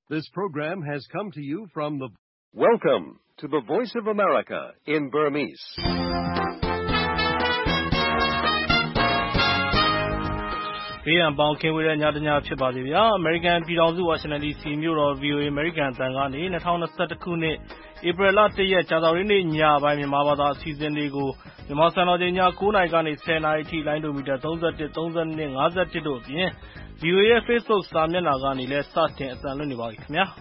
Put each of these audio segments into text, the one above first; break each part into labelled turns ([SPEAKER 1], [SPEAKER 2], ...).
[SPEAKER 1] This program has come to you from the...
[SPEAKER 2] Welcome to the Voice of America in Burmese.
[SPEAKER 3] ။ဘေးရန်ပေါင်းခင်ဝေးတဲ့ညတညဖြစ်ပါစေဗျာ။ American ပြည်ထောင်စုဝါရှင်တန် DC မြို့တော် VOA American အသံကနေ2021ခုနှစ်ဧပြီလ1ရက်ကြာသပတေးနေ့ညပိုင်းမြန်မာဘာသာအစီအစဉ်တွေကိုမြန်မာစံတော်ချိန်ည9:00နာရီကနေ10:00နာရီထိလိုင်းဒိုမီတာ31 32 51တို့အပြင် VOA ရဲ့ Facebook စာမျက်နှာကနေလည်းစတင်အသံလွှင့်နေပါပြီခင်ဗျာ။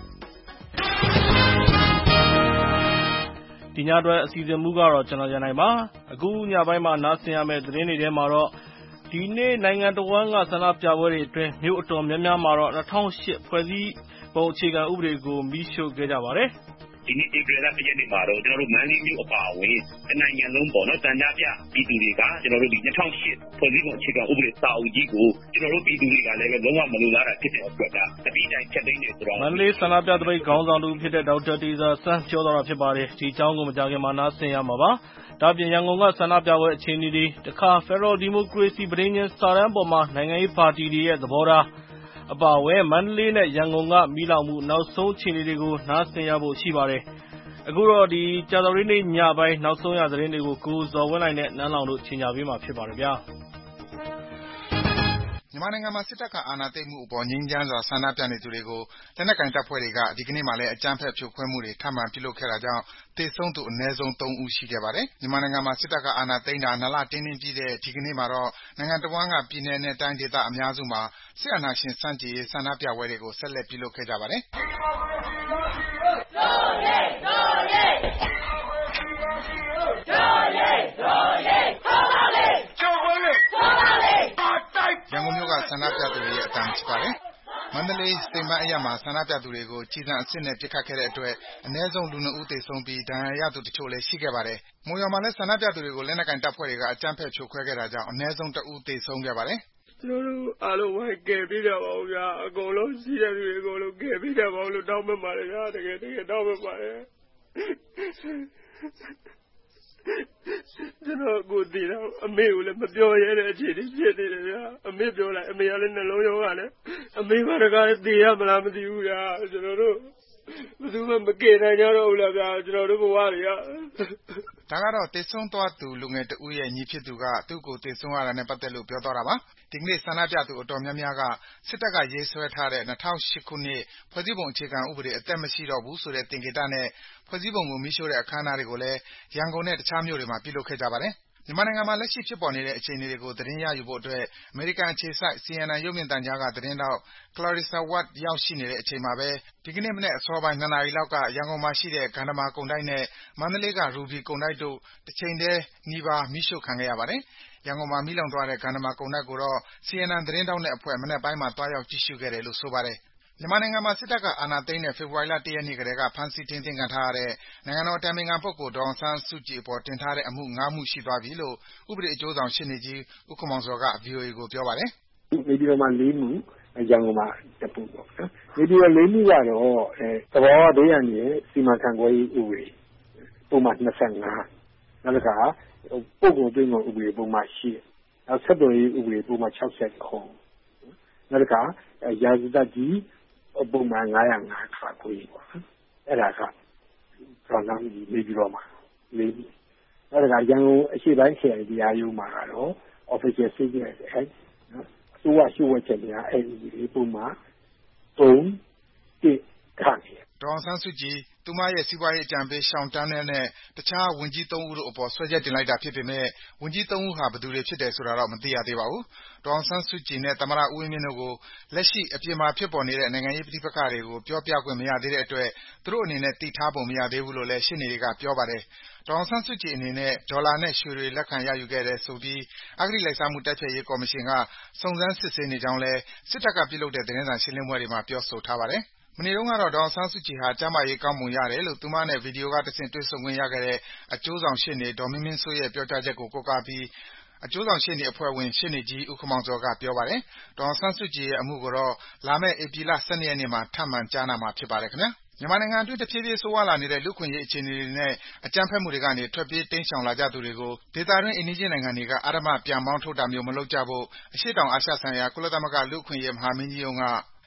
[SPEAKER 3] ဒီညအတွက်အစီအစဉ်မူကတော့ကျွန်တော်ရန်နိုင်ပါ။အခုညပိုင်းမှာနားဆင်ရမယ့်သတင်းတွေထဲမှာတော့ဒီနေ့နိုင်ငံတော်ဝန်ကဆန္ဒပြပွဲတွေအတွင်းမြို့အတော်များများမှာတော့2008ဖွဲ့စည်းပုံအခြေခံဥပဒေကိုမီးရှို့ခဲ့ကြပါတယ်
[SPEAKER 4] ။ဒီနေ့ဧပြီလ1ရက်နေ့မှာတော့ကျွန်တော်တို့မန္တလေးမြို့အပါအဝင်တနိုင်ငံလုံးပေါ့နော်တန်ကြားပြပြည်သူတွေကကျွန်တော်တို့ဒီ2008ဖွဲ့စည်းပုံအခြေခံဥပဒေစာအုပ်ကြီးကိုကျွန်တော်တို့ပြည်သူတွေကလည်းလုံးဝမလိုလားတာဖြစ်တဲ့အတွက်ကအပြီးတိုင်းချက်သိမ်းနေဆိုတော့
[SPEAKER 3] မန္တလေးဆန္ဒပြသပိတ်ခေါင်းဆောင်တူဖြစ်တဲ့ဒေါက်တာတေဇာဆန်းပြောသွားတာဖြစ်ပါတယ်။ဒီအကြောင်းကိုမကြခင်မှာနားဆင်ရမှာပါ။ဒါပြင်ရန်ကုန်ကဆန္ဒပြပွဲအခြေအနေတွေတခါ Federal Democracy ဗြိဉ္ဉ်စာတမ်းပေါ်မှာနိုင်ငံရေးပါတီတွေရဲ့သဘောထားအပါအဝင်မန္တလေးနဲ့ရန်ကုန်ကမီးလောင်မှုနောက်ဆုံးအခြေအနေတွေကိုနားဆင်ရဖို့ရှိပါတယ်။အခုတော့ဒီကြာသပတေးနေ့ညပိုင်းနောက်ဆုံးရသတင်းတွေကိုကိုဇော်ဝင်းနိုင်နဲ့နန်းလောင်တို့ချိန်ညာပေးမှာဖြစ်ပါတယ်ဗျာ။
[SPEAKER 5] မြန်မာနိုင်ငံမှာစစ်တပ်ကအာဏာသိမ်းမှုအပေါ်ငြိမ်းချမ်းစွာဆန္ဒပြနေသူတွေကိုလက်နက်ကိုင်တပ်ဖွဲ့တွေကဒီကနေ့မှလည်းအကြမ်းဖက်ဖြိုခွဲမှုတွေထပ်မံပြုလုပ်ခဲ့တာကြောင့်သေဆုံးသူအနည်းဆုံး3ဦးရှိခဲ့ပါတယ်။မြန်မာနိုင်ငံမှာစစ်တပ်ကအာဏာသိမ်းတာ2လတင်းတင်းပြည့်တဲ့ဒီကနေ့မှာတော့နိုင်ငံတော်ဝန်ကပြည်내နဲ့တိုင်းဒေသအများစုမှာစစ်အာဏာရှင်စန့်ကျင်ရေးဆန္ဒပြပွဲတွေကိုဆက်လက်ပြုလုပ်ခဲ့ကြပါတယ်။ရန်ကုန်မြို့ကဆန္ဒပြသူတွေရဲ့အသံဖြစ်ပါတယ်။မန္တလေးစိန်ပန်းအရပ်မှာဆန္ဒပြသူတွေကိုကျည်ဆံအစစ်နဲ့ပစ်ခတ်ခဲ့တဲ့အတွက်အနည်းဆုံးလူ2ဦးသေဆုံးပြီးဒဏ်ရာရသူတချို့လည်းရှိခဲ့ပါတယ်။မွန်ရွာမှာလည်းဆန္ဒပြသူတွေကိုလက်နက်ကိုင်တပ်ဖွဲ့တွေကအကြမ်းဖက်ဖြိုခွဲခဲ့တာကြောင့်အနည်းဆုံး1ဦးသေဆုံးခဲ့ပါတယ်
[SPEAKER 6] ။ကျွန်တော်တို့အားလုံးဝိုင်းကယ်ပေးကြပါဦးဗျာ။အကုန်လုံးရှိတဲ့လူတွေအကုန်လုံးကယ်ပေးကြပါဦးလို့တောင်းပန်ပါတယ်ဗျာ။တကယ်တောင်းပန်ပါတယ်။ကျွန်တော်ကိုတည်တော့အမေကိုလည်းမပြောရတဲ့အခြေအနေဖြစ်နေတယ်ဗျာအမေပြောလိုက်အမေကလည်းနှလုံးရောဂါနဲ့အမေကတကားတည်ရမလားမသိဘူးဗျာကျွန်တော်တို့ဘယ်သူမှမကယ်နိုင်ကြတော့ဘူးလားဗျာကျွန်တော်တို့ဘဝတွေက
[SPEAKER 5] ဒါကတော့သေဆုံးသွားသူလူငယ်တဦးရဲ့ညီဖြစ်သူကသူ့ကိုသေဆုံးရတာနဲ့ပတ်သက်လို့ပြောသွားတာပါဒီကနေ့ဆန္ဒပြသူအတော်များများကစစ်တပ်ကရေးဆွဲထားတဲ့2008ခုနှစ်ဖွဲ့စည်းပုံအခြေခံဥပဒေအသက်မရှိတော့ဘူးဆိုတဲ့သင်္ကေတနဲ့ဖွဲ့စည်းပုံကိုမီးရှို့တဲ့အခမ်းအနားတွေကိုလည်းရန်ကုန်နဲ့တခြားမြို့တွေမှာပြုလုပ်ခဲ့ကြပါတယ်မြန်မာနိုင်ငံမှာလက်ရှိဖြစ်ပေါ်နေတဲ့အခြေအနေတွေကိုသတင်းရယူဖို့အတွက်အမေရိကန်အခြေစိုက် CNN ရုပ်မြင်သံကြားကသတင်းတောက် Clarissa Ward ရောက်ရှိနေတဲ့အချိန်မှာပဲဒီကနေ့မနက်အစောပိုင်း2နာရီလောက်ကရန်ကုန်မှာရှိတဲ့ဂန္ဓမာကုန်တိုက်နဲ့မန္တလေးက Ruby ကုန်တိုက်တို့တစ်ချိန်တည်းနီးပါးမီးရှို့ခံခဲ့ရပါတယ်။ရန်ကုန်မှာမီးလောင်သွားတဲ့ဂန္ဓမာကုန်တိုက်ကိုတော့ CNN သတင်းထောက်နဲ့အဖွဲ့မနက်ပိုင်းမှာသွားရောက်ကြည့်ရှုခဲ့တယ်လို့ဆိုပါတယ်။မြန်မာနိုင်ငံမှာစစ်တပ်ကအာဏာသိမ်းတဲ့ဖေဖော်ဝါရီလ1ရက်နေ့ကတည်းကဖမ်းဆီးထိန်းသိမ်းခံထားရတဲ့နိုင်ငံတော်အတိုင်ပင်ခံပုဂ္ဂိုလ်ဒေါ်အောင်ဆန်းစုကြည်အပေါ်တင်ထားတဲ့အမှု5မှုရှိသွားပြီလို့ဥပဒေအကျိုးဆောင်ရှေ့နေကြီးဦးခင်မောင်ဇော်က VOA ကိုပြောပါတယ်
[SPEAKER 7] ။နေပြည်တော်မှာ4မှုရန်ကုန်မှာ1မှုပေါ့နော်။နေပြည်တော်4မှုကတော့သဘောဝဘေးရန်ရဲ့စီမံခန့်ခွဲရေးဥပဒေပုံမှန်25နောက်တစ်ခါပုဂ္ဂိုလ်တွင်းကုန်ဥပဒေပုံမှန်10နောက်ဆက်သွယ်ရေးဥပဒေပုံမှန်60ခုနောက်တစ်ခါရာဇသတ်ကြီးပုံမှန်905ခါခွေးပေါ့နော်အဲ့ဒါကကျွန်တော်နေပြီးတော့မှာလေးအဲ့ဒါကရန်ကုန်အရှိပိုင်းခရိုင်တရားရုံးမှာကတော့ Official Secret Act နော်အစိုးရရှိဝတ်ချက်များအဲ့ဒီပုံမှန်3 1ခါနေ
[SPEAKER 5] ဒေါ်အောင်ဆန်းစုကြည်သူမရဲ့စီးပွားရေးအကြံပေးရှောင်းတန်းနဲ့တခြားဝန်ကြီး3ဦးတို့အပေါ်ဆွဲချက်တင်လိုက်တာဖြစ်ပေမဲ့ဝန်ကြီး3ဦးဟာဘယ်သူတွေဖြစ်တယ်ဆိုတာတော့မသိရသေးပါဘူး။ဒေါ်အောင်ဆန်းစုကြည်နဲ့သမ္မတဦးဝင်းမြင့်တို့ကိုလက်ရှိအပြင်မှာဖြစ်ပေါ်နေတဲ့နိုင်ငံရေးပဋိပက္ခတွေကိုပြောပြခွင့်မရသေးတဲ့အတွက်သူတို့အနေနဲ့သိထားပုံမရသေးဘူးလို့လည်းရှင်းနေတွေကပြောပါတယ်။ဒေါ်အောင်ဆန်းစုကြည်အနေနဲ့ဒေါ်လာနဲ့ရွှေတွေလက်ခံရယူခဲ့တယ်ဆိုပြီးအဂတိလိုက်စားမှုတိုက်ဖျက်ရေးကော်မရှင်ကစုံစမ်းစစ်ဆေးနေကြောင်းလည်းစစ်တပ်ကပြုလုပ်တဲ့သတင်းစာရှင်းလင်းပွဲတွေမှာပြောဆိုထားပါတယ်။မနေ့တုန်းကတော့ဒေါ်အောင်ဆန်းစုကြည်ဟာကျန်းမာရေးကောင်းပုံရတယ်လို့သူမနဲ့ဗီဒီယိုကတဆင့်တွေ့ဆုံခွင့်ရခဲ့တဲ့အကျိုးဆောင်ရှေ့နေဒေါ်မင်းမင်းစိုးရဲ့ပြောကြားချက်ကိုကိုးကားပြီးအကျိုးဆောင်ရှေ့နေအဖွဲ့ဝင်ရှေ့နေကြီးဦးခင်မောင်ဇော်ကပြောပါတယ်။ဒေါ်အောင်ဆန်းစုကြည်ရဲ့အမှုကိုတော့လာမယ့်ဧပြီလ12ရက်နေ့မှာထပ်မံကြားနာမှာဖြစ်ပါတယ်ခင်ဗျာ။မြန်မာနိုင်ငံအတွင်းတဖြည်းဖြည်းဆိုးဝါးလာနေတဲ့လူ့အခွင့်အရေးအခြေအနေတွေနဲ့အကြမ်းဖက်မှုတွေကနေထွက်ပြေးတိမ်းရှောင်လာကြသူတွေကိုဒေသတွင်းအိမ်နီးချင်းနိုင်ငံတွေကအဓမ္မပြန်မောင်းထုတ်တာမျိုးမလုပ်ကြဖို့အရှေ့တောင်အာရှဆိုင်ရာကုလသမဂ္ဂလူ့အခွင့်အရေးမဟာမင်းကြီးရုံးက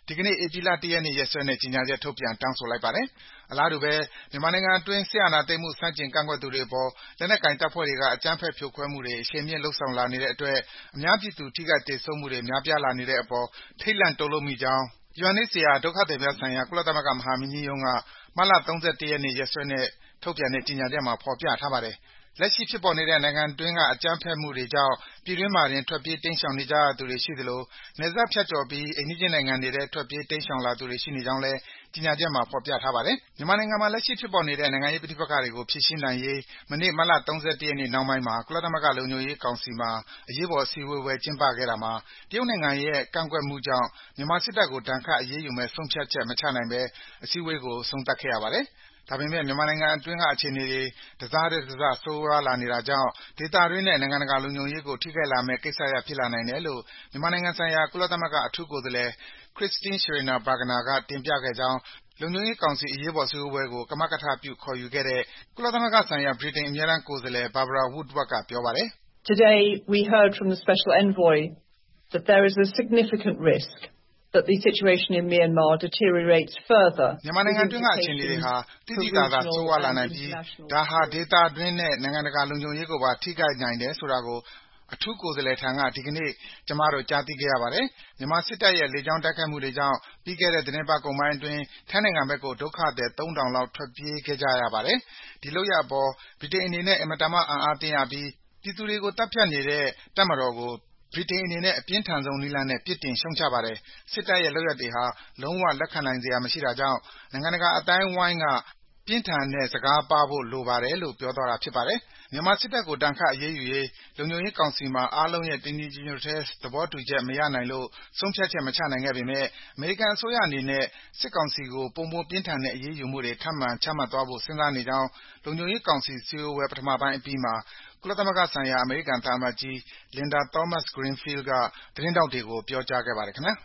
[SPEAKER 5] ဒီကနေ့ဧပြီလ 1 ရက်နေ့ရက်စွဲနဲ့ကြေညာချက်ထုတ်ပြန်တောင်းဆိုလိုက်ပါတယ်။အလားတူပဲမြန်မာနိုင်ငံအတွင်းစစ်အာဏာသိမ်းမှုဆန့်ကျင်ကန့်ကွက်သူတွေအပေါ်လက်နက်ကိုင်တပ်ဖွဲ့တွေကအကြမ်းဖက်ဖြိုခွဲမှုတွေအရှိန်မြင့်လုပ်ဆောင်လာနေတဲ့အတွက်အများပြည်သူထိခိုက်သေဆုံးမှုတွေများပြားလာနေတဲ့အပေါ်ထိတ်လန့်တုန်လှုပ်မိကြောင်း UNHCR ဒုက္ခသည်များဆိုင်ရာကုလသမဂ္ဂမဟာမင်းကြီးရုံးကမတ်လ 31 ရက်နေ့ရက်စွဲနဲ့ထုတ်ပြန်တဲ့ကြေညာချက်မှာဖော်ပြထားပါတယ်။လက်ရှိဖြစ်ပေါ်နေတဲ့နိုင်ငံတွင်းကအကြမ်းဖက်မှုတွေကြောင့်ပြည်တွင်းမှာတင်ထွက်ပြေးတိမ်းရှောင်နေကြရသူတွေရှိသလိုနယ်စပ်ဖြတ်ကျော်ပြီးအိမ်နီးချင်းနိုင်ငံတွေထဲထွက်ပြေးတိမ်းရှောင်လာသူတွေရှိနေကြောင်းလည်းကြေညာချက်မှာဖော်ပြထားပါတယ်။မြန်မာနိုင်ငံမှာလက်ရှိဖြစ်ပေါ်နေတဲ့နိုင်ငံရေးပဋိပက္ခတွေကိုဖြေရှင်းနိုင်ရေးမနေ့မတ်လ 31 ရက်နေ့နောက်ပိုင်းမှာကုလသမဂ္ဂလုံခြုံရေးကောင်စီမှာအရေးပေါ်အစည်းအဝေးကျင်းပခဲ့တာမှာတရုတ်နိုင်ငံရဲ့ကန့်ကွက်မှုကြောင့်မြန်မာစစ်တပ်ကိုဒဏ်ခတ်အရေးယူမယ့်ဆုံးဖြတ်ချက်မချနိုင်ဘဲအစည်းအဝေးကိုအဆုံးသတ်ခဲ့ရပါတယ်။ဒါပေမဲ့မြန်မာနိုင်ငံအတွင်းကအခြေအနေတွေတစထက်တစဆိုးရွားလာနေတာကြောင့်ဒေသတွင်းနဲ့နိုင်ငံတကာလုံခြုံရေးကိုထိခိုက်လာမယ့်ကိစ္စရပ်ဖြစ်လာနိုင်တယ်လို့မြန်မာနိုင်ငံဆိုင်ရာကုလသမဂ္ဂအထူးကိုယ်စားလှယ် Christine Schraner Burgener ကတင်ပြခဲ့ကြောင်းလုံခြုံရေးကောင်စီအရေးပေါ်စည်းဝေးပွဲကိုကမကထပြုခေါ်ယူခဲ့တဲ့ကုလသမဂ္ဂဆိုင်ရာဗြိတိန်အမြဲတမ်းကိုယ်စားလှယ် Barbara Woodward ကပြောပါတယ်။
[SPEAKER 8] Today we heard from the special envoy that there is a significant risk that the situation in Myanmar deteriorates further.
[SPEAKER 5] မြန်မာနိုင်ငံတွင်းကအခြေအနေတွေဟာတိတိကျကျဆိုးဝါးလာနိုင်ပြီးဒါဟာဒေသတွင်းနဲ့နိုင်ငံတကာလုံခြုံရေးကိုပါထိခိုက်နိုင်တယ်ဆိုတာကိုအထူးကိုယ်စားလှယ်ထံကဒီကနေ့ကျမတို့ကြားသိခဲ့ရပါတယ်။မြန်မာစစ်တပ်ရဲ့လေကြောင်းတိုက်ခိုက်မှုတွေကြောင့်ပြီးခဲ့တဲ့သတင်းပတ်ကုန်ပိုင်းအတွင်းထိုင်းနိုင်ငံဘက်ကိုဒုက္ခသည် 3000 လောက်ထွက်ပြေးခဲ့ကြရပါတယ်။ဒီလုပ်ရပ်အပေါ်ဗြိတိန်အနေနဲ့အင်မတန်မှအံ့အားသင့်ရပြီးပြည်သူတွေကိုတပ်ဖြတ်နေတဲ့တပ်မတော်ကိုဗြိတိန်အနေနဲ့အပြင်းထန်ဆုံးနည်းလမ်းနဲ့ပြစ်တင်ရှုတ်ချပါတယ်။စစ်တပ်ရဲ့လုပ်ရပ်တွေဟာလုံးဝလက်ခံနိုင်စရာမရှိတာကြောင့်နိုင်ငံတကာအသိုင်းအဝိုင်းကပြင်းထန်တဲ့စကားပါးဖို့လိုပါတယ်လို့ပြောသွားတာဖြစ်ပါတယ်။မြန်မာစစ်တပ်ကိုဒဏ်ခတ်အရေးယူရေးလုံခြုံရေးကောင်စီမှာအားလုံးရဲ့တညီတညွတ်ထဲသဘောတူချက်မရနိုင်လို့ဆုံးဖြတ်ချက်မချနိုင်ခဲ့ပေမဲ့အမေရိကန်အစိုးရအနေနဲ့စစ်ကောင်စီကိုပိုမိုပြင်းထန်တဲ့အရေးယူမှုတွေထပ်မံချမှတ်သွားဖို့စဉ်းစားနေကြောင်းလုံခြုံရေးကောင်စီစည်းဝေးပွဲပထမပိုင်းအပြီးမှာကုလသမဂ္ဂဆိုင်ရာအမေရိကန်သံအမတ်ကြီး Linda Thomas-Greenfield ကသတင်းထောက်တွေကိုပြောကြားခဲ့ပါတယ်ခင်ဗျာ။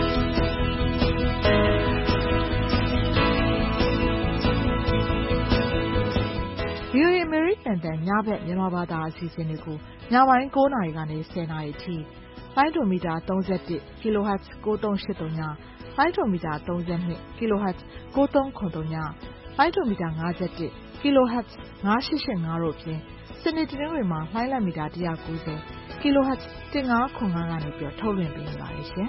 [SPEAKER 9] VOA အမေရိကန်တန်ညဘက်မြန်မာဘာသာအစီအစဉ်တွေကိုညပိုင်း9နာရီကနေ10နာရီအထိလိုင်းဒိုမီတာ31 kHz 9383ညလိုင်းဒိုမီတာ32 kHz 9393ညလိုင်းဒိုမီတာ51 kHz 9885တို့ဖြင့်စနေတနင်္ဂနွေမှာလိုင်းလမီတာ190 kHz 1505ကနေထုတ်လွှင့်ပေးနေပါတယ်ရှင်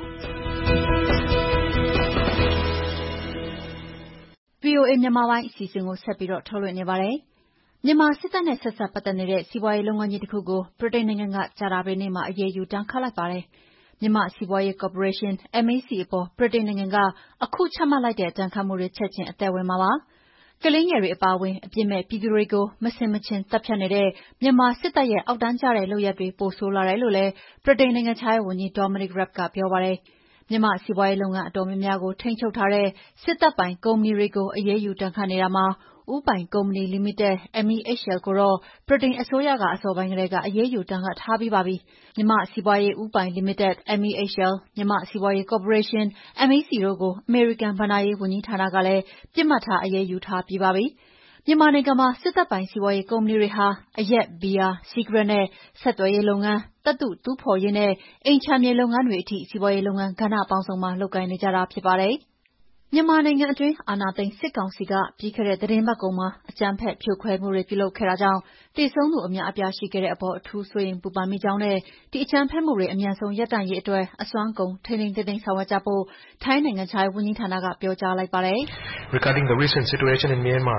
[SPEAKER 9] ။
[SPEAKER 10] VOA မြန်မာပိုင်းအစီအစဉ်ကိုဆက်ပြီးထုတ်လွှင့်နေပါတယ်။မြန်မာစစ်တပ်နဲ့ဆက်စပ်ပတ်သက်နေတဲ့စီးပွားရေးလုပ်ငန်းကြီးတစ်ခုကိုဗြိတိန်နိုင်ငံကကြာသပတေးနေ့မှာအရေးယူဒဏ်ခတ်လိုက်ပါတယ်။မြန်မာစီးပွားရေးကော်ပိုရေးရှင်း MAC အပေါ်ဗြိတိန်နိုင်ငံကအခုချမှတ်လိုက်တဲ့ဒဏ်ခတ်မှုတွေချက်ချင်းအသက်ဝင်မှာပါ။ကလေးငယ်တွေအပါအဝင်အပြစ်မဲ့ပြည်သူတွေကိုမဆင်မခြင်တပ်ဖြတ်နေတဲ့မြန်မာစစ်တပ်ရဲ့အောက်တန်းကျတဲ့လုပ်ရပ်တွေပိုဆိုးလာတယ်လို့လည်းဗြိတိန်နိုင်ငံခြားရေးဝန်ကြီး Dominic Raab ကပြောပါတယ်။မြန်မာစီးပွားရေးလုပ်ငန်းအတော်များများကိုထိန်းချုပ်ထားတဲ့စစ်တပ်ပိုင်ကုမ္ပဏီတွေကိုအရေးယူဒဏ်ခတ်နေတာမှာဦးပိုင်ကုမ္ပဏီလီမိတက် MEHL ကိုတော့ဗြိတိန်အစိုးရကအစောပိုင်းကတည်းကအရေးယူဒဏ်ခတ်ထားပြီးပါပြီ။မြန်မာစီးပွားရေးဦးပိုင်လီမိတက် MEHL မြန်မာစီးပွားရေးကော်ပိုရေးရှင်း MAC တို့ကိုအမေရိကန်ဘဏ္ဍာရေးဝန်ကြီးဌာနကလည်းပစ်မှတ်ထားအရေးယူထားပြီးပါပြီ။မြန်မာနိုင်ငံမှာစစ်တပ်ပိုင်စီးပွားရေးကုမ္ပဏီတွေဟာအရက်၊ဘီယာ၊စီးကရက်နဲ့ဆက်သွယ်ရေးလုပ်ငန်း၊သတ္တုတူးဖော်ရေးနဲ့အိမ်ခြံမြေလုပ်ငန်းတွေအထိစီးပွားရေးလုပ်ငန်းကဏ္ဍပေါင်းစုံမှာလုပ်ကိုင်နေကြတာဖြစ်ပါတယ်။မြန်မာနိုင်ငံအတွင်းအာဏာသိမ်းစစ်ကောင်စီကပြီးခဲ့တဲ့သတင်းပတ်ကုန်မှာအကြမ်းဖက်ဖြိုခွဲမှုတွေပြုလုပ်ခဲ့တာကြောင့်သေဆုံးသူအများအပြားရှိခဲ့တဲ့အပေါ်အထူးစိုးရိမ်ပူပန်မိကြောင်းနဲ့ဒီအကြမ်းဖက်မှုတွေအမြန်ဆုံးရပ်တန့်ရေးအတွက်အစွမ်းကုန်ထိန်းသိမ်းသိမ်းဆောင်ရွက်ကြဖို့ထိုင်းနိုင်ငံခြားရေးဝန်ကြီးဌာနကပြောကြားလိုက်ပါတယ်။
[SPEAKER 11] Regarding the recent situation in Myanmar,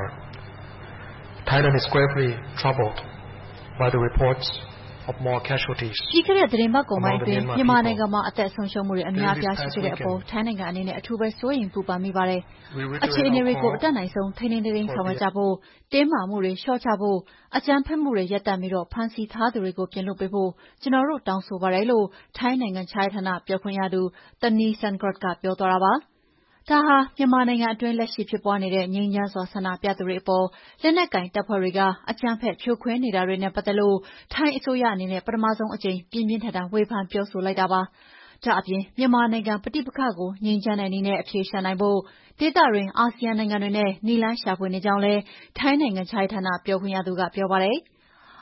[SPEAKER 11] Thailand is gravely troubled by the reports of more casualties.
[SPEAKER 10] ပြီးခဲ့တဲ့သတင်းပတ်ကုန်ပိုင်းအတွင်းမြန်မာနိုင်ငံမှာအသက်ဆုံးရှုံးမှုတွေအများအပြားရှိခဲ့တဲ့အပေါ်ထိုင်းနိုင်ငံအနေနဲ့အထူးပဲစိုးရိမ်ပူပန်မိပါတယ်။အခြေအနေတွေကိုအတတ်နိုင်ဆုံးထိန်းသိမ်းသိမ်းဆောင်ရွက်ကြဖို့တင်းမာမှုတွေလျှော့ချဖို့အကြမ်းဖက်မှုတွေရပ်တန့်ပြီးဖမ်းဆီးထားသူတွေကိုပြန်လွှတ်ပေးဖို့ကျွန်တော်တို့တောင်းဆိုပါတယ်လို့ထိုင်းနိုင်ငံခြားရေးဌာနပြောခွင့်ရသူ Tanee Sangrat ကပြောသွားတာပါ။ဒါဟာမြန်မာနိုင်ငံအတွင်းလက်ရှိဖြစ်ပွားနေတဲ့ငြိမ်းချမ်းစွာဆန္ဒပြသူတွေအပေါ်လက်နက်ကိုင်တပ်ဖွဲ့တွေကအကြမ်းဖက်ဖြိုခွဲနေတာတွေနဲ့ပတ်သက်လို့ထိုင်းအစိုးရအနေနဲ့ပထမဆုံးအကြိမ်ပြင်းပြင်းထန်ထန်ဝေဖန်ပြောဆိုလိုက်တာပါ။ဒါအပြင်မြန်မာနိုင်ငံပဋိပက္ခကိုငြိမ်းချမ်းတဲ့နည်းနဲ့အဖြေရှာနိုင်ဖို့ဒေသတွင်းအာဆီယံနိုင်ငံတွေနဲ့နည်းလမ်းရှာဖွေနေကြောင်းလည်းထိုင်းနိုင်ငံခြားရေးဌာနပြောခွင့်ရသူကပြောပါတယ်။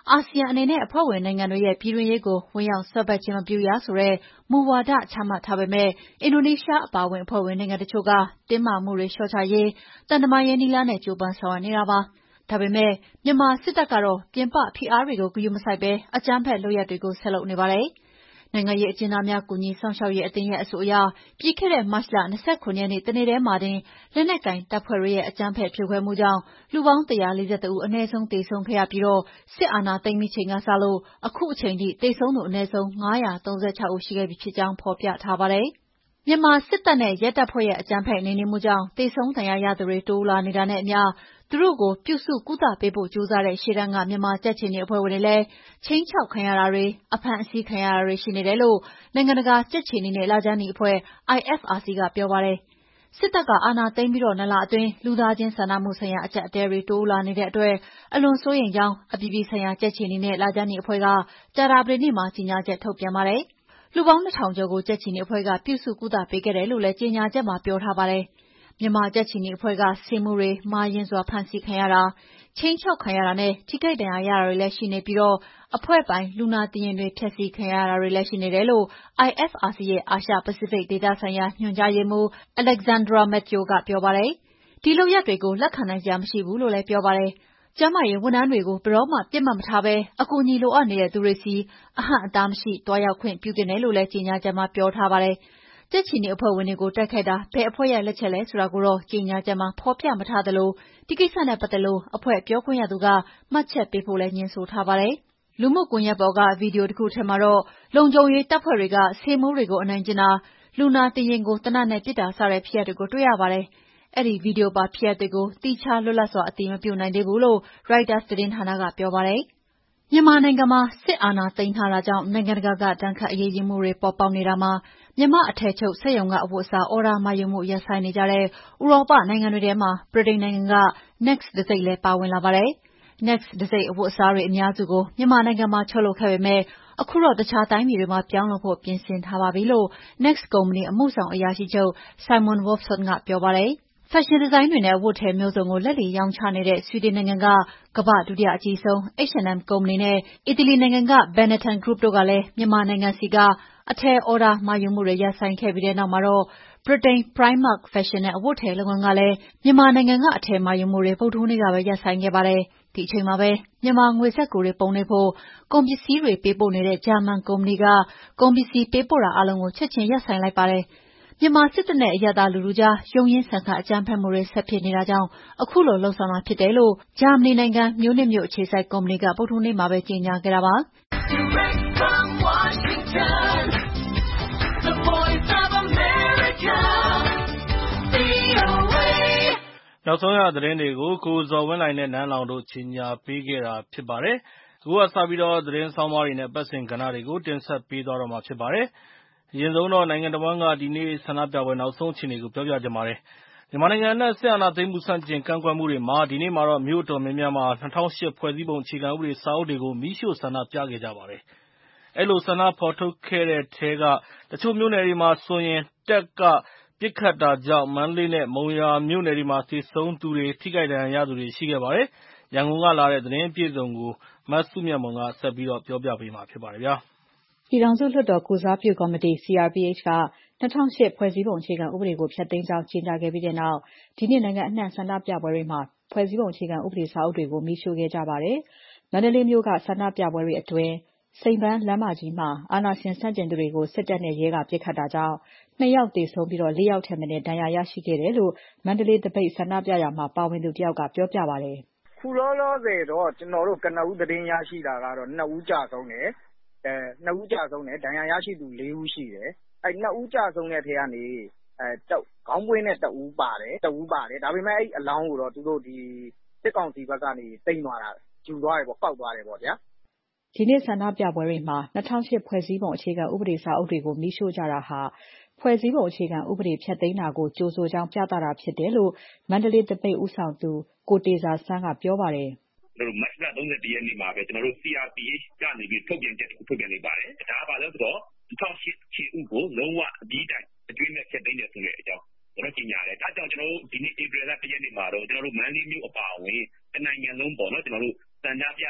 [SPEAKER 10] အာဆီယံအနေနဲ့အဖွဲ့ဝင်နိုင်ငံတွေရဲ့ပြည်တွင်းရေးကိုဝင်ရောက်စွက်ဖက်ခြင်းမပြုရဆိုတဲ့မူဝါဒချမှတ်ထားပေမဲ့အင်ဒိုနီးရှားအပါအဝင်အဖွဲ့ဝင်နိုင်ငံတချို့ကတင်းမာမှုတွေလျှော့ချရေးတန်တမာရေးနည်းလမ်းနဲ့ကြိုးပမ်းဆောင်ရွက်နေတာပါ။ဒါပေမဲ့မြန်မာစစ်တပ်ကတော့ပြင်ပဖိအားတွေကိုဂရုမစိုက်ဘဲအကြမ်းဖက်လုပ်ရပ်တွေကိုဆက်လုပ်နေပါတယ်။နိုင်ငံရေးအကျဉ်းသားများကူညီစောင့်ရှောက်ရေးအသင်းရဲ့အဆိုအရပြီးခဲ့တဲ့မတ်လ29 ရက်နေ့တနေ့တည်းမှာတင်လက်နက်ကိုင်တပ်ဖွဲ့တွေရဲ့အကြမ်းဖက်ဖြိုခွဲမှုကြောင့်လူပေါင်း141ဦးအနည်းဆုံးသေဆုံးခဲ့ရပြီးတော့စစ်အာဏာသိမ်းပြီးချိန်ကစလို့အခုအချိန်ထိသေဆုံးသူအနည်းဆုံး936ဦးရှိခဲ့ပြီဖြစ်ကြောင်းဖော်ပြထားပါတယ်။မြန်မာစစ်တပ်နဲ့ရဲတပ်ဖွဲ့ရဲ့အကြမ်းဖက်နှိမ်နင်းမှုကြောင့်သေဆုံးဒဏ်ရာရသူတွေတိုးလာနေတာနဲ့အမျှသူတို့ကိုပြုစုကုသပေးဖို့ကြိုးစားတဲ့ရှေ့တန်းကမြန်မာကြက်ခြေနီအဖွဲ့ဝင်တွေလည်းချင်းချောက်ခံရတာတွေအဖမ်းအဆီးခံရတာတွေရှိနေတယ်လို့နိုင်ငံတကာကြက်ခြေနီနဲ့လခြမ်းနီအဖွဲ့ IFRC ကပြောပါတယ်။စစ်တပ်ကအာဏာသိမ်းပြီးတော့2လအတွင်းလူသားချင်းစာနာမှုဆိုင်ရာအကျပ်အတည်းတွေတိုးလာနေတဲ့အတွက်အလွန်စိုးရိမ်ကြောင်းအပြည်ပြည်ဆိုင်ရာကြက်ခြေနီနဲ့လခြမ်းနီအဖွဲ့ကကြာသပတေးနေ့မှာကြေညာချက်ထုတ်ပြန်ပါတယ်။လူပေါင်း2000ကျော်ကိုကြက်ခြေနီအဖွဲ့ကပြုစုကုသပေးခဲ့တယ်လို့လည်းကြေညာချက်မှာပြောထားပါတယ်။မြန်မာကြက်ခြေနီအဖွဲ့ကဆေးမှုတွေမာရင်စွာဖမ်းဆီးခံရတာချင်းချောက်ခံရတာနဲ့ထိခိုက်ဒဏ်ရာရတာတွေလည်းရှိနေပြီးတော့အဖွဲ့ပိုင်လူနာတင်ရင်တွေဖျက်ဆီးခံရတာတွေလည်းရှိနေတယ်လို့ IFRC ရဲ့အာရှပစိဖိတ်ဒေသဆိုင်ရာညွှန်ကြားရေးမှူး Alexandra Matthew ကပြောပါတယ်။ဒီလုပ်ရပ်တွေကိုလက်ခံနိုင်စရာမရှိဘူးလို့လည်းပြောပါတယ်။ကျန်းမာရေးဝန်ထမ်းတွေကိုဘယ်တော့မှပြစ်မှတ်မထားဘဲအကူအညီလိုအပ်နေတဲ့သူတွေစီအဟန့်အတားမရှိတွားရောက်ခွင့်ပြုသင့်တယ်လို့လည်းကြေညာချက်မှာပြောထားပါတယ်။ကြက်ခြေနီအဖွဲ့ဝင်တွေကိုတိုက်ခိုက်တာဘယ်အဖွဲ့ရဲ့လက်ချက်လဲဆိုတာကိုတော့ကြေညာချက်မှာဖော်ပြမထားသလိုဒီကိစ္စနဲ့ပတ်သက်လို့အဖွဲ့ပြောခွင့်ရသူကမှတ်ချက်ပေးဖို့လည်းညွှန်ဆိုထားပါတယ်။လူမှုကွန်ရက်ပေါ်ကဗီဒီယိုတစ်ခုထဲမှာတော့လုံခြုံရေးတပ်ဖွဲ့တွေကဆေးမိုးတွေကိုအနိုင်ကျင့်တာလူနာတင်ရင်ကိုသေနတ်နဲ့ပစ်တာစတဲ့ဖြစ်ရပ်တွေကိုတွေ့ရပါတယ်။အဲဒီဗီဒီယိုပါဖြစ်ရပ်တွေကိုတိကျလွတ်လပ်စွာအတည်မပြုနိုင်သေးဘူးလို့ Reuters သတင်းဌာနကပြောပါတယ်။မြန်မာနိုင်ငံမှာစစ်အာဏာသိမ်းထားတာကြောင့်နိုင်ငံတကာကဒဏ်ခတ်အရေးယူမှုတွေပေါ်ပေါက်နေတာမှာမြန်မာအထည်ချုပ်စက်ရုံကအဝတ်အစားအော်ဒါမှာယူမှုရပ်ဆိုင်းနေကြတဲ့ဥရောပနိုင်ငံတွေထဲမှာဗြိတိန်နိုင်ငံက Next တံဆိပ်လည်းပါဝင်လာပါတယ်။ Next တံဆိပ်အဝတ်အစားတွေအများစုကိုမြန်မာနိုင်ငံမှာချုပ်လုပ်ခဲ့ပေမဲ့အခုတော့တခြားတိုင်းပြည်တွေမှာပြောင်းလုပ်ဖို့ပြင်ဆင်ထားပါပြီလို့ Next ကုမ္ပဏီအမှုဆောင်အရာရှိချုပ် Simon Wolfson ကပြောပါတယ်။ဖက်ရှင်ဒီဇိုင်းတွေနဲ့အဝတ်အထည်မျိုးစုံကိုလက်လီရောင်းချနေတဲ့ဆွီဒင်နိုင်ငံကကမ္ဘာ့ဒုတိယအကြီးဆုံး H&M ကုမ္ပဏီနဲ့အီတလီနိုင်ငံက Benetton Group တို့ကလည်းမြန်မာနိုင်ငံဆီကအထည်အော်ဒါမှာယူမှုတွေရပ်ဆိုင်းခဲ့ပြီးတဲ့နောက်မှာတော့ဗြိတိန် Primark ဖက်ရှင်နဲ့အဝတ်အထည်လုပ်ငန်းကလည်းမြန်မာနိုင်ငံကအထည်မှာယူမှုတွေဗုဒ္ဓဟူးနေ့ကပဲရပ်ဆိုင်းခဲ့ပါတယ်။ဒီအချိန်မှာပဲမြန်မာငွေစက္ကူတွေပုံနှိပ်ဖို့ကုန်ပစ္စည်းတွေပေးပို့နေတဲ့ဂျာမန်ကုမ္ပဏီကကုန်ပစ္စည်းပေးပို့တာအားလုံးကိုချက်ချင်းရပ်ဆိုင်းလိုက်ပါတယ်။မြန်မာစစ်တပ်နဲ့အရပ်သားလူထုကြားရုန်းရင်းဆန်ခတ်အကြမ်းဖက်မှုတွေဆက်ဖြစ်နေတာကြောင့်အခုလိုလှုံ့ဆော်တာဖြစ်တယ်လို့ဂျာမနီနိုင်ငံမြို့နစ်မြို့အခြေစိုက်ကုမ္ပဏီကဗုဒ္ဓဟူးနေ့မှာပဲကြေညာခဲ့တာပါ။
[SPEAKER 3] နောက်ဆုံးရသတင်းတွေကိုကိုဇော်ဝင်းလှိုင်နဲ့နန်းလောင်တို့ကြီးညာပေးခဲ့တာဖြစ်ပါတယ်။အခုကစပြီးတော့သတင်းဆောင်းပါးတွေနဲ့ပတ်စဉ်ကဏ္ဍတွေကိုတင်ဆက်ပေးသွားတော့မှာဖြစ်ပါတယ်။အရင်ဆုံးတော့နိုင်ငံတော်ဝန်ကဒီနေ့ဆန္ဒပြပွဲနောက်ဆုံးအခြေအနေကိုပြောပြကြပါမယ်။မြန်မာနိုင်ငံနဲ့စစ်အာဏာသိမ်းမှုဆန့်ကျင်ကန့်ကွက်မှုတွေမှာဒီနေ့မှာတော့မြို့တော်များများမှာ2008ဖွဲ့စည်းပုံအခြေခံဥပဒေစာအုပ်တွေကိုမီးရှို့ဆန္ဒပြခဲ့ကြပါတယ်။အဲလိုဆန္ဒဖော်ထုတ်ခဲ့တဲ့ထဲကတချို့မြို့နယ်တွေမှာဆိုရင်တပ်ကပစ်ခတ်တာကြောင့်မန္တလေးနဲ့မုံရွာမြို့နယ်တွေမှာသေဆုံးသူတွေထိခိုက်ဒဏ်ရာရသူတွေရှိခဲ့ပါတယ်။ရန်ကုန်ကလာတဲ့သတင်းအပြည့်အစုံကိုမစုမြတ်မွန်ကဆက်ပြီးတော့ပြောပြပေးမှာဖြစ်ပါတယ်ဗျာ
[SPEAKER 12] ။ပြည်ထောင်စုလွှတ်တော်ကိုစားပြုကော်မတီ CRPH က2008ဖွဲ့စည်းပုံအခြေခံဥပဒေကိုဖျက်သိမ်းကြောင်းကြေညာခဲ့ပြီးတဲ့နောက်ဒီနေ့နိုင်ငံအနှံ့ဆန္ဒပြပွဲတွေမှာဖွဲ့စည်းပုံအခြေခံဥပဒေစာအုပ်တွေကိုမီးရှို့ခဲ့ကြပါတယ်။မန္တလေးမြို့ကဆန္ဒပြပွဲတွေအတွင်းစိန်ပန်းလမ်းမကြီးမှာအာဏာရှင်ဆန့်ကျင်သူတွေကိုစစ်တပ်နဲ့ရဲကပစ်ခတ်တာကြောင့်2ယောက်သေဆုံးပြီး4ယောက်ထက်မနည်းဒဏ်ရာရရှိခဲ့တယ်လို့မန္တလေးသပိတ်ဆန္ဒပြရာမှာပါဝင်သူတယောက်ကပြောပြပါတယ်
[SPEAKER 13] ။ခုလောလောဆယ်တော့ကျွန်တော်တို့ကနဦးသတင်းရရှိတာကတော့2ဦးကြာဆုံးတယ်။2ဦးကြာဆုံးတယ်ဒဏ်ရာရရှိသူ4ဦးရှိတယ်။အဲ2ဦးကြာဆုံးတဲ့ထဲကနေခေါင်းပွင့်နဲ့2ဦးပါတယ်ဒါပေမဲ့အဲ့အလောင်းကိုတော့သူတို့ဒီစစ်ကောင်စီဘက်ကနေတိမ့်သွားတာယူသွားတယ်ပေါ့ပောက်သွားတယ်ပေါ့ဗျာ
[SPEAKER 12] ဒီနေ့ဆန္ဒပြပွဲတွေမှာ2008ဖွဲ့စည်းပုံအခြေခံဥပဒေစာအုပ်တွေကိုမီးရှို့ကြတာဟာဖွဲ့စည်းပုံအခြေခံဥပဒေဖျက်သိမ်းတာကိုကြိုဆိုကြောင်းပြသတာဖြစ်တယ်လို့မန္တလေးသပိတ်ဦးဆောင်သူကိုတေဇာဆန်းကပြောပါတယ်
[SPEAKER 4] ။ကျွန်တော်တို့မတ်လ31ရက်နေ့မှာပဲကျွန်တော်တို့ CRPH ကနေပြီးထုတ်ပြန်ချက်ထုတ်ပြန်နေပါတယ်။ဒါကဘာလဲဆိုတော့2008ခြေဥကိုလုံးဝအပြီးတိုင်အကျွေးမဲ့ဖျက်သိမ်းတယ်ဆိုတဲ့အကြောင်းကျွန်တော်ကြီးညာတယ်။ဒါကြောင့်ကျွန်တော်တို့ဒီနေ့ဧပြီလ1ရက်နေ့မှာတော့ကျွန်တော်တို့မန္တလေးမြို့အပါအဝင်တနိုင်ငံလုံးပေါ့နော်ကျွန်တော်တို့စံပြပြည်သူ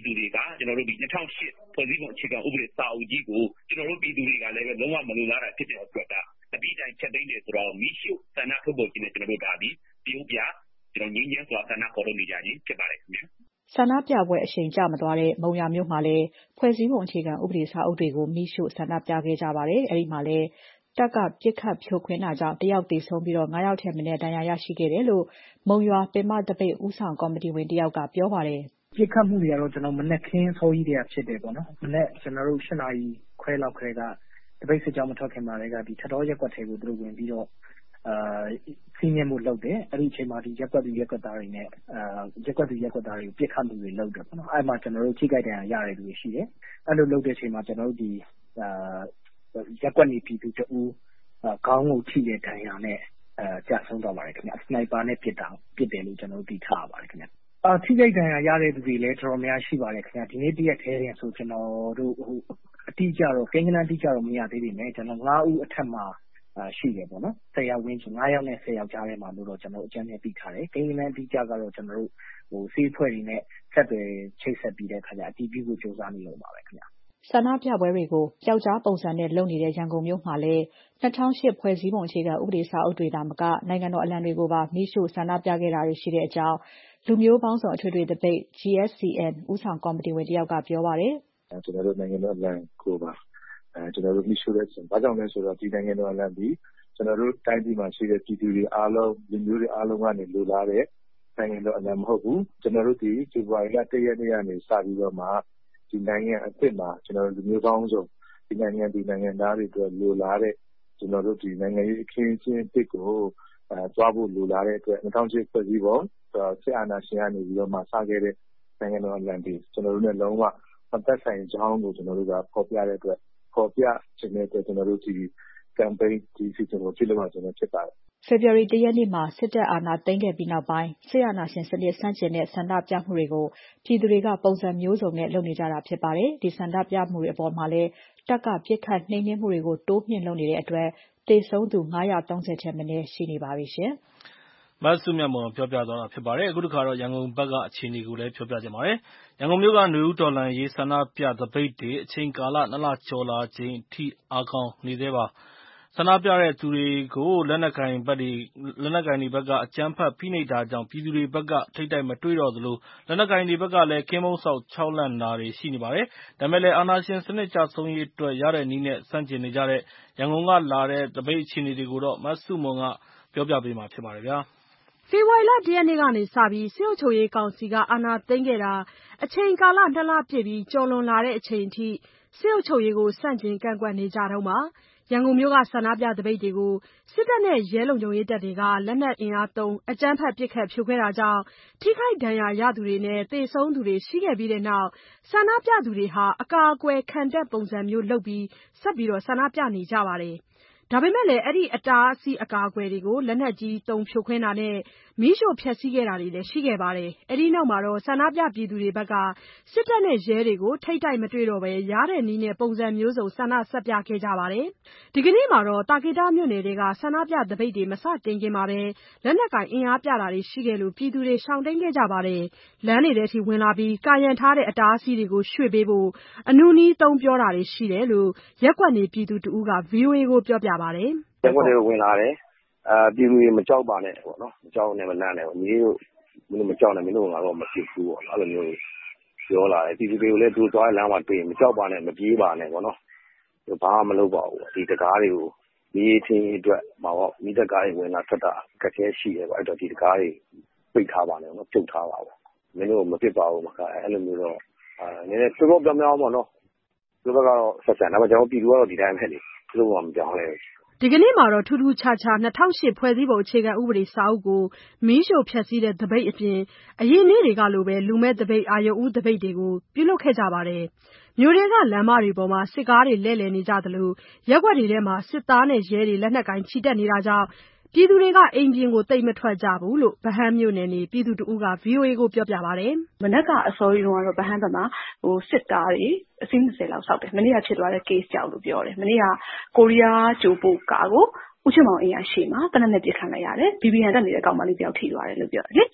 [SPEAKER 4] သူတွေကကျွန်တော်တို့ဒီ2008ဖွဲ့စည်းပုံအခြေခံဥပဒေစာအုပ်ကြီးကိုကျွန်တော်တို့ပြည်သူတွေကလည်းလုံးဝမလိုလားတာဖြစ်တဲ့အတွက်ကအပြီးတိုင်ချက်သိမ်းတယ်ဆိုတော့မိရှုဆန္ဒထုတ်ပေါ်ခြင်းနဲ့ကျွန်တော်တို့ဒါပြီးပြုံးပြကျွန်တော်ငင်းငင်းစွာဆန္ဒခေါ်လို့နေကြခြင်းဖြစ်ပါတယ်ခင်ဗျာ
[SPEAKER 12] ဆန္ဒပြပွဲအချိန်ကျမသွားတဲ့မုံရွာမြို့မှာလည်းဖွဲ့စည်းပုံအခြေခံဥပဒေစာအုပ်တွေကိုမိရှုဆန္ဒပြခဲ့ကြပါတယ်။အဲဒီမှာလည်းတပ်ကပြစ်ခတ်ဖြိုခွင်းတာကြောင့်တယောက်သေဆုံးပြီး9ယောက်ထက်မနည်းဒဏ်ရာရရှိခဲ့တယ်လို့မုံရွာပင်မသပိတ်ဦးဆောင်ကော်မတီဝင်တယောက်ကပြောပါတယ်
[SPEAKER 14] ။ပြစ်ခတ်မှုတွေကတော့ကျွန်တော်မနက်ခင်းစောကြီးတည်းဖြစ်တယ်ပေါ့နော်။မနက်ကျွန်တော်တို့7နာရီခွဲလောက်ခရဲကတပိတ်စစ်ကြောင်းမထွက်ခင်မှာလည်းကဒီထတော်ရက်ကွက်ထဲကိုသူတို့ဝင်ပြီးတော့စီးမြင်မှုလုပ်တယ်အဲ့ဒီအချိန်မှာဒီရက်ကွက်သူရက်ကွက်သားတွေနဲ့ရက်ကွက်သူရက်ကွက်သားတွေကိုပြစ်ခတ်မှုတွေလုပ်တယ်ပေါ့နော်အဲ့မှာကျွန်တော်တို့ချိတ်ကြိုက်တဲ့ရတဲ့လူတွေရှိတယ်အဲ့လိုလုပ်တဲ့အချိန်မှာကျွန်တော်တို့ဒီရက်ကွက်နေပြည်သူတူခေါင်းကိုထိတဲ့ဒဏ်ရာနဲ့ကြာဆုံးသွားပါတယ်ခင်ဗျစနိုက်ပါနဲ့ပစ်တယ်လို့ကျွန်တော်တို့သိထားပါတယ်ခင်ဗျထိကြိုက်ဒဏ်ရာရတဲ့လူတွေလည်းတော်တော်များရှိပါတယ်ခင်ဗျဒီနေ့တရက်ထဲရင်ဆိုကျွန်တော်တို့အတိအကျတော့ကိန်းဂဏန်းအတိအကျတော့မရသေးပေမဲ့ကျွန်တော်9ဦးအထက်မှာရှိတယ်ပေါ့နော်10ယောက်ဝင်းချင်9ယောက်နဲ့10ယောက်ကြားထဲမှာလို့တော့ကျွန်တော်အကြမ်းနဲ့ပြီးထားတယ်ကိန်းဂဏန်းအတိအကျကတော့ကျွန်တော်တို့စီးဖွဲ့တွေနဲ့ဆက်သွယ်ချိတ်ဆက်ပြီးတဲ့ခါကျအတီးပြုကိုစူးစမ်းနေလို့ပါပဲခင်ဗျ
[SPEAKER 12] ဆန္ဒပြပွဲတွေကိုပျောက်ကြားပုံစံနဲ့လုပ်နေတဲ့ရန်ကုန်မြို့မှာလည်း2008ဖွဲ့စည်းပုံအခြေခံဥပဒေစာအုပ်တွေဒါမကနိုင်ငံတော်အလံတွေကိုပါမိရှုဆန္ဒပြခဲ့တာတွေရှိတဲ့အကြောင်းလူမျိုးပေါင်းစုံအထွေထွေသပိတ် GSCN ဦးဆောင်ကော်မတီဝင်တယောက်ကပြောပါတယ်
[SPEAKER 15] ကျွန်တော်တို့နိုင်ငံတော်အလံကိုပါကျွန်တော်တို့မိရှုတဲ့အချိန်ဘာကြောင့်လဲဆိုတော့ဒီနိုင်ငံတော်အလံဒီကျွန်တော်တို့တိုင်းပြည်မှာရှိတဲ့ပြည်သူတွေအားလုံးလူမျိုးတွေအားလုံးကနေလိုလားတဲ့နိုင်ငံတော်အလံမဟုတ်ဘူးကျွန်တော်တို့ဒီဖေဖော်ဝါရီလ1ရက်နေ့ကနေစပြီးတော့မှဒီနိုင်ငံအစ်စ်မှာကျွန်တော်တို့လူမျိုးပေါင်းစုံဒီနိုင်ငံသားတွေအတွက်လိုလားတဲ့ကျွန်တော်တို့ဒီနိုင်ငံရေးအခင်းအကျင်းအစ်စ်ကိုသွားဖို့လိုလားတဲ့အတွက်2008ဖွဲ့စည်းပုံစစ်အာဏာရှင်ကနေပြီးတော့မှစခဲ့တဲ့နိုင်ငံတော်အလံဒီကျွန်တော်တို့နဲ့လုံးဝမသက်ဆိုင်ကြောင်းကိုကျွန်တော်တို့ကဖော်ပြတဲ့အတွက်ဖော်ပြခြင်းနဲ့ကျွန်တော်တို့ဒီ campaign ဒီစီစဉ်ကိုပြုလုပ်မှာဖြစ်ပါတယ်
[SPEAKER 12] ။ဖေဖော်ဝါရီ1ရက်နေ့မှာစစ်တပ်အာဏာသိမ်းခဲ့ပြီးနောက်ပိုင်းစစ်အာဏာရှင်စနစ်ဆန့်ကျင်တဲ့ဆန္ဒပြမှုတွေကိုပြည်သူတွေကပုံစံမျိုးစုံနဲ့လုပ်နေကြတာဖြစ်ပါတယ်။ဒီဆန္ဒပြမှုတွေအပေါ်မှာလည်းတပ်ကပြစ်ခတ်နှိမ်နင်းမှုတွေကိုတိုးမြှင့်လုပ်နေတဲ့အတွက်သေဆုံးသူ930ထက်မနည်းရှိနေပါပြီရှင်
[SPEAKER 3] ။မဆုမြတ်မွန်ပြောပြသွားတာဖြစ်ပါတယ်။အခုတစ်ခါတော့ရန်ကုန်ဘက်ကအခြေအနေကိုလည်းပြောပြချင်ပါတယ်။ရန်ကုန်မြို့ကနွေဦးတော်လှန်ရေးဆန္ဒပြသပိတ်တွေအချိန်ကာလ2လကျော်လာချိန်အထိအားကောင်းနေသေးပါ။ဆန္ဒပြတဲ့သူတွေကိုလက်နက်ကိုင်တွေဘက်ကအကြမ်းဖက်ဖိနှိပ်တာကြောင့်ပြည်သူတွေဘက်ကထိပ်တိုက်မတွေ့တော့သလိုလက်နက်ကိုင်တွေဘက်ကလည်းကင်းမုန်းဆောက်ခြောက်လန့်တာတွေရှိနေပါတယ်။ဒါပေမဲ့လည်းအာဏာရှင်စနစ်ကျဆုံးရေးအတွက်ရတဲ့နည်းနဲ့ဆန့်ကျင်နေကြတဲ့ရန်ကုန်ကလာတဲ့သပိတ်အခြေအနေတွေကိုတော့မဆုမွန်ကပြောပြပေးမှာဖြစ်ပါတယ်ဗျာ
[SPEAKER 16] ။ဖေဖော်ဝါရီလ1ရက်နေ့ကနေစပြီးစစ်အုပ်ချုပ်ရေးကောင်စီကအာဏာသိမ်းခဲ့တာအချိန်ကာလ2လပြည့်ပြီးကျော်လွန်လာတဲ့အချိန်ထိစစ်အုပ်ချုပ်ရေးကိုဆန့်ကျင်ကန့်ကွက်နေကြတုန်းပါ။ရန်ကုန်မြို့ကဆန္ဒပြသပိတ်တွေကိုစစ်တပ်နဲ့ရဲလုံခြုံရေးတပ်တွေကလက်နက်အင်အားသုံးအကြမ်းဖက်ပစ်ခတ်ဖြိုခွဲတာကြောင့်ထိခိုက်ဒဏ်ရာရသူတွေနဲ့သေဆုံးသူတွေရှိခဲ့ပြီးတဲ့နောက်ဆန္ဒပြသူတွေဟာအကာအကွယ်ခံတပ်ပုံစံမျိုးလုပ်ပြီးဆက်ပြီးဆန္ဒပြနေကြပါတယ်။ဒါပေမဲ့လည်းအဲ့ဒီအတားအဆီးအကာအကွယ်တွေကိုလက်နက်ကြီးသုံးဖြိုခွင်းတာနဲ့မီးရှို့ဖျက်ဆီးခဲ့တာတွေလည်းရှိခဲ့ပါတယ်။အဲ့ဒီနောက်မှာတော့ဆန္ဒပြပြည်သူတွေဘက်ကစစ်တပ်နဲ့ရဲတွေကိုထိပ်တိုက်မတွေ့တော့ဘဲရတဲ့နည်းနဲ့ပုံစံမျိုးစုံဆန္ဒဆက်ပြခဲ့ကြပါတယ်။ဒီကနေ့မှာတော့တာကေတမြို့နယ်တွေကဆန္ဒပြသပိတ်တွေမစတင်ခင်မှာပဲလက်နက်ကိုင်အင်အားပြတာတွေရှိခဲ့လို့ပြည်သူတွေရှောင်တိန်ခဲ့ကြပါတယ်။လမ်းတွေထဲထိဝင်လာပြီးကာရန်ထားတဲ့အတားအဆီးတွေကိုရွှေ့ပေးဖို့အနုနည်းသုံးပြောတာတွေရှိတယ်လို့ရက်ကွက်နေပြည်သူတဦးက VOA ကိုပြောပြပါတယ်
[SPEAKER 17] ။ရက်ကွက်တွေဝင်လာတယ်ပြည်သူတွေမကြောက်ပါနဲ့ပေါ့နော်မကြောက်နဲ့မလန့်နဲ့ပေါ့ညီတို့မင်းတို့မကြောက်နဲ့မင်းတို့ငါတော့မဖြစ်ဘူးပေါ့အဲ့လိုမျိုးပြောလာတယ်ပြည်သူတွေကိုလည်းသူသွားလမ်းမှာတွေ့ရင်မကြောက်ပါနဲ့မပြေးပါနဲ့ပေါ့နော်ဘာမှမလုပ်ပါဘူးဒီတကားတွေကိုမိချင်းအတွက်မှာပေါ့မိသက်ကားတွေဝင်လာထွက်တာကခဲရှိတယ်ပေါ့အဲ့တော့ဒီတကားတွေပိတ်ထားပါနဲ့နော်ပြုတ်ထားပါပေါ့မင်းတို့မဖြစ်ပါဘူးမကအဲ့လိုမျိုးတော့နည်းနည်းတော်တော်ပြောင်းပေါ့နော်ဒီဘက်ကတော့ဆက်ဆံဒါပေမဲ့ကျွန်တော်ပြည်သူကတော့ဒီတိုင်းပဲလေဘယ်လိုမှမပြောင်းလဲ
[SPEAKER 16] ဒီကနေ့မှာတော့ထူးထူးခြားခြား2008ဖွဲ့စည်းပုံအခြေခံဥပဒေစာအုပ်ကိုမီးရှို့ဖျက်ဆီးတဲ့သပိတ်အပြင်အရင်နေ့တွေကလိုပဲလူမဲ့သပိတ်အာရုံဦးသပိတ်တွေကိုပြုလုပ်ခဲ့ကြပါတယ်။မြို့တွေကလမ်းမတွေပေါ်မှာစစ်ကားတွေလှည့်လည်နေကြသလိုရက်ွက်တွေထဲမှာစစ်သားနဲ့ရဲတွေလက်နက်ကိုင်ချီတက်နေတာကြောင့်ပြည်သူတွေကအိမ်ပြင်ကိုတိတ်မထွက်ကြဘူးလို့ဗဟန်းမြို့နယ်နေပြည်သူတဦးက VOA ကိုပြောပြပါတယ်
[SPEAKER 18] ။မနက်ကအစောကြီးတုန်းကတော့ဗဟန်းဘက်မှာစစ်သားတွေအစီး20လောက်စောက်တယ်။မနေ့ကဖြစ်သွားတဲ့ case ကြောင့်လို့ပြောတယ်။မနေ့ကကိုရီးယားဂျိုပို့ကားကိုဦးချစ်မောင်အင်ရရှိမှာတနက်နဲ့ပြစ်ခတ်လိုက်ရတယ်။ BBN တက်နေတဲ့ကောင်မလေးတယောက်ထိသွားတယ်လို့ပြောတယ်လေ။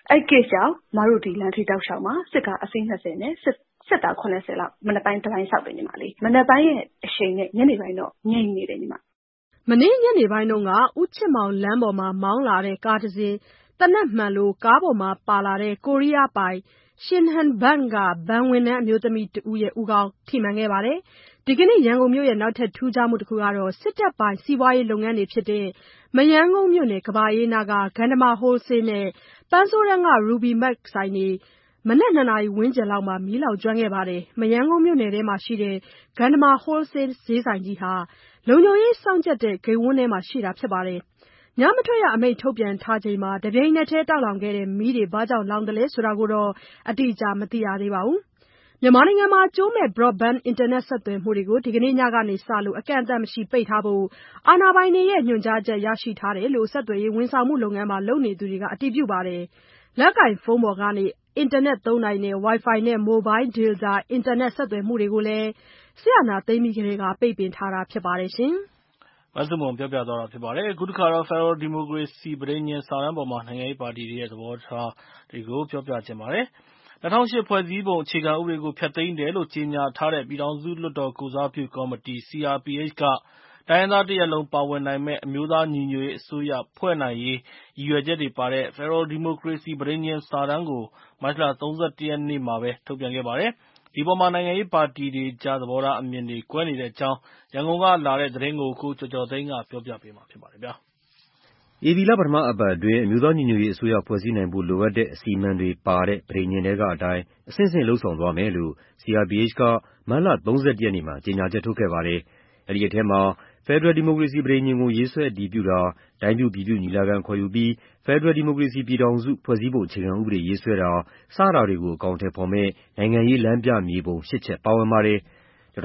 [SPEAKER 18] အဲ့ case ကြောင့်မတို့ဒီလမ်းထိတောက်လျှောက်မှာစစ်ကအစီး20နဲ့စစ်တာ80လောက်မနက်ပိုင်းတစ်ပိုင်းဆောက်တယ်ညီမလေးမနက်ပိုင်းရဲ့အချိန်နဲ့ညနေပိုင်းတော့ငြိမ်နေတယ်ညီမ
[SPEAKER 16] မနေ့ညနေပိုင်းတုန်းကဦးချစ်မောင်လမ်းပေါ်မှာမောင်းလာတဲ့ကားတစ်စီးတနက်မှန်လို့ကားပေါ်မှာပါလာတဲ့ကိုရီးယားပိုင်ရှင်ဟန်ဘန်ကဘန်ဝန်ထမ်းအမျိုးသမီးတဦးရဲ့ဦးခေါင်းထိမှန်ခဲ့ပါတယ်ဒီကနေ့ရန်ကုန်မြို့ရဲ့နောက်ထပ်ထူးခြားမှုတစ်ခုကတော့စစ်တပ်ပိုင်စီးပွားရေးလုပ်ငန်းတွေဖြစ်တဲ့မရမ်းကုန်းမြို့နယ်ကဘာအေးနာကဂန္ဓမာဟိုးဆေးနဲ့ပန်းစိုးရန်က Ruby Max ဆိုင်တွေမနက်2 နာရီဝန်းကျင်လောက်မှာမီးလောင်ကျွမ်းခဲ့ပါတယ်။မရမ်းကုန်းမြို့နယ်ထဲမှာရှိတဲ့ဂန္ဓမာဟိုးဆေးဈေးဆိုင်ကြီးဟာလုံခြုံရေးစောင့်ကြပ်တဲ့ဂိတ်ဝန်းထဲမှာရှိတာဖြစ်ပါတယ်။ညမထွက်ရအမိန့်ထုတ်ပြန်ထားချိန်မှာတပြိုင်နက်တည်းတောက်လောင်ခဲ့တဲ့မီးတွေဘာကြောင့်လောင်တယ်လဲဆိုတာကိုတော့အတိအကျမသိရသေးပါဘူး။မြန်မာနိုင်ငံမှာကျိုးမဲ့ broadband အင်တာနက်ဆက်သွယ်မှုတွေကိုဒီကနေ့ညကနေစလို့အကန့်အသတ်မရှိပိတ်ထားဖို့အာဏာပိုင်တွေရဲ့ညွှန်ကြားချက်ရရှိထားတယ်လို့ဆက်သွယ်ရေးဝန်ဆောင်မှုလုပ်ငန်းမှာလုပ်နေသူတွေကအတည်ပြုပါတယ်။လက်ကိုင်ဖုန်းပေါ်ကနေအင်တာနက်သုံးနိုင်တဲ့ Wi-Fi နဲ့ Mobile Data အင်တာနက်ဆက်သွယ်မှုတွေကိုလည်းစစ်အာဏာသိမ်းပြီးကတည်းကပိတ်ပင်ထားတာဖြစ်ပါတယ်ရှင်
[SPEAKER 3] ။မဆုမွန်ပြောပြသွားတာဖြစ်ပါတယ်။အခုတစ်ခါတော့ Federal Democracy ပဋိညာဉ်စာတမ်းပေါ်မှာနိုင်ငံရေးပါတီတွေရဲ့သဘောထားတွေကိုပြောပြချင်ပါတယ်။2008ဖွဲ့စည်းပုံအခြေခံဥပဒေကိုဖျက်သိမ်းတယ်လို့ကြေညာထားတဲ့ပြည်ထောင်စုလွှတ်တော်ကိုယ်စားပြုကော်မတီ CRPH ကတိုင်းရင်းသားတစ်ရပ်လုံးပါဝင်နိုင်မယ့်အမျိုးသားညီညွတ်ရေးအစိုးရဖွဲ့နိုင်ရေးရည်ရွယ်ချက်တွေပါတဲ့ Federal Democracy ပဋိညာဉ်စာတမ်းကိုမတ်လ 31 ရက်နေ့မှာပဲထုတ်ပြန်ခဲ့ပါတယ်။ဒီအပေါ်မှာနိုင်ငံရေးပါတီတွေကြားသဘောထားအမြင်တွေကွဲနေတဲ့အကြောင်းရန်ကုန်ကလာတဲ့သတင်းကိုကိုကျော်ကျော်သိန်းကပြောပြပေးမှာဖြစ်ပါတယ်ဗျာ
[SPEAKER 1] ဧပြီလပထမအပတ်အတွင်းအမျိုးသားညီညွတ်ရေးအစိုးရဖွဲ့စည်းနိုင်ဖို့လိုအပ်တဲ့အစီအမံတွေပါတဲ့ပဋိညာဉ်ထဲကအတိုင်းအဆင့်ဆင့်လုပ်ဆောင်သွားမယ်လို့ CRPH ကမတ်လ 31 ရက်နေ့မှာကြေညာချက်ထုတ်ခဲ့ပါတယ်။အဲဒီအထဲမှာဖက်ဒရယ်ဒီမိုကရေစီပဋိညာဉ်ကိုရေးဆွဲအတည်ပြုတာ၊တိုင်းပြုပြည်ပြုညီလာခံခေါ်ယူပြီးဖက်ဒရယ်ဒီမိုကရေစီပြည်ထောင်စုဖွဲ့စည်းပုံအခြေခံဥပဒေရေးဆွဲတာစတာတွေကိုအကောင်အထည်ဖော်မယ့်နိုင်ငံရေးလမ်းပြမြေပုံ 8 ချက်ပါဝင်ပါတယ်။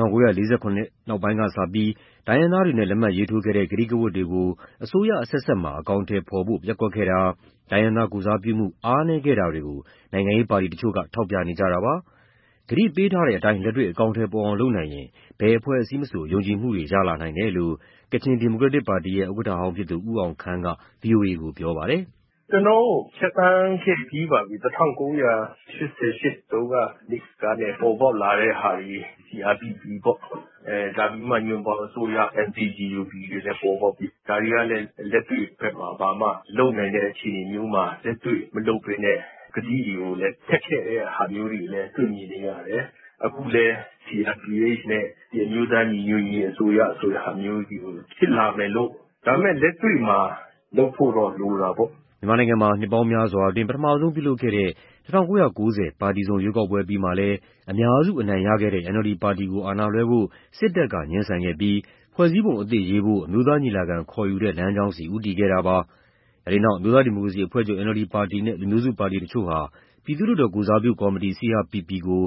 [SPEAKER 1] 1948နောက်ပိုင်းကစပြီးတိုင်းရင်းသားတွေနဲ့လက်မှတ်ရေးထိုးခဲ့တဲ့ကတိကဝတ်တွေကိုအစိုးရအဆက်ဆက်မှာအကောင်အထည်ဖော်ဖို့ပျက်ကွက်ခဲ့တာ၊တိုင်းရင်းသားကိုယ်စားပြုမှုအားနည်းခဲ့တာတွေကိုနိုင်ငံရေးပါတီတချို့ကထောက်ပြနေကြတာပါ။ကတိပေးထားတဲ့အတိုင်းလက်တွေ့အကောင်အထည်ပေါ်အောင်လုပ်နိုင်ရင်ဘယ်အဖွဲ့အစည်းမဆိုယုံကြည်မှုတွေရလာနိုင်တယ်လို့ကချင်ဒီမိုကရက်တစ်ပါတီရဲ့ဥက္ကဋ္ဌဟောင်းဖြစ်သူဦးအောင်ခမ်းက VOA ကိုပြောပါတယ်
[SPEAKER 19] ။ကျနော်တို့ဖြတ်သန်းခဲ့ပြီးပါပြီ1988တုန်းကကနေပေါ်ပေါက်လာတဲ့ဟာတွေ CRPP ပေါ့ဒါပြီးမှညွန့်ပေါင်းအစိုးရ NCGUB တွေလည်းပေါ်ပေါက်ပြီးဒါတွေကလည်းလက်တွေ့ဘက်မှာဘာမှလုပ်နိုင်တဲ့အခြေအနေမျိုးမှာလက်တွေ့မလုပ်ဘဲနဲ့ကတိတွေကိုလည်းဖျက်ခဲ့တဲ့ဟာမျိုးတွေလည်းတွေ့မြင်နေရတယ်အခုလည်း CRPH နဲ့ဒီအမျိုးသားညီညွတ်ရေးအစိုးရဆိုတဲ့ဟာမျိုးတွေကိုဖြစ်လာမယ်လို့ဒါပေမဲ့လက်တွေ့မှာလုပ်ဖို့တော့လိုတာပေါ့
[SPEAKER 1] မြန်မာနိုင်ငံမှာနှစ်ပေါင်းများစွာအတွင်းပထမဆုံးပြုလုပ်ခဲ့တဲ့1990ပါတီစုံရွေးကောက်ပွဲပြီးမှလည်းအများစုအနိုင်ရခဲ့တဲ့ NLD ပါတီကိုအာဏာလွှဲဖို့စစ်တပ်ကငြင်းဆန်ခဲ့ပြီးဖွဲ့စည်းပုံအသစ်ရေးဖို့အမျိုးသားညီလာခံခေါ်ယူတဲ့လမ်းကြောင်းစီဦးတည်ခဲ့တာပါ။အဲဒီနောက်အမျိုးသားဒီမိုကရေစီအဖွဲ့ချုပ် NLD ပါတီနဲ့လူမျိုးစုပါတီတချို့ဟာပြည်သူ့လွှတ်တော်ကိုယ်စားပြုကော်မတီ CRPP ကို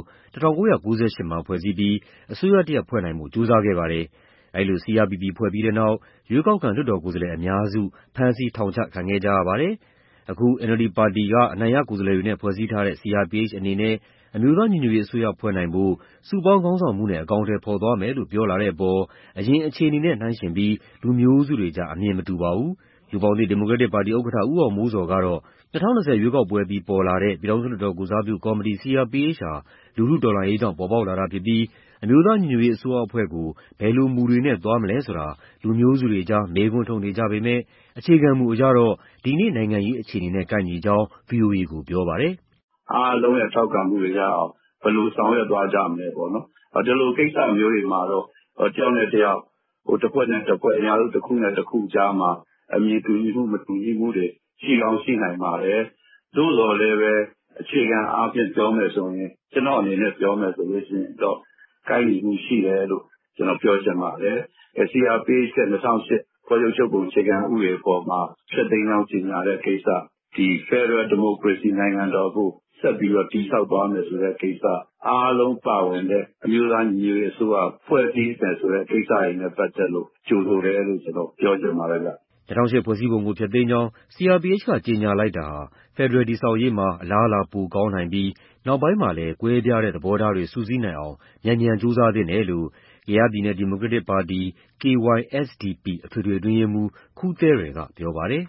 [SPEAKER 1] 1998မှာဖွဲ့စည်းပြီးအစိုးရတရပ်ဖွဲ့နိုင်ဖို့ကြိုးစားခဲ့ပါတယ်။အဲဒီလို CRPP ဖွဲ့ပြီးတဲ့နောက်ရွေးကောက်ခံလွှတ်တော်ကိုယ်စားလှယ်အများစုဖမ်းဆီးထောင်ချခံခဲ့ကြရပါတယ်။အခု NLD ပါတီကအနိုင်ရကိုယ်စားလှယ်တွေနဲ့ဖွဲ့စည်းထားတဲ့ CRPH အနေနဲ့အမျိုးသားညီညွတ်ရေးအစိုးရဖွဲ့နိုင်ဖို့စုပေါင်းခေါင်းဆောင်မှုနဲ့အကောင်အထည်ဖော်သွားမယ်လို့ပြောလာတဲ့အပေါ်အရင်အခြေအနေနဲ့နှိုင်းယှဉ်ပြီးလူမျိုးစုတွေကြားအမြင်မတူပါဘူး။လူပေါင်းသစ်ဒီမိုကရက်တစ်ပါတီဥက္ကဋ္ဌဦးအောင်မိုးဇော်ကတော့2020ရွေးကောက်ပွဲပြီးပေါ်လာတဲ့ပြည်ထောင်စုလွှတ်တော်ကိုယ်စားပြုကော်မတီ CRPH ဟာလူထုတော်လှန်ရေးကြောင့်ပေါ်ပေါက်လာတာဖြစ်ပြီးအမျိုးသားညီညွတ်ရေးအစိုးရအဖွဲ့ကိုဘယ်လိုမူတွေနဲ့သွားမလဲဆိုတာလူမျိုးစုတွေကြားမေးခွန်းထုတ်နေကြပေမဲ့အခြေခံမူအရတော့ဒီနေ့နိုင်ငံရေးအခြေအနေနဲ့ကိုက်ညီကြောင်း VOA ကိုပြောပါတယ်
[SPEAKER 19] ။အားလုံးရဲ့ထောက်ခံမှုတွေရအောင်ဘယ်လိုဆောင်ရွက်သွားကြမလဲပေါ့နော်။ဒီလိုကိစ္စမျိုးတွေမှာတော့တယောက်နဲ့တယောက်တစ်ဖွဲ့နဲ့တစ်ဖွဲ့အများစုတစ်ခုနဲ့တစ်ခုကြားမှာအမြင်တူညီမှုမတူညီမှုတွေရှိကောင်းရှိနိုင်ပါတယ်။သို့တော်လည်းပဲအခြေခံအားဖြင့်ပြောမယ်ဆိုရင်ကျွန်တော်အနေနဲ့ပြောမယ်ဆိုလို့ရှိရင်တော့ကိုက်ညီမှုရှိတယ်လို့ကျွန်တော်ပြောချင်ပါတယ်။ CRPH က2008ဖွဲ့ချုပ်ပုံအခြေခံဥပဒေပေါ်မှာဆက်သိမ်းအောင်ကြီးညာတဲ့ကိစ္စဒီ Federal Democracy နိုင်ငံတော်ကိုဆက်ပြီးတော့တည်ဆောက်သွားမယ်ဆိုတဲ့ကိစ္စအားလုံးပါဝင်တဲ့အမျိုးသားညီညွတ်ရေးအစိုးရဖွဲ့စည်းတယ်ဆိုတဲ့ကိစ္စတွေနဲ့ပတ်သက်လို့ကြိုဆိုတယ်လို့ကျွန်တော်ပြောချင်ပါတယ်ဗျ
[SPEAKER 1] 2008ဖွဲ့စည်းပုံကိုဖျက်သိမ်းကြောင်း CRPH ကကြေညာလိုက်တာဟာဖက်ဒရယ်တည်ဆောက်ရေးမှာအလားအလာပိုကောင်းနိုင်ပြီးနောက်ပိုင်းမှာလည်းကွဲပြားတဲ့သဘောထားတွေစုစည်းနိုင်အောင်မြန်မြန်ကြိုးစားသင့်တယ်လို့ကယားပြည်နယ်ဒီမိုကရက်တစ်ပါတီ KySDP အထွေထွေအတွင်းရေးမှူးခူးသဲရယ်ကပြောပါတယ်
[SPEAKER 19] ။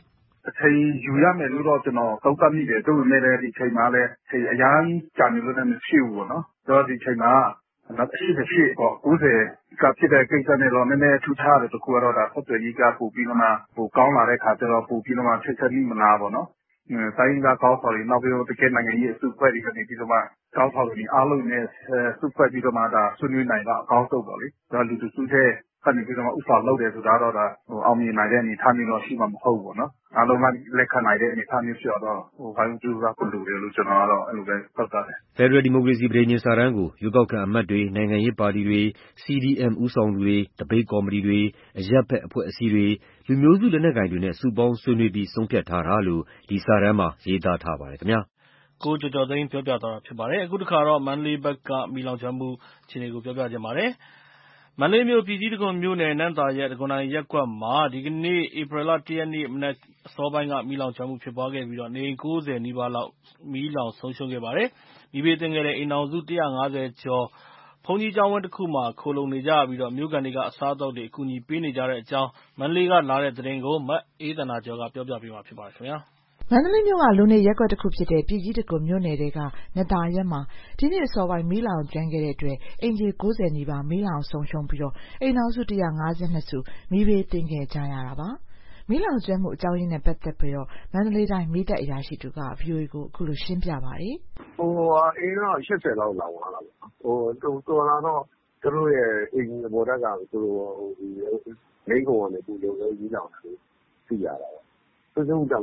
[SPEAKER 20] အချိန်ယူရမယ်လို့တော့ကျွန်တော်သုံးသပ်မိတယ်တို့ပေမဲ့လည်းဒီချိန်မှာလည်းအများကြီးကြာနေလို့လည်းမရှိဘူးပေါ့နော်ဆိုတော့ဒီချိန်မှာနောက်ရှိပေါ့90ကဖြစ်တဲ့ကိစ္စနဲ့တော့နည်းနည်းထူးခြားတယ်တခုကတော့ဒါဆက်သွယ်ရေးကပို့ပြီးတော့မှပိုကောင်းလာတဲ့ခါကျတော့ပို့ပြီးတော့မှချက်ချက်မိမလားပေါ့နော်တိုင်းကကောင်းဆောင်တွေနောက်ပြီးတော့တကယ်နိုင်ငံရေးအစုအဖွဲ့တွေကနေပြီးတော့မှကောင်းဆောင်တွေအားလုံးနဲ့စုဖွဲ့ပြီးတော့မှဒါဆွေးနွေးနိုင်တော့အကောင်းဆုံးပေါ့လေဒါလူစုတဲ့ကနေပြီးတော့ဥစ္စာလုပ်တယ်ဆိုတာတော့ဒါအောင်မြင်နိုင်တဲ့အနေအထားမျိုးတော့ရှိမှာမဟုတ်ဘူးနော်အားလုံးကလက်ခံနိုင်တဲ့အနေအထားမျိုးဖြစ်တော့ဘိုင်းကျူကပုံလို့လို့ကျွန်တော်ကတော့အဲ့လိုပဲဟုတ်တယ်
[SPEAKER 1] ဖက်ဒရယ်ဒီမိုကရေစီပြည်ညင်စာတမ်းကိုရွေးကောက်ခံအမတ်တွေနိုင်ငံရေးပါတီတွေ CDM ဦးဆောင်သူတွေတပိတ်ကော်မတီတွေအရပ်ဘက်အဖွဲ့အစည်းတွေလူမျိုးစုလက်နက်ကိုင်တွေနဲ့စုပေါင်းဆွေးနွေးပြီးဆုံးဖြတ်ထားတာလို့ဒီစာတမ်းမှာရေးသားထားပါတယ်ခင်ဗျာ
[SPEAKER 3] ကိုကျော်ကျော်သိန်းပြောပြသွားတာဖြစ်ပါတယ်အခုတစ်ခါတော့မန္တလေးဘက်ကမိလောင်ကျွမ်းမှုအခြေအနေကိုပြောပြခြင်းပါတယ်မန္တလေးမြို့ပြည်ကြီးတကွန်မြို့နယ်နန့်သာရက်တကွန်တိုင်းရက်ကွက်မှာဒီကနေ့ဧပြီလ 1 ရက်နေ့မနက်အစောပိုင်းကမိလောင်ကျွမ်းမှုဖြစ်ပွားခဲ့ပြီးတော့နေအိမ်90နီးပါးလောက်မိလောင်ဆုံးရှုံးခဲ့ပါတယ်မိဘတင်ခဲ့တဲ့အိမ်တော်စု150ကျော်ဘုန်းကြီးကျောင်းဝင်းတစ်ခုမှာခိုလုံနေကြပြီးတော့မြို့ကန်တွေကအစားအသောက်တွေအကူအညီပေးနေကြတဲ့အကြောင်းမန္တလေးကလာတဲ့သတင်းကိုမအေးသန္တာကျော်ကပြောပြပေးမှာဖြစ်ပါတယ်ခင်ဗျာ
[SPEAKER 9] မန္တလေးမြို့ကလူနေရပ်ကွက်တစ်ခုဖြစ်တဲ့ပြည်ကြီးတကွန်မြို့နယ်ကနတာရက်မှာဒီနေ့အစောပိုင်းမီးလောင်ကျွမ်းခဲ့တဲ့အတွက်အိမ်ခြေ90နီးပါးမီးလောင်ဆုံးရှုံးပြီးတော့အိမ်တော်စု152စုမီးဘေးတင်ခဲ့ကြရတာပါမီးလောင်ကျွမ်းမှုအကြောင်းရင်းနဲ့ပတ်သက်ပြီးတော့မန္တလေးတိုင်းမီးတပ်အရာရှိတူက VOA ကိုအခုလိုရှင်းပြပါတယ်
[SPEAKER 15] အိမ်တော့80လောက်လောင်သွားတာပေါ့တော်လာတော့သူတို့ရဲ့အိမ်ပေါ်တက်ကသူတို့လိမ့်ကုန်ကနေပူလုံးလေးကြီးလောင်တယ်သိရတာပေါ့သူတို့က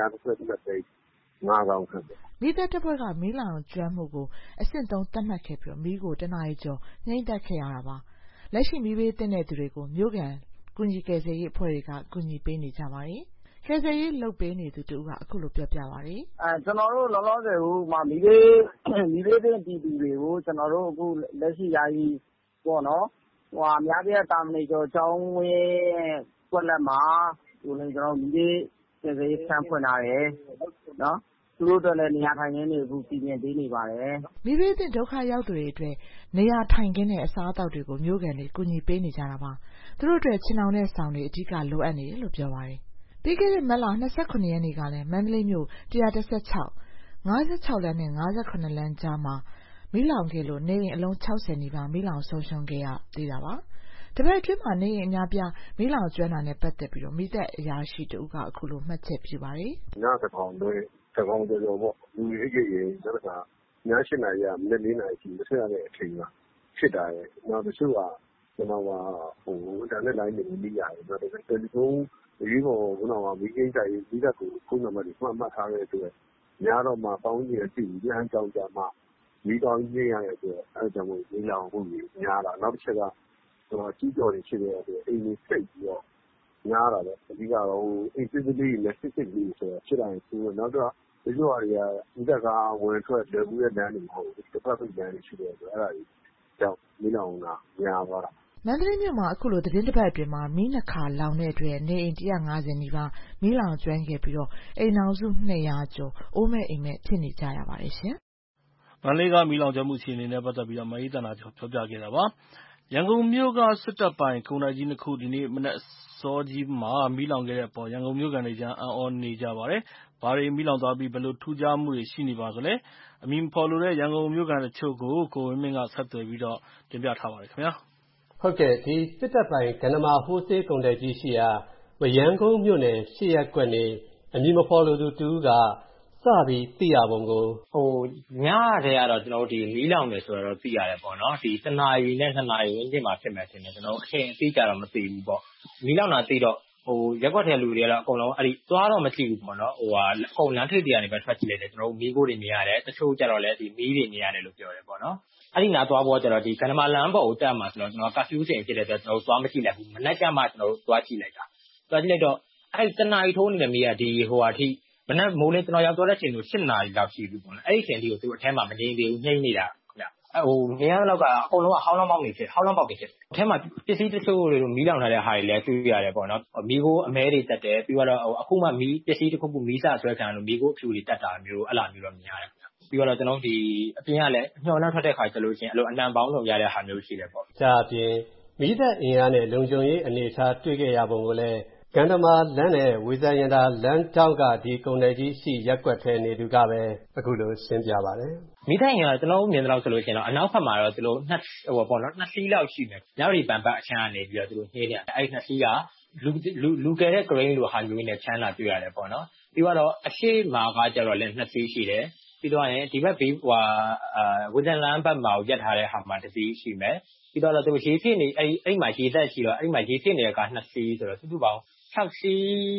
[SPEAKER 15] 232သိန်း5,000ခန့်ပဲ
[SPEAKER 9] မီးတပ်တပ်ဖွဲ့ကမီးလောင်ကျွမ်းမှုကိုအဆင့်3သတ်မှတ်ခဲ့ပြီးမီးကိုတနာရီကျော်ငြိမ်းသတ်ခဲ့ရတာပါလက်ရှိမီးဘေးသင့်တဲ့သူတွေကိုမြို့ကန်ကူညီကယ်ဆယ်ရေးအဖွဲ့တွေကကူညီပေးနေကြပါတယ်ကယ်ဆယ်ရေးလုပ်ပေးနေသူတူကအခုလိုပြောပြပါတယ်
[SPEAKER 13] ကျွန်တော်တို့လောလောဆယ်ဟိုမှာမီးဘေးသင့်ပြည်သူတွေကိုကျွန်တော်တို့အခုလက်ရှိယာယီပေါ့နော်ဟိုအများပြတာမဏိကျော်ကျောင်းဝင်းကွက်လက်မှာဟိုလည်းကျွန်တော်မီးဘေးကယ်ဆယ်ရေးဆန်းဖွင့်ထားတယ်နော်သူတို့အတွက်လည်းနေရာထိုင်ခင်းတွေအခုပြည်ပြင်ပေးနေပါတယ်
[SPEAKER 9] မီးဘေးသင့်ဒုက္ခရောက်သူတွေအတွက်နေရာထိုင်ခင်းနဲ့အစားအသောက်တွေကိုမြို့ကန်တွေကူညီပေးနေကြတာပါသူတို့အတွက်ချင်းအောင်တဲ့ဆောင်တွေအဓိကလိုအပ်နေတယ်လို့ပြောပါတယ်ပြီးခဲ့တဲ့မတ်လ29ရက်နေ့ကလည်းမန္တလေးမြို့116 56လမ်းနဲ့58လမ်းကြားမှာမီးလောင်ခဲ့လို့နေအိမ်အလုံး60နီးပါးမီးလောင်ဆုံးရှုံးခဲ့ရသေးတာပါတပတ်အတွင်းမှာနေအိမ်အများပြားမီးလောင်ကျွမ်းတာနဲ့ပတ်သက်ပြီးတော့မိသက်အရာရှိတူကအခုလိုမှတ်ချက်ပြုပါတယ်
[SPEAKER 15] ညကောင်တွေကျော်ပေါ့လူကြီးကြီးနောက်ကည8နာရီကမိနစ်4နာရီမဆက်ရတဲ့အချိန်မှာဖြစ်တာရဲ့နောက်တစ်ချို့ကကျွန်တော်ကဟိုအင်တာနက်လိုင်းတွေမိရတယ်နောက်တယ်တယ်လီဖုန်းဒီပေါ်ကတော့မီးကိန်းတိုင်ပြီးတော့ခုနကမှမှတ်ထားတဲ့အတွက်များတော့မှပေါင်းကြီးအစီလမ်းကြောင်းကြမှာမီးကောင်းကြီးရတဲ့အတွက်အဲကြောင့်မို့မီးလောင်မှုကြီးများတာနောက်တစ်ချက်ကကြီးကျော်တွေဖြစ်တဲ့အတွက်အိမ်ကြီးစိတ်ပြီးတော့များတာပဲအဓိကတော့အိမ်စစ်စစ်လေးနဲ့စစ်စစ်လေးဆိုတော့ဖြစ်တိုင်းဆိုတော့နောက်တော့ဒီလိုအရာဒီကဝင်ထွက်လွယ်ကူတဲ့လမ်းတွေမဟုတ်ဘူးတစ်ပတ်ပိတ်လမ်းတွေရှိတယ်ဆိုတော့အဲ့ဒါကြီးကြောင့်မီးလောင်တာများသွားတာ
[SPEAKER 9] မန္တလေးမြို့မှာအခုလိုသတင်းတစ်ပတ်အတွင်းမှာမီးနှစ်ခါလောင်တဲ့အတွက်နေအိမ်150နီးပါးမီးလောင်ကျွမ်းခဲ့ပြီးတော့အိမ်အောင်စု200ကျော်အိုးမဲ့အိမ်မဲ့ဖြစ်နေကြရပါတယ်ရှင်
[SPEAKER 3] မန္တလေးကမီးလောင်ကျွမ်းမှုအခြေအနေနဲ့ပတ်သက်ပြီးတော့မအေးသန္တာကျော်ပြောပြခဲ့တာပါရန်ကုန်မြို့ကစစ်တပ်ပိုင်ကုန်တိုက်ကြီးနှစ်ခုဒီနေ့မနက်စောကြီးမှာမီးလောင်ခဲ့တဲ့အပေါ်ရန်ကုန်မြို့ကန်တွေကြားအံ့ဩနေကြပါတယ်။ဘာတွေမီးလောင်သွားပြီးဘယ်လိုထူးခြားမှုတွေရှိနေပါသလဲ။အမည်မဖော်လိုတဲ့ရန်ကုန်မြို့ကန်တချို့ကိုကိုဝင်းမင်းကဆက်သွယ်ပြီးတော့တင်ပြထားပါတယ်ခင်ဗျာ
[SPEAKER 21] ။ဟုတ်ကဲ့ဒီစစ်တပ်ပိုင်ကဏမာဟိုးစေးကုန်တိုက်ကြီးရှိရာရန်ကုန်မြို့နယ်ရှေ့ရပ်ကွက်နေအမည်မဖော်လိုသူတူကစပြီးသိရပုံကို
[SPEAKER 22] ညတဲ့ကတော့ကျွန်တော်တို့ဒီမီးလောင်တယ်ဆိုတော့သိရတယ်ပေါ့နော်ဒီတနာရီနဲ့2နာရီဝန်းကျင်မှာဖြစ်မယ်ထင်တယ်ကျွန်တော်အချိန်အတိအကျတော့မသိဘူးပေါ့မီးလောင်တာသိတော့ရက်ွက်ထဲလူတွေကတော့အကုန်လုံးအဲ့ဒီသွားတော့မကြည့်ဘူးပေါ့နော်အကုန်လမ်းထိပ်တွေကနေပဲထွက်ကြည့်လိုက်တယ်ကျွန်တော်တို့မီးခိုးတွေမြင်ရတယ်တချို့ကျတော့လည်းဒီမီးတွေမြင်ရတယ်လို့ပြောတယ်ပေါ့နော်အဲ့ဒီနာသွားပေါ်ကျတော့ဒီကဏမာလမ်းပေါ်ကိုတက်မှာဆိုတော့ကျွန်တော်ကဖျူးချိန်ဖြစ်တဲ့အတွက်ကျွန်တော်သွားမကြည့်လိုက်ဘူးမနေ့ကမှကျွန်တော်တို့သွားကြည့်လိုက်တာသွားကြည့်လိုက်တော့အဲ့တနာရီထိုးနေတဲ့မီးကဒီအထိမနေ့မိုးလေးကျွန်တော်ရောက်သွားတဲ့အချိန်ဆို7နာရီလောက်ရှိပြီပေါ့နော်အဲ့ဒီအချိန်လေးကိုသူအထဲမှာမငြိမ်သေးဘူးနှိမ့်နေတာခင်ဗျနေရာလောက်ကအကုန်လုံးကဟောင်းလောင်းပေါက်နေဖြစ်ဟောင်းလောင်းပေါက်တွေဖြစ်အထဲမှာပစ္စည်းတချို့တွေမီးလောင်ထားတဲ့ဟာတွေလည်းတွေ့ရတယ်ပေါ့နော်မီးကိုအမဲတွေတက်တယ်ပြီးတော့အခုမှမီးပစ္စည်းတစ်ခုခုမီးစဆွဲခံလို့မီးကိုအဖြူတွေတက်တာမျိုးအဲ့လိုမျိုးတော့မြင်ရတယ်ပြီးတော့ကျွန်တော်ဒီအပြင်ကလည်းညှော်နှောက်ထွက်တဲ့ခါကျလို့ချင်းအဲ့လိုအနံပေါင်းလုံးရတဲ့ဟာမျိုးရှိတယ်ပေါ့
[SPEAKER 21] ဒါအပြင်မီးသက်အင်အားနဲ့လုံခြုံရေးအနေအထားတွေ့ခဲ့ရပုံကိုလည်းဂန္ဓမာလမ်းနဲ့ဝေဇယန္တာလမ်းထောင့်ကဒီကုန်သည်ကြီးရှိရပ်ကွက်ထဲနေသူကပဲအခုလိုရှင်းပြပါတယ်
[SPEAKER 22] မီးထိုင်ကကျွန်တော်မြင်တော့ဆိုလို့ရှိရင်တော့အနောက်ဘက်မှာတော့သူတို့နှစ်စီးလောက်ရှိတယ်။ညရီပန်ပတ်အချမ်းကနေပြီးတော့သူတို့နှေးတယ်။အဲ့နှစ်စီးကလူကဲတဲ့ grain လိုဟာမျိုးနဲ့ချမ်းလာတွေ့ရတယ်ပေါ့နော်။ပြီးတော့အရှိမာကကြတော့လည်းနှစ်စီးရှိတယ်။ပြီးတော့ရင်ဒီဘက်ဘေးဝေဇန်လမ်းဘက်မှာရက်ထားတဲ့ဟာမှာတစ်စီးရှိမယ်။ပြီးတော့သူတို့ရေးဖြစ်နေအဲ့မှာရေးသက်ရှိတော့အဲ့မှာရေးဖြစ်နေတဲ့ကနှစ်စီးဆိုတော့စုစုပေါင်း6စီး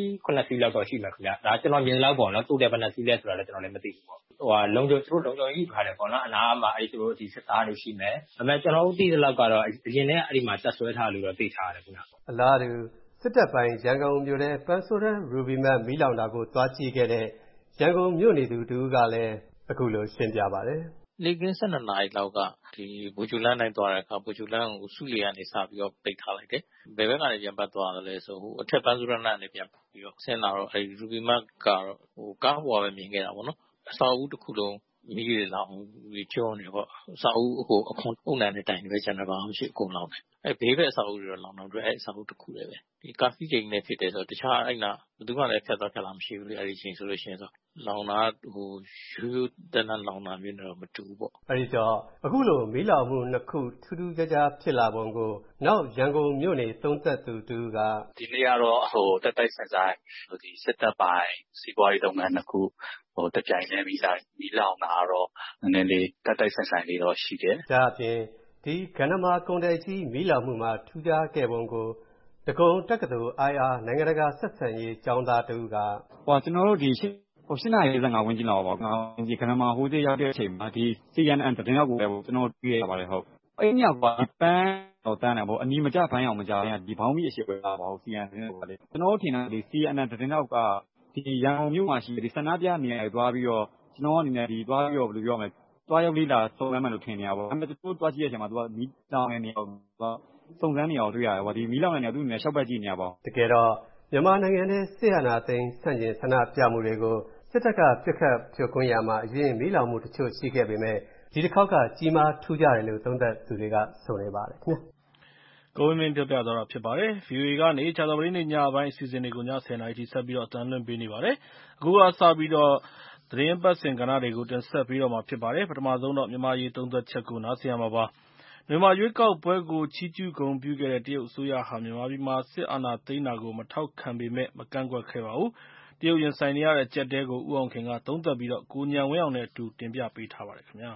[SPEAKER 22] 9စီးလောက်တော့ရှိမှာခင်ဗျာဒါကျွန်တော်မြင်လောက်ပေါ့နော်တူတယ်ဘယ်နှစီးလဲဆိုတာလည်းကျွန်တော်လည်းမသိဘူးပေါ့လုံခြုံကြီးထားတယ်ပေါ့နော်အနားမှာအဲ့ဒီတို့ဒီစစ်သားတွေရှိမယ်ဒါပေမဲ့ကျွန်တော်တို့သိတဲ့လောက်ကတော့အရင်နဲ့အဲ့ဒီမှာတက်ဆွဲထားလို့တော့သိထားရတယ်ခင်ဗျာ
[SPEAKER 21] အလားတူစစ်တပ်ပိုင်းရန်ကုန်မြို့နယ်ပန်းဆိုးတဲ့ရူဘီမတ်မီးလောင်တာကိုသွားကြည့်ခဲ့တဲ့ရန်ကုန်မြို့နေသူတူကလည်းအခုလိုရှင်းပြပါတယ်
[SPEAKER 2] လေကင်း12နာရီလောက်ကဒီဘူဂျူလန်တိုင်းသွားတဲ့အခါဘူဂျူလန်ကိုစုလီကနေစပြီးတော့ပိတ်ထားလိုက်တယ်။ဘယ်ဘက်ကနေပြန်ပတ်သွားတယ်လဲဆိုဟိုအထက်ပန်းစုရနနဲ့ပြန်ပြီးတော့ဆင်းလာတော့အဲဒီရူဘီမတ်ကတော့ဟိုကားပေါ်ပဲမြင်ခဲ့တာပေါ့နော်။အဆောက်အဦတစ်ခုလုံးမီးတွေလောင်ပြီးကျောနေပေါ့။အဆောက်အဦဟိုအခုအုံနဲ့တိုင်ပဲကျန်တဲ့ဘာမှမရှိအကုန်လောင်တယ်။အဲဘေးဘက်အဆောက်အဦတွေတော့လောင်တော့အဲအဆောက်အဦတစ်ခုလည်းပဲဒီကာဖီချိန်နဲ့ဖြစ်တယ်ဆိုတော့တခြားအဲ့နာဘယ်သူမှလည်းဖြတ်သွားလာမရှိဘူးလေအဲ့ဒီချိန်ဆိုလို့ရှိရင်ဆိုလောင်တာဟိုရိုးတန်းလောင်တာမျိုးတော့မတူဘူးပေါ့
[SPEAKER 21] အဲ့ဒီတော့အခုလိုမီးလောင်မှုနှစ်ခုထူးထူးခြားခြားဖြစ်လာပုံကိုနောက်ရန်ကုန်မြို့နေသုံးသက်သူတူက
[SPEAKER 2] ဒီနေ့ကတော့ဟိုတက်တိုက်ဆိုင်ဆိုင်ဟိုဒီစစ်တပ်ပိုင်းစီးပွားရေးလုပ်ငန်းနှစ်ခုဟိုတပြိုင်တည်းမီးလောင်တာတော့နည်းနည်းလေးတက်တိုက်ဆိုင်ဆိုင်လေးတော့ရှိတယ်
[SPEAKER 21] ဒါအပြင်ဒီကဏ္ဍမှာကုန်တယ်ကြီးမီးလောင်မှုမှာထူးခြားခဲ့ပုံကိုဒဂုံတက္ကသိုလ် IR နိုင်ငံတကာဆက်ဆံရေးကျောင်းသားတူက
[SPEAKER 6] ဟိုကျွန်တော်တို့ဒီ8နာရီ55ဝန်းကျင်လောက်ပါဒီကဏ္ဍမှာဟိုးသေးရောက်တဲ့အချိန်မှာဒီ CNN သတင်းရောက်ကိုပဲကျွန်တော်တွေ့ရပါတယ်ဟုတ်အဲ့ညကပန်းတော့တန်းတယ်ဗောအနီးမကျဘန်းအောင်မကြရင်ဒီဘောင်းမီအရှိပွဲလာပါဘူး CNN သတင်းကလေကျွန်တော်ထင်တာဒီ CNN သတင်းရောက်ကဒီရန်ကုန်မြို့မှာရှိတဲ့ဒီစန္ဒပြနေရာတွေသွားပြီးတော့ကျွန်တော်အနေနဲ့ဒီသွားပြီးတော့ဘယ်လိုပြောမလဲသွားရောက်လေးလာစုံစမ်းမှလို့ထင်နေရပါဘောအဲ့မဲ့သူတို့သွားကြည့်တဲ့အချိန်မှာသူကမီးလောင်နေနေအောင်စုံစမ်းနေအောင်တွေ့ရတယ်ဗောဒီမီးလောင်နေနေသူ့အနေနဲ့ရှောက်ပတ်ကြည့်နေရပါ
[SPEAKER 21] တကယ်တော့မြန်မာနိုင်ငံထဲစစ်အာဏာသိမ်းဆန့်ကျင်ဆန္ဒပြမှုတွေကိုစစ်တပ်ကပြစ်ခတ်ဖြိုခွင်းရမှာအရင်မီးလောင်မှုတချို့ရှိခဲ့ပေမဲ့ဒီတစ်ခေါက်ကကြီးမားထူးခြားတယ်လို့သုံးသပ်သူတွေကဆိုနေပါတယ်ခင်ဗျာ
[SPEAKER 3] ကိုဝင်းမင်းပြောပြသွားတာဖြစ်ပါတယ် VOA ကနေခြာတော်ပင်းနေ့ညပိုင်းအစီအစဉ်တွေကိုည10:00နာရီထိဆက်ပြီးတော့အသံလွှင့်ပေးနေပါတယ်အခုကစပြီးတော့သတင်းပတ်စဉ်ကဏ္ဍတွေကိုတင်ဆက်ပြီးတော့မှာဖြစ်ပါတယ်ပထမဆုံးတော့မြန်မာရေးသုံးသက်ချက်ကိုနားဆင်ရမှာပါမြန်မာရွေးကောက်ပွဲကိုချီးကျူးဂုဏ်ပြုခဲ့တဲ့တရုတ်အစိုးရဟာမြန်မာပြည်မှာစစ်အာဏာသိမ်းတာကိုမထောက်ခံပေမဲ့မကန့်ကွက်ခဲ့ပါဘူးတရုတ်ရင်ဆိုင်နေရတဲ့ကြက်တဲကိုဦးအောင်ခင်ကသုံးသပ်ပြီးတော့ကိုဉာဏ်ဝင်းအောင်နဲ့အတူတင်ပြပေးထားပါတယ်ခင်ဗျာ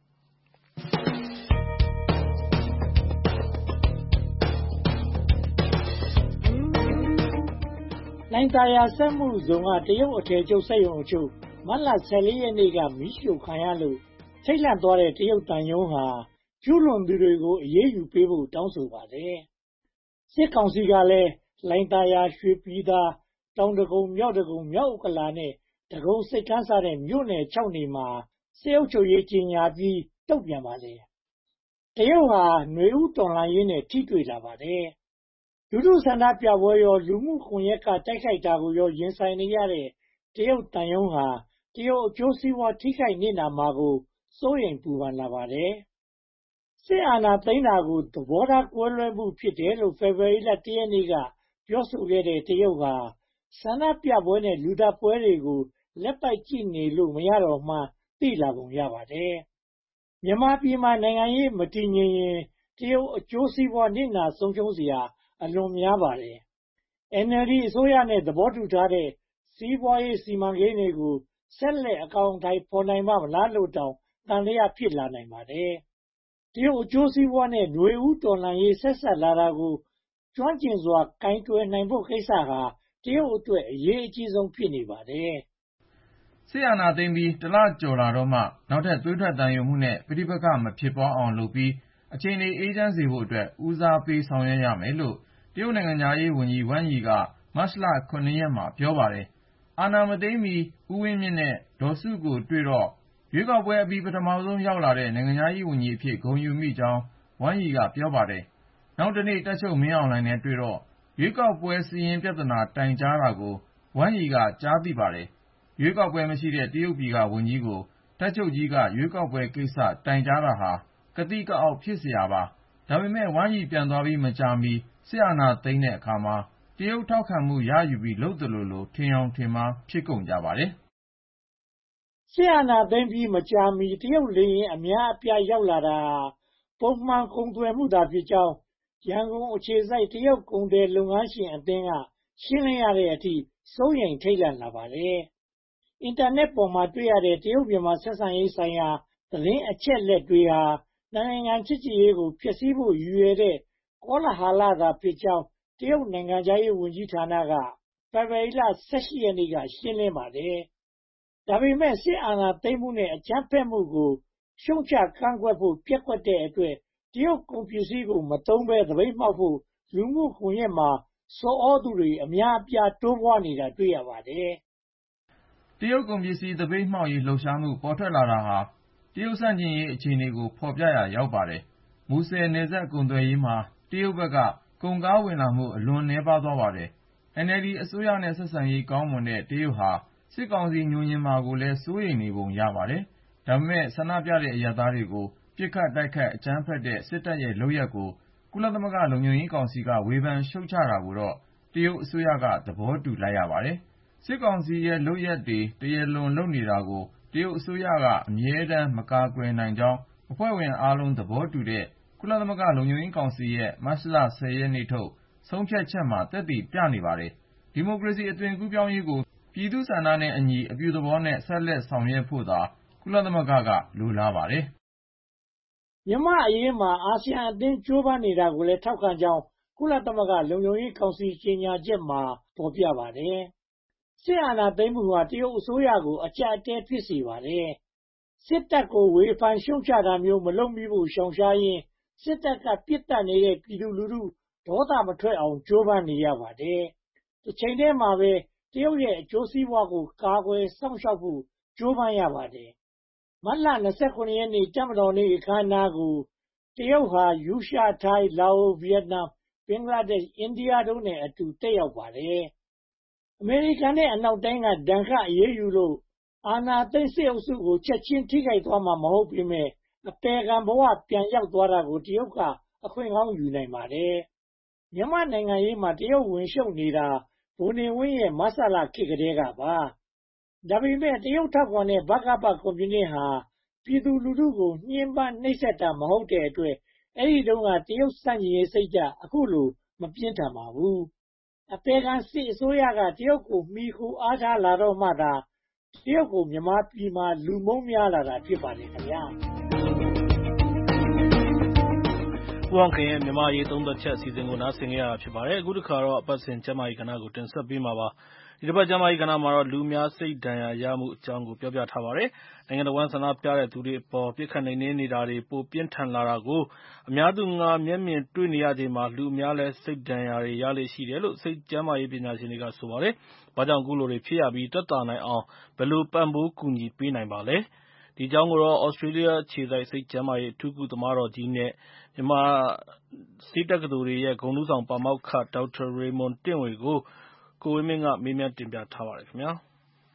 [SPEAKER 23] လိုင်သာယာစက်မှုဇုံကတရုတ်အထည်ချုပ်စက်ရုံအချို့မတ်လ14ရက်နေ့ကမီးရှို့ခံရလို့ထိတ်လန့်သွားတဲ့တရုတ်တန်ယုံဟာကျူးလွန်သူတွေကိုအရေးယူပေးဖို့တောင်းဆိုပါတယ်စစ်ကောင်စီကလည်းလိုင်သာယာရွှေပြည်သာတောင်တကုံမြောက်တကုံမြောက်ဥက္ကလာနဲ့တကုံစိတ်ကမ်းစားတဲ့မြို့နယ်6နေမှာစစ်အုပ်ချုပ်ရေးကြီးညာပြီးတုတ်ပြန်ပါတယ်တရုတ်ဟာຫນွေဦးတော်လှန်ရေးနဲ့ထိတွေ့လာပါတယ်လူထုဆန္ဒပြပွဲရောလူမှုကွန်ရက်ကတိုက်ခိုက်တာကိုရောရင်ဆိုင်နေရတဲ့တရုတ်တန်ယုံဟာတရုတ်အကျိုးစီးပွားထိခိုက်နေတာမှာကိုစိုးရိမ်ပူပန်လာပါတယ်စစ်အာဏာသိမ်းတာကိုသဘောထားကွဲလွဲမှုဖြစ်တယ်လို့ဖေဖော်ဝါရီလ1ရက်နေ့ကပြောဆိုခဲ့တဲ့တရုတ်ဟာဆန္ဒပြပွဲနဲ့လူသတ်ပွဲတွေကိုလက်ပိုက်ကြည့်နေလို့မရတော့မှသိလာပုံရပါတယ်မြန်မာပြည်မှာနိုင်ငံရေးမတည်ငြိမ်ရင်တရုတ်အကျိုးစီးပွားနစ်နာဆုံးရှုံးเสียအလွန်များပါတယ် NLD အစိုးရနဲ့သဘောတူထားတဲ့စီးပွားရေးစီမံကိန်းတွေကိုဆက်လက်အကောင်အထည်ဖော်နိုင်မှာမလားလို့တောင်တန်တရားဖြစ်လာနိုင်ပါတယ်တရုတ်အကျိုးစီးပွားနဲ့ຫນွေဦးတော်လှန်ရေးဆက်ဆက်လာတာကိုကျွမ်းကျင်စွာကင်တွယ်နိုင်ဖို့ကိစ္စဟာတရုတ်အတွက်အရေးအကြီးဆုံးဖြစ်နေပါတယ်
[SPEAKER 24] စစ်အာဏာသိမ်းပြီးတစ်လကျော်လာတော့မှနောက်ထပ်သွေးထွက်သံယိုမှုနဲ့ပဋိပက္ခမဖြစ်ပွားအောင်လုပ်ပြီးအခြေအနေအေးချမ်းစေဖို့အတွက်ဦးစားပေးဆောင်ရွက်ရမယ်လို့တရုတ်နိုင်ငံသားရေးဝန်ကြီးဝမ်ယီကမတ်လ9ရက်မှာပြောပါတယ်အာဏာမသိမ်းမီဦးဝင်းမြင့်နဲ့ဒေါ်စုကိုတွေ့တော့ရွေးကောက်ပွဲအပြီးပထမဆုံးရောက်လာတဲ့နိုင်ငံသားရေးဝန်ကြီးအဖြစ်ဂုဏ်ယူမိကြောင်းဝမ်ယီကပြောပါတယ်နောက်တနေ့တပ်ချုပ်မင်းအောင်လှိုင်နဲ့တွေ့တော့ရွေးကောက်ပွဲစရင်ပြဿနာတိုင်ကြားတာကိုဝမ်ယီကကြားသိပါတယ်ရွေးကောက်ပွဲမရှိတဲ့တရုတ်ပြည်ကဝန်ကြီးကိုတပ်ချုပ်ကြီးကရွေးကောက်ပွဲကိစ္စတိုင်ကြားတာဟာကတိကအောက်ဖြစ်เสียပါဒါပေမဲ့ဝမ်ယီပြန်သွားပြီးမကြာမီစစ်အာဏာသိမ်းတဲ့အခါမှာတတရုတ်ထောက်ခံမှုရယူပြီးလုပ်သလိုထင်ယောင်ထင်မှားဖြစ်ကုန်ကြပါတယ်
[SPEAKER 23] ။စစ်အာဏာသိမ်းပြီးမကြာမီတရုတ်လေယာဉ်အများအပြားရောက်လာတာပုံမှန်ကုန်သွယ်မှုသာဖြစ်ကြောင်းရန်ကုန်အခြေစိုက်တရုတ်ကုန်သည်လုပ်ငန်းရှင်အသင်းကရှင်းလင်းရတဲ့အထိစိုးရိမ်ထိတ်လန့်လာပါတယ်။အင်တာနက်ပေါ်မှာတွေ့ရတဲ့တရုတ်မြန်မာဆက်ဆံရေးဆိုင်ရာသတင်းအချက်အလက်တွေဟာနိုင်ငံချစ်ကြည်ရေးကိုဖျက်ဆီးဖို့ရည်ရွယ်တဲ့ကောလဟာလသာဖြစ်ကြောင်းတရုတ်နိုင်ငံခြားရေးဝန်ကြီးဌာနကဖေဖော်ဝါရီလ 18 ရက်နေ့ကရှင်းလင်းပါတယ်။ဒါပေမဲ့စစ်အာဏာသိမ်းမှုနဲ့အကြမ်းဖက်မှုကိုရှုတ်ချကန့်ကွက်ဖို့ပျက်ကွက်တဲ့အတွက်တရုတ်ကုန်ပစ္စည်းကိုမသုံးဘဲသပိတ်မှောက်ဖို့လူမှုကွန်ရက်မှာဆော်ဩသူတွေအများအပြားတိုးပွားနေတာတွေ့ရပါတယ်
[SPEAKER 24] ။တရုတ်ကုန်ပစ္စည်းသပိတ်မှောက်ရေးလှုပ်ရှားမှုပေါ်ထွက်လာတာဟာတရုတ်ဆန့်ကျင်ရေးအခြေအနေကိုဖော်ပြရာရောက်ပါတယ်။မူဆယ်နယ်စပ်ကုန်သွယ်ရေးမှာတရုတ်ဘက်ကကုန်ကားဝင်လာမှုအလွန်နည်းပါးသွားပါတယ်။ NLD အစိုးရနဲ့ဆက်ဆံရေးကောင်းမွန်တဲ့တရုတ်ဟာစစ်ကောင်စီညှို့ညင်မှာကိုလည်းစိုးရိမ်နေပုံရပါတယ်။ဒါပေမဲ့ဆန္ဒပြတဲ့အရပ်သားတွေကိုပစ်ခတ်တိုက်ခိုက်အကြမ်းဖက်တဲ့စစ်တပ်ရဲ့လုပ်ရပ်ကိုကုလသမဂ္ဂလုံခြုံရေးကောင်စီကဝေဖန်ရှုတ်ချတာကိုတော့တရုတ်အစိုးရကသဘောတူလိုက်ရပါတယ်။စစ်ကောင်စီရဲ့လုပ်ရပ်တွေတရားလွန်လုပ်နေတာကိုတရုတ်အစိုးရကအမြဲတမ်းမကာကွယ်နိုင်ကြောင်းအဖွဲ့ဝင်အားလုံးသဘောတူတဲ့ကုလသမဂ္ဂလုံခြုံရေးကောင်စီရဲ့မတ်လ 10 ရက်နေ့ထုတ်ဆုံးဖြတ်ချက်မှာသက်သေပြနေပါတယ်။ဒီမိုကရေစီအသွင်ကူးပြောင်းရေးကိုပြည်သူ့ဆန္ဒနဲ့အညီအပြုသဘောနဲ့ဆက်လက်ဆောင်ရွက်ဖို့သာကုလသမဂ္ဂကလိုလားပါတယ်
[SPEAKER 23] ။မြန်မာ့အရေးမှာအာဆီယံအသင်းကြိုးပမ်းနေတာကိုလည်းထောက်ခံကြောင်းကုလသမဂ္ဂလုံခြုံရေးကောင်စီကြေညာချက်မှာဖော်ပြပါတယ်။စစ်အာဏာသိမ်းမှုဟာတရုတ်အစိုးရကိုအကျပ်အတည်းဖြစ်စေပါတယ်။စစ်တပ်ကိုဝေဖန်ရှုတ်ချတာမျိုးမလုပ်မိဖို့ရှောင်ရှားရင်းစစ်တပ်ကပစ်တက်နေတဲ့ပြည်သူလူထုဒေါသမထွက်အောင်ကြိုးပမ်းနေရပါတယ်။တစ်ချိန်တည်းမှာပဲတရုတ်ရဲ့အကျိုးစီးပွားကိုကာကွယ်စောင့်ရှောက်ဖို့ကြိုးပမ်းရပါတယ်။မတ်လ 29 ရက်နေ့တပ်မတော်နေ့အခမ်းအနားကိုတရုတ်ဟာရုရှားထိုင်းလာအိုဗီယက်နမ်ဘင်္ဂလားဒေ့ရှ်အိန္ဒိယတို့နဲ့အတူတက်ရောက်ပါတယ်။အမေရိကန်နဲ့အနောက်တိုင်းကဒဏ်ခတ်အရေးယူလို့အာဏာသိမ်းစစ်အုပ်စုကိုချက်ချင်းထိခိုက်သွားမှာမဟုတ်ပေမဲ့အပေခံဘဝပြန်ရောက်သွားတာကိုတရုတ်ကအခွင့်ကောင်းယူနိုင်ပါတယ်။မြန်မာနိုင်ငံရေးမှာတရုတ်ဝင်ရှုပ်နေတာဗိုလ်နေဝင်းရဲ့မဆလခေတ်ကတည်းကပါ။ဒါပေမဲ့တရုတ်ထောက်ခံတဲ့ဗကပကွန်မြူနစ်ဟာပြည်သူလူထုကိုညှဉ်းပန်းနှိပ်စက်တာမဟုတ်တဲ့အတွက်အဲဒီတုန်းကတရုတ်စန့်ကျင်ရေးစိတ်ဓာတ်အခုလိုမပြင်းထန်ပါဘူး။အပေခံစစ်အစိုးရကတရုတ်ကိုမှီခိုအားထားလာတော့မှသာတရုတ်ကိုမြန်မာပြည်မှာလူမုန်းများလာတာဖြစ်ပါတယ်ခင်ဗျာ
[SPEAKER 3] ။ဦးအောင်ခင်ရဲ့မြန်မာရေးသုံးသက်ချက်အစီအစဉ်ကိုနားဆင်ကြရတာဖြစ်ပါတယ်။အခုတစ်ခါတော့အပတ်စဉ်ကျန်းမာရေးကဏ္ဍကိုတင်ဆက်ပေးမှာပါ။ဒီတစ်ပတ်ကျန်းမာရေးကဏ္ဍမှာတော့လူများစိတ်ဒဏ်ရာရမှုအကြောင်းကိုပြောပြထားပါတယ်။နိုင်ငံတော်ဝန်ဆန္ဒပြတဲ့သူတွေအပေါ်ပြစ်ခတ်နှိမ်နင်းနေတာတွေပိုပြင်းထန်လာတာကိုအများသူငါမျက်မြင်တွေ့နေရချိန်မှာလူအများလည်းစိတ်ဒဏ်ရာတွေရလေ့ရှိတယ်လို့စိတ်ကျန်းမာရေးပညာရှင်တွေကဆိုပါတယ်။ဘာကြောင့်အခုလိုတွေဖြစ်ရပြီးသက်သာနိုင်အောင်ဘယ်လိုပံ့ပိုးကူညီပေးနိုင်ပါလဲ။ဒီအကြောင်းကိုတော့ Australia အခြေစိုက်စိတ်ကျန်းမာရေးအထူးကုသမားတော်ကြီးနဲ့မြန်မာဆေးတက္ကသိုလ်တွေရဲ့ဂုဏ်ထူးဆောင်ပါမောက္ခဒေါက်တာရေမွန်တင့်ဝေကိုကိုဝင်းမင်းကမေးမြန်းတင်ပြထားပါတယ်ခင်ဗျာ။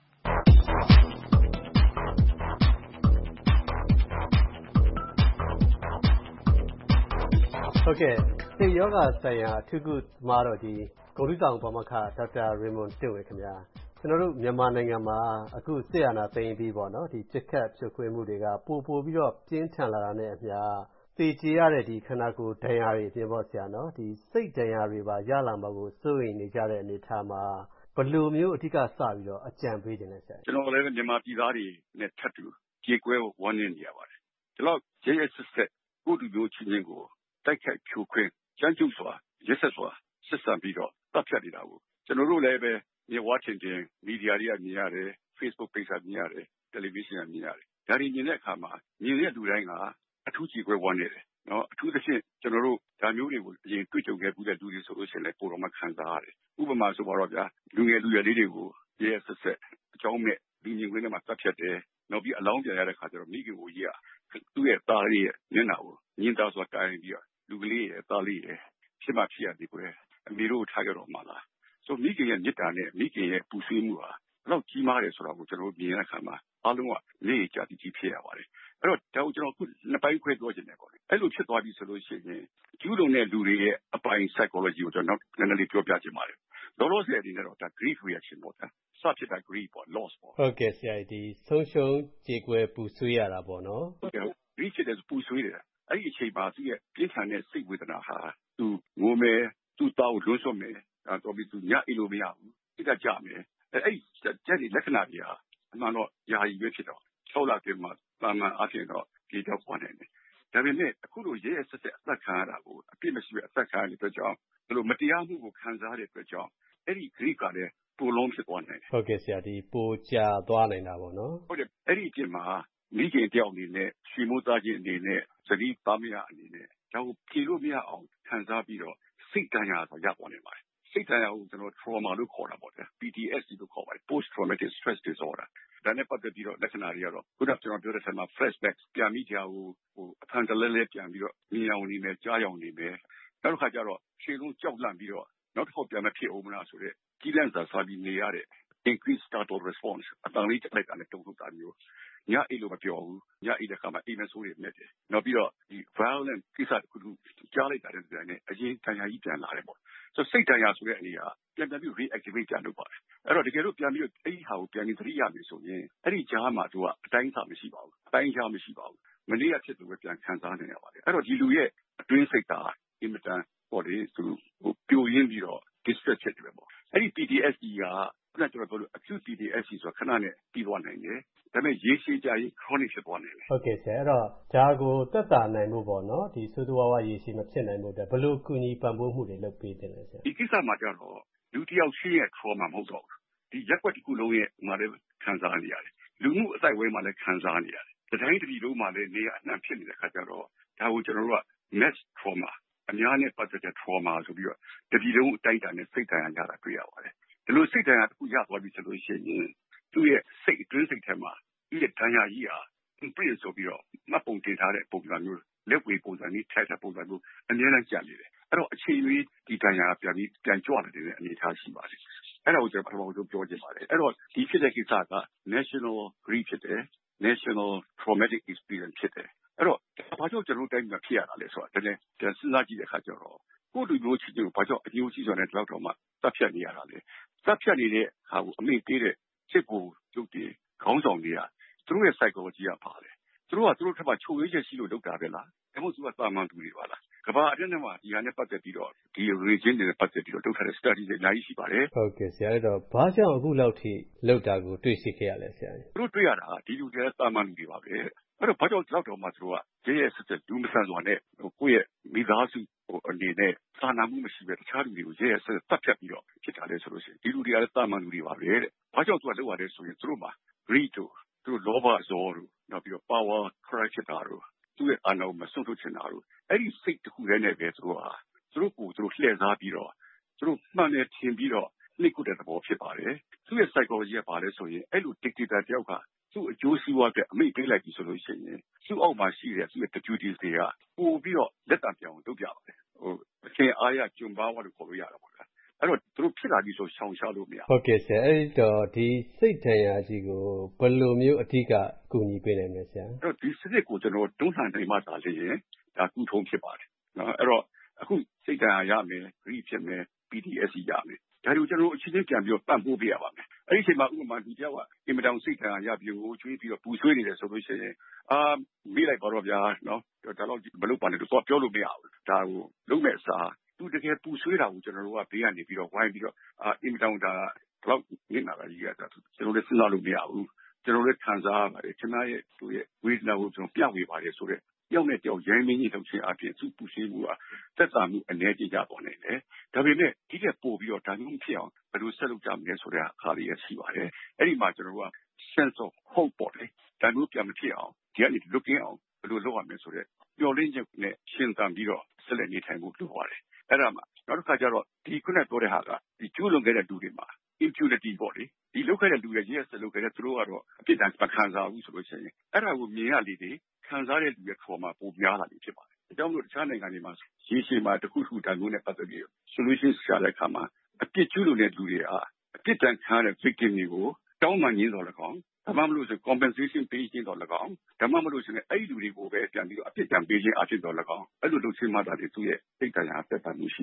[SPEAKER 21] ဟုတ်ကဲ့စိတ်ယောဂဆိုင်ရာအထူးကုသမားတော်ကြီးဂုဏ်ထူးဆောင်ပါမောက္ခဒေါက်တာရေမွန်တင့်ဝေခင်ဗျာကျွန်တော်တို့မြန်မာနိုင်ငံမှာအခုစစ်အာဏာသိမ်းပြီးပေါ့နော်ဒီပြစ်ခတ်ဖြိုခွင်းမှုတွေကပိုပြီးတော့ပြင်းထန်လာတာနဲ့အမျှသေကြေရတဲ့ဒီခန္ဓာကိုယ်ဒဏ်ရာတွေအပြင်ပေါ့ဆရာနော်ဒီစိတ်ဒဏ်ရာတွေပါရလာမှာကိုစိုးရိမ်နေကြတဲ့အနေအထားမှာဘယ်လိုမျိုးအဓိကစပြီးတော့အကြံပေးခြင်းလဲဆရာ
[SPEAKER 5] ကျွန်တော်လည်းမြန်မာပြည်သားတွေနဲ့ထပ်တူကြေကွဲဝန်းနေရပါတယ်ဒီလောက်ရဲရဲစစ်စစ်ကိုတူမျိုးချင်းချင်းကိုတိုက်ခိုက်ဖြိုခွင်းကြမ်းကြုတ်စွာရက်ဆက်စွာစစ်ဆန်ပြီးတော့တပ်ဖြတ်နေတာကိုကျွန်တော်တို့လည်းပဲမြေဝါချင်းတင်မီဒီယာတွေကမြင်ရတယ် Facebook page ကမြင်ရတယ် television ကမြင်ရတယ်ဒါတွေမြင်တဲ့အခါမှာမြင်တဲ့လူတိုင်းကအထူးကြေကွဲဝန်းနေတယ်နော်အထူးသဖြင့်ကျွန်တော်တို့ဒါမျိုးတွေကိုအရင်တွေ့ကြုံခဲ့ဘူးတဲ့လူတွေဆိုလို့ရှိရင်လည်းပိုတော့မှခံစားရတယ်ဥပမာဆိုပါတော့ဗျာလူငယ်လေးတွေကိုရဲဆက်ဆက်အကြောင်းမဲ့လူမြင်ကွင်းထဲမှာတပ်ဖြတ်တယ်နောက်ပြီးအလောင်းပြန်ရတဲ့ခါကျတော့မိခင်ကိုကြီးကသူ့ရဲ့သားလေးရဲ့မျက်နှာကိုညှင်းသားစွာတိုင်ပြီးတော့လူကလေးရဲ့သားလေးရဲ့ဖြစ်မှဖြစ်ရသည်ကွယ်အမေတို့ထားကြတော့မှလားဆိုမိခင်ရဲ့မြစ်တာနဲ့မိခင်ရဲ့ပူဆွေးမှုဟာဘယ်လောက်ကြီးမားတယ်ဆိုတာကိုကျွန်တော်မြင်ရတဲ့အခါမှာအားလုံးကလေ့ကြတိကြီးဖြစ်ရပါတယ်အဲ့တော့ဒါကိုကျွန်တော်ခုနှစ်ပိုင်းခွဲပြောချင်တယ်ပေါ့လေအဲ့လိုဖြစ်သွားပြီဆိုလို့ရှိရင်ကျူးလွန်တဲ့လူတွေရဲ့အပိုင်း psychology ကိုကျွန်တော်နည်းနည်းလေးပြောပြချင်ပါတယ်လောလောဆယ်အနေနဲ့တော့ဒါ grief reaction ပေါ့ဗျာ။စဖြစ်တာ grief ပေါ့ loss ပေါ့။
[SPEAKER 21] ဟုတ်ကဲ့ဆရာကြီးဆုံးရှုံးကြေကွဲပူဆွေးရတာပေါ့နော်။
[SPEAKER 5] ဟုတ်ကဲ့ grief ဖြစ်တဲ့ပူဆွေးတယ်။အဲ့ဒီအချိန်မှာသူ့ရဲ့ပြင်းထန်တဲ့စိတ်ဝေဒနာဟာသူငိုမယ်သူ့သားကိုလွှမ်းဆွမယ်တော်ပြီးသူညအိပ်လို့မရဘူး။စိတ်ကကြမယ်။အဲ့ကျက်ဒီလက္ခဏာတွေဟာအမှန်တော့ယာယီပဲဖြစ်တော့6 လအတွင်းမှာတာမန်အဖြစ်တော့ဒီတော့ပေါ်နေတယ်။ဒါပေမဲ့အခုလိုရဲရဲဆက်ဆက်အသက်ခံရတာကိုအပြစ်မရှိပဲအသက်ခံရတဲ့အတွက်ကြောင့်ဘယ်လိုမတရားမှုကိုခံစားရတဲ့အတွက်ကြောင့်အဲ့ဒီ grief ကလည်းပိုလုံးဖြစ်သွားနိုင်တယ်
[SPEAKER 21] ဟုတ်ကဲ့ဆရာဒီပိုကြာသွားနိုင်တာပေါ့နော်
[SPEAKER 5] ဟုတ်တယ်အဲ့ဒီအပြင်မှာမိခင်တယောက်အနေနဲ့ရွှေမိုးသားချင်းအနေနဲ့သတိသားမရအနေနဲ့ဒါကိုဖြေလို့မရအောင်ခံစားပြီးတော့စိတ်တန်ရာဆိုရပေါ်နေပါတယ်စိတ်တန်ရာကိုကျွန်တော် trauma လို့ခေါ်တာပေါ့ဗျာ PTSD လို့ခေါ်ပါတယ် post traumatic stress disorder ဒါနဲ့ပတ်သက်ပြီးတော့လက္ခဏာတွေကတော့ခုနကကျွန်တော်ပြောတဲ့ဆက်မှာ flashback ပြန်ပြီးကြကိုအဖန်တလဲလဲပြန်ပြီးတော့မြင်အောင်နေမယ်ကြားအောင်နေမယ်နောက်တစ်ခါကျတော့ခြေလုံးကြောက်လန့်ပြီးတော့နောက်တစ်ခေါက်ပြန်မဖြစ်အောင်မလားဆိုတဲ့ကြီးလန့်စာစားပြီးနေရတဲ့ increased startle response အတန်လေးတက်လိုက်တာနဲ့တုံ့ပြန်တာမျိုးညအိလို့မပြောဘူးညအိတဲ့ခါမှာအိမ်မဆိုးတွေမြက်တယ်နောက်ပြီးတော့ဒီ violent ကိစ္စတခုကြားလိုက်တာတဲ့ပြန်နဲ့အရင်တန်ရာကြီးပြန်လာတယ်ပေါ့ဆိုစိတ်တန်ရာဆိုတဲ့အနေကပြန်ပြီး reactivate ပြန်လုပ်ပါတယ်အဲ့တော့တကယ်လို့ပြန်ပြီးအဲ့ဒီဟာကိုပြန်ပြီးသတိရပြီဆိုရင်အဲ့ဒီကြားမှာသူကအတိုင်းအစာမရှိပါဘူးအတိုင်းကြားမရှိပါဘူးမနေ့ကဖြစ်သူပဲပြန်ခံစားနေရပါတယ်အဲ့တော့ဒီလူရဲ့အတွင်းစိတ်ကအင်မတန်ပေါ့လေသူပြိုရင်းပြီးတော့ distress ဖြစ်တယ်ပေါ့အဲ့ဒီ PTSD ကခုနကကျွန်တော်ပြောလို့ acute PTSD ဆိုတာခဏနဲ့ပြီးသွားနိုင်တယ်ဒါပေမဲ့ရေရှည်ကြာရင် chronic ဖြစ်သွားနိုင်တယ်
[SPEAKER 21] ဟုတ်ကဲ့ဆရာအဲ့တော့ဒါကိုသက်သာနိုင်မှုပေါ့နော်ဒီဆိုးဆိုးဝါးဝါးရေရှည်မဖြစ်နိုင်မှုတဲ့ဘယ်လိုကူညီပံ့ပိုးမှုတွေလုပ်ပေးတယ်လဲဆရာ
[SPEAKER 5] ဒီကိစ္စမှာကျတော့လူတစ်ယောက်ရှိရဲ့ trauma မဟုတ်တော့ဘူးဒီရက်ွက်တစ်ခုလုံးရဲ့မှာလည်းခံစားနေရတယ်လူမှုအတိုင်းဝဲမှာလည်းခံစားနေရတယ်တိုင်းတစ်ပြည်လုံးမှာလည်းနေရအနှံ့ဖြစ်နေတဲ့ခါကျတော့ဒါကိုကျွန်တော်တို့က mass trauma အများနဲ့ပတ်သက်တဲ့ trauma ဆိုပြီးတော့တစ်ပြည်လုံးအတိုင်းအတာနဲ့စိတ်တိုင်းရတာတွေ့ရပါတယ်ဒီလိုစိတ်တိုင်းရတစ်ခုရသွားပြီဆိုလို့ရှိရင်သူ့ရဲ့စိတ်အတွင်းစိတ်ထဲမှာသူ့ရဲ့ဒဏ်ရာကြီးဟာ imprint ဆိုပြီးတော့မှတ်ပုံတင်ထားတဲ့ပုံစံမျိုးလက်ဝေပုံစံမျိုးထက်တဲ့ပုံစံမျိုးအများနဲ့ကြာနေတယ်အဲ့တော့အခြေအနေဒီဒဏ်ရာပြန်ကြွလာတဲ့အနေအထားရှိပါတယ်အဲ့ဒါကိုကျွန်တော်ပထမဆုံးပြောချင်ပါတယ်အဲ့တော့ဒီဖြစ်တဲ့ကိစ္စက national grief ဖြစ်တယ် national traumatic experience ဖြစ်တယ်အဲ့တော့ဘာကြောင့်ကျွန်တော်တိုင်းမှာဖြစ်ရတာလဲဆိုတာတကယ်စဉ်းစားကြည့်တဲ့အခါကျတော့ကိုယ်လူမျိုးချင်းကိုဘာကြောင့်အညိုကြီးစွာနဲ့ဒီလောက်တော့မှတပ်ဖြတ်နေရတာလဲတပ်ဖြတ်နေတဲ့ဟာကိုအမိပေးတဲ့စစ်ကိုကျုပ်တွေခေါင်းဆောင်တွေကသူတို့ရဲ့ psychology ကပါတယ်သူတို့ထပ်မှချုပ်ရွေးချက်ရှိလို့လုပ်တာပဲလားဒါမှမဟုတ်သူကတာမန်သူတွေပါလားကဘာအတွင်းထဲမှာဒီဟာနဲ့ပတ်သက်ပြီးတော့ဒီ region တွေနဲ့ပတ်သက်ပြီးတော့လုပ်ထားတဲ့ study တွေအများကြီးရှိပါတယ်
[SPEAKER 21] ဟုတ်ကဲ့ဆရာအဲ့တော့ဘာကြောင့်အခုလောက်ထိလောက်တာကိုတွေ့ရှိခဲ့ရလဲဆရာ
[SPEAKER 5] သူတို့တွေ့ရတာဒီလူတွေကတာမန်လူတွေပါပဲအဲ့တော့ဘာကြောင့်လောက်တော့မှသူတို့ကရဲရဲဆက်ဆက်ဒူးမဆန်စွာနဲ့ကိုယ့်ရဲ့မိသားစုအနေနဲ့စာနာမှုမရှိပဲတခြားလူတွေကိုရဲရဲဆက်ဆက်တတ်ဖြတ်ပြီးတော့ဖြစ်တာလဲဆိုလို့ရှိရင်ဒီလူတွေကလည်းတာမန်လူတွေပါပဲတဲ့ဘာကြောင့်သူကလောက်ရတယ်ဆိုရင်သူတို့မှာ greed တို့သူတို့လောဘဇောတို့နောက်ပြီးတော့ power cry ဖြစ်တာတို့သူ့ရဲ့အာဏာကိုမစွန့်ထုတ်ချင်တာတို့အဲ့ဒီစိတ်တစ်ခုတည်းနဲ့ပဲသူတို့ကိုသူတို့လှည့်စားပြီးတော့သူတို့မှန်တယ်ထင်ပြီးတော့နှိပ်ကွတဲ့သဘောဖြစ်ပါတယ်သူ့ရဲ့ psychology ကပါလဲဆိုရင်အဲ့လို dictator တယောက်ကသူ့အကျိုးစီးပွားအတွက်အမိတ်ပေးလိုက်ပြီဆိုလို့ရှိရင်သူ့အောက်မှာရှိတဲ့သူ့ရဲ့ deputies တွေကပို့ပြီးတော့လက်တံပြောင်းလုပ်ပြပါတယ်အချင်းအားရကျွံပါဝါလို့ခေါ်လို့ရတာပေါ့ဗျာအဲ့တော့သူတို့ဖြစ်လာပြီဆိုရှောင်ရှားလို့မရ
[SPEAKER 21] ဟုတ်ကဲ့ဆရာအဲ့တော့ဒီစိတ်ဒဏ်ရာကြီးကိုဘယ်လိုမျိုးအဓိကကူညီပေးနိုင်မလဲဆရာ
[SPEAKER 5] အဲ့တော့ဒီစနစ်ကိုကျွန်တော်တွန်းလှန်နိုင်မှသာလေဒါကုထုံးဖြစ်ပါတယ်နော်အဲ့တော့အခုစိတ်ဒဏ်ရာရမယ် grief ဖြစ်မယ် PTSD ရမယ်ဒါတွေကိုကျွန်တော်အချင်းချင်းပြန်ပြီးတော့ပံ့ပိုးပေးရပါမယ်အဲ့ဒီအချိန်မှာဥပမာဒီတယောက်ကအင်မတန်စိတ်ဒဏ်ရာရပြီးဟိုကျွေးပြီးတော့ပူဆွေးနေတယ်ဆိုလို့ရှိရင်မေးလိုက်ပါတော့ဗျာနော်ဒါတော့မလုပ်ပါနဲ့တော့ပြောလို့မရဘူးဒါကိုလုံးမဲ့စာသူတကယ်ပူဆွေးတာကိုကျွန်တော်တို့ကဘေးကနေပြီးတော့ဝိုင်းပြီးတော့အင်မတန်ဒါတော့ညင်လာတာကြီးကကျွန်တော်လည်းစဉ်းစားလို့မရဘူးကျွန်တော်လည်းခံစားရပါတယ်ခင်ဗျားရဲ့သူရဲ့ဝေဒနာကိုကျွန်တော်ပြဝေပါတယ်ဆိုတော့တယောက်နဲ့တယောက်ရိုင်းမင်းကြီးလုပ်ခြင်းအပြင်သူ့ပူဆွေးမှုကသက်သာမှုအနေကြီးကြပေါ်နေတယ်ဒါပေမဲ့ဒီတဲ့ပို့ပြီးတော့ဒါမျိုးဖြစ်အောင်ဘယ်လိုဆက်လုပ်ကြမလဲဆိုတဲ့အခါလေးရရှိပါတယ်အဲ့ဒီမှာကျွန်တော်တို့က sense of hope ပေါ့လေဒါမျိုးပြန်မဖြစ်အောင်ဒီကနေ looking အောင်ဘယ်လိုလုပ်ရမလဲဆိုတော့မျှော်လင့်ချက်နဲ့ရှင်းသန်ပြီးတော့ဆက်လက်နေထိုင်မှုလုပ်ပါတယ်အဲ့ဒါမှနောက်တစ်ခါကျတော့ဒီခုနပြောတဲ့ဟာကဒီကျူးလွန်ခဲ့တဲ့လူတွေမှာ impunity ပေါ့လေဒီလုပ်ခဲ့တဲ့လူတွေရဲ့ဆက်လုပ်ခဲ့တဲ့သူတို့ကတော့အပြစ်ဒဏ်မခံစားဘူးဆိုလို့ရှိရင်အဲ့ဒါကိုမြင်ရလေတယ်ခံစားတဲ့လူရဲ့ trauma ပိုများလာပြီဖြစ်ပါတယ်အကြောင်းလို့တခြားနိုင်ငံတွေမှာရေရှည်မှာတစ်ခုခုတန်ဖိုးနဲ့ပတ်သက်ပြီး solution ရှာတဲ့အခါမှာအပြစ်ကျူးလွန်တဲ့လူတွေအပြစ်ဒဏ်ခံရတဲ့ victim တွေကိုတောင်းပန်ရင်းတော်၎င်းဒါမှမဟုတ်ဆို compensation ပေးခြင်းတော်၎င်းဒါမှမဟုတ်ဆိုရင်အဲ့ဒီလူတွေကိုပဲပြန်ပြီးတော့အပြစ်ဒဏ်ပေးခြင်းအဖြစ်တော်၎င်းအဲ့လိုလုပ်ခြင်းမှသာလေသူ့ရဲ့စိတ်တရားသက်သာမှုရှိပါတယ်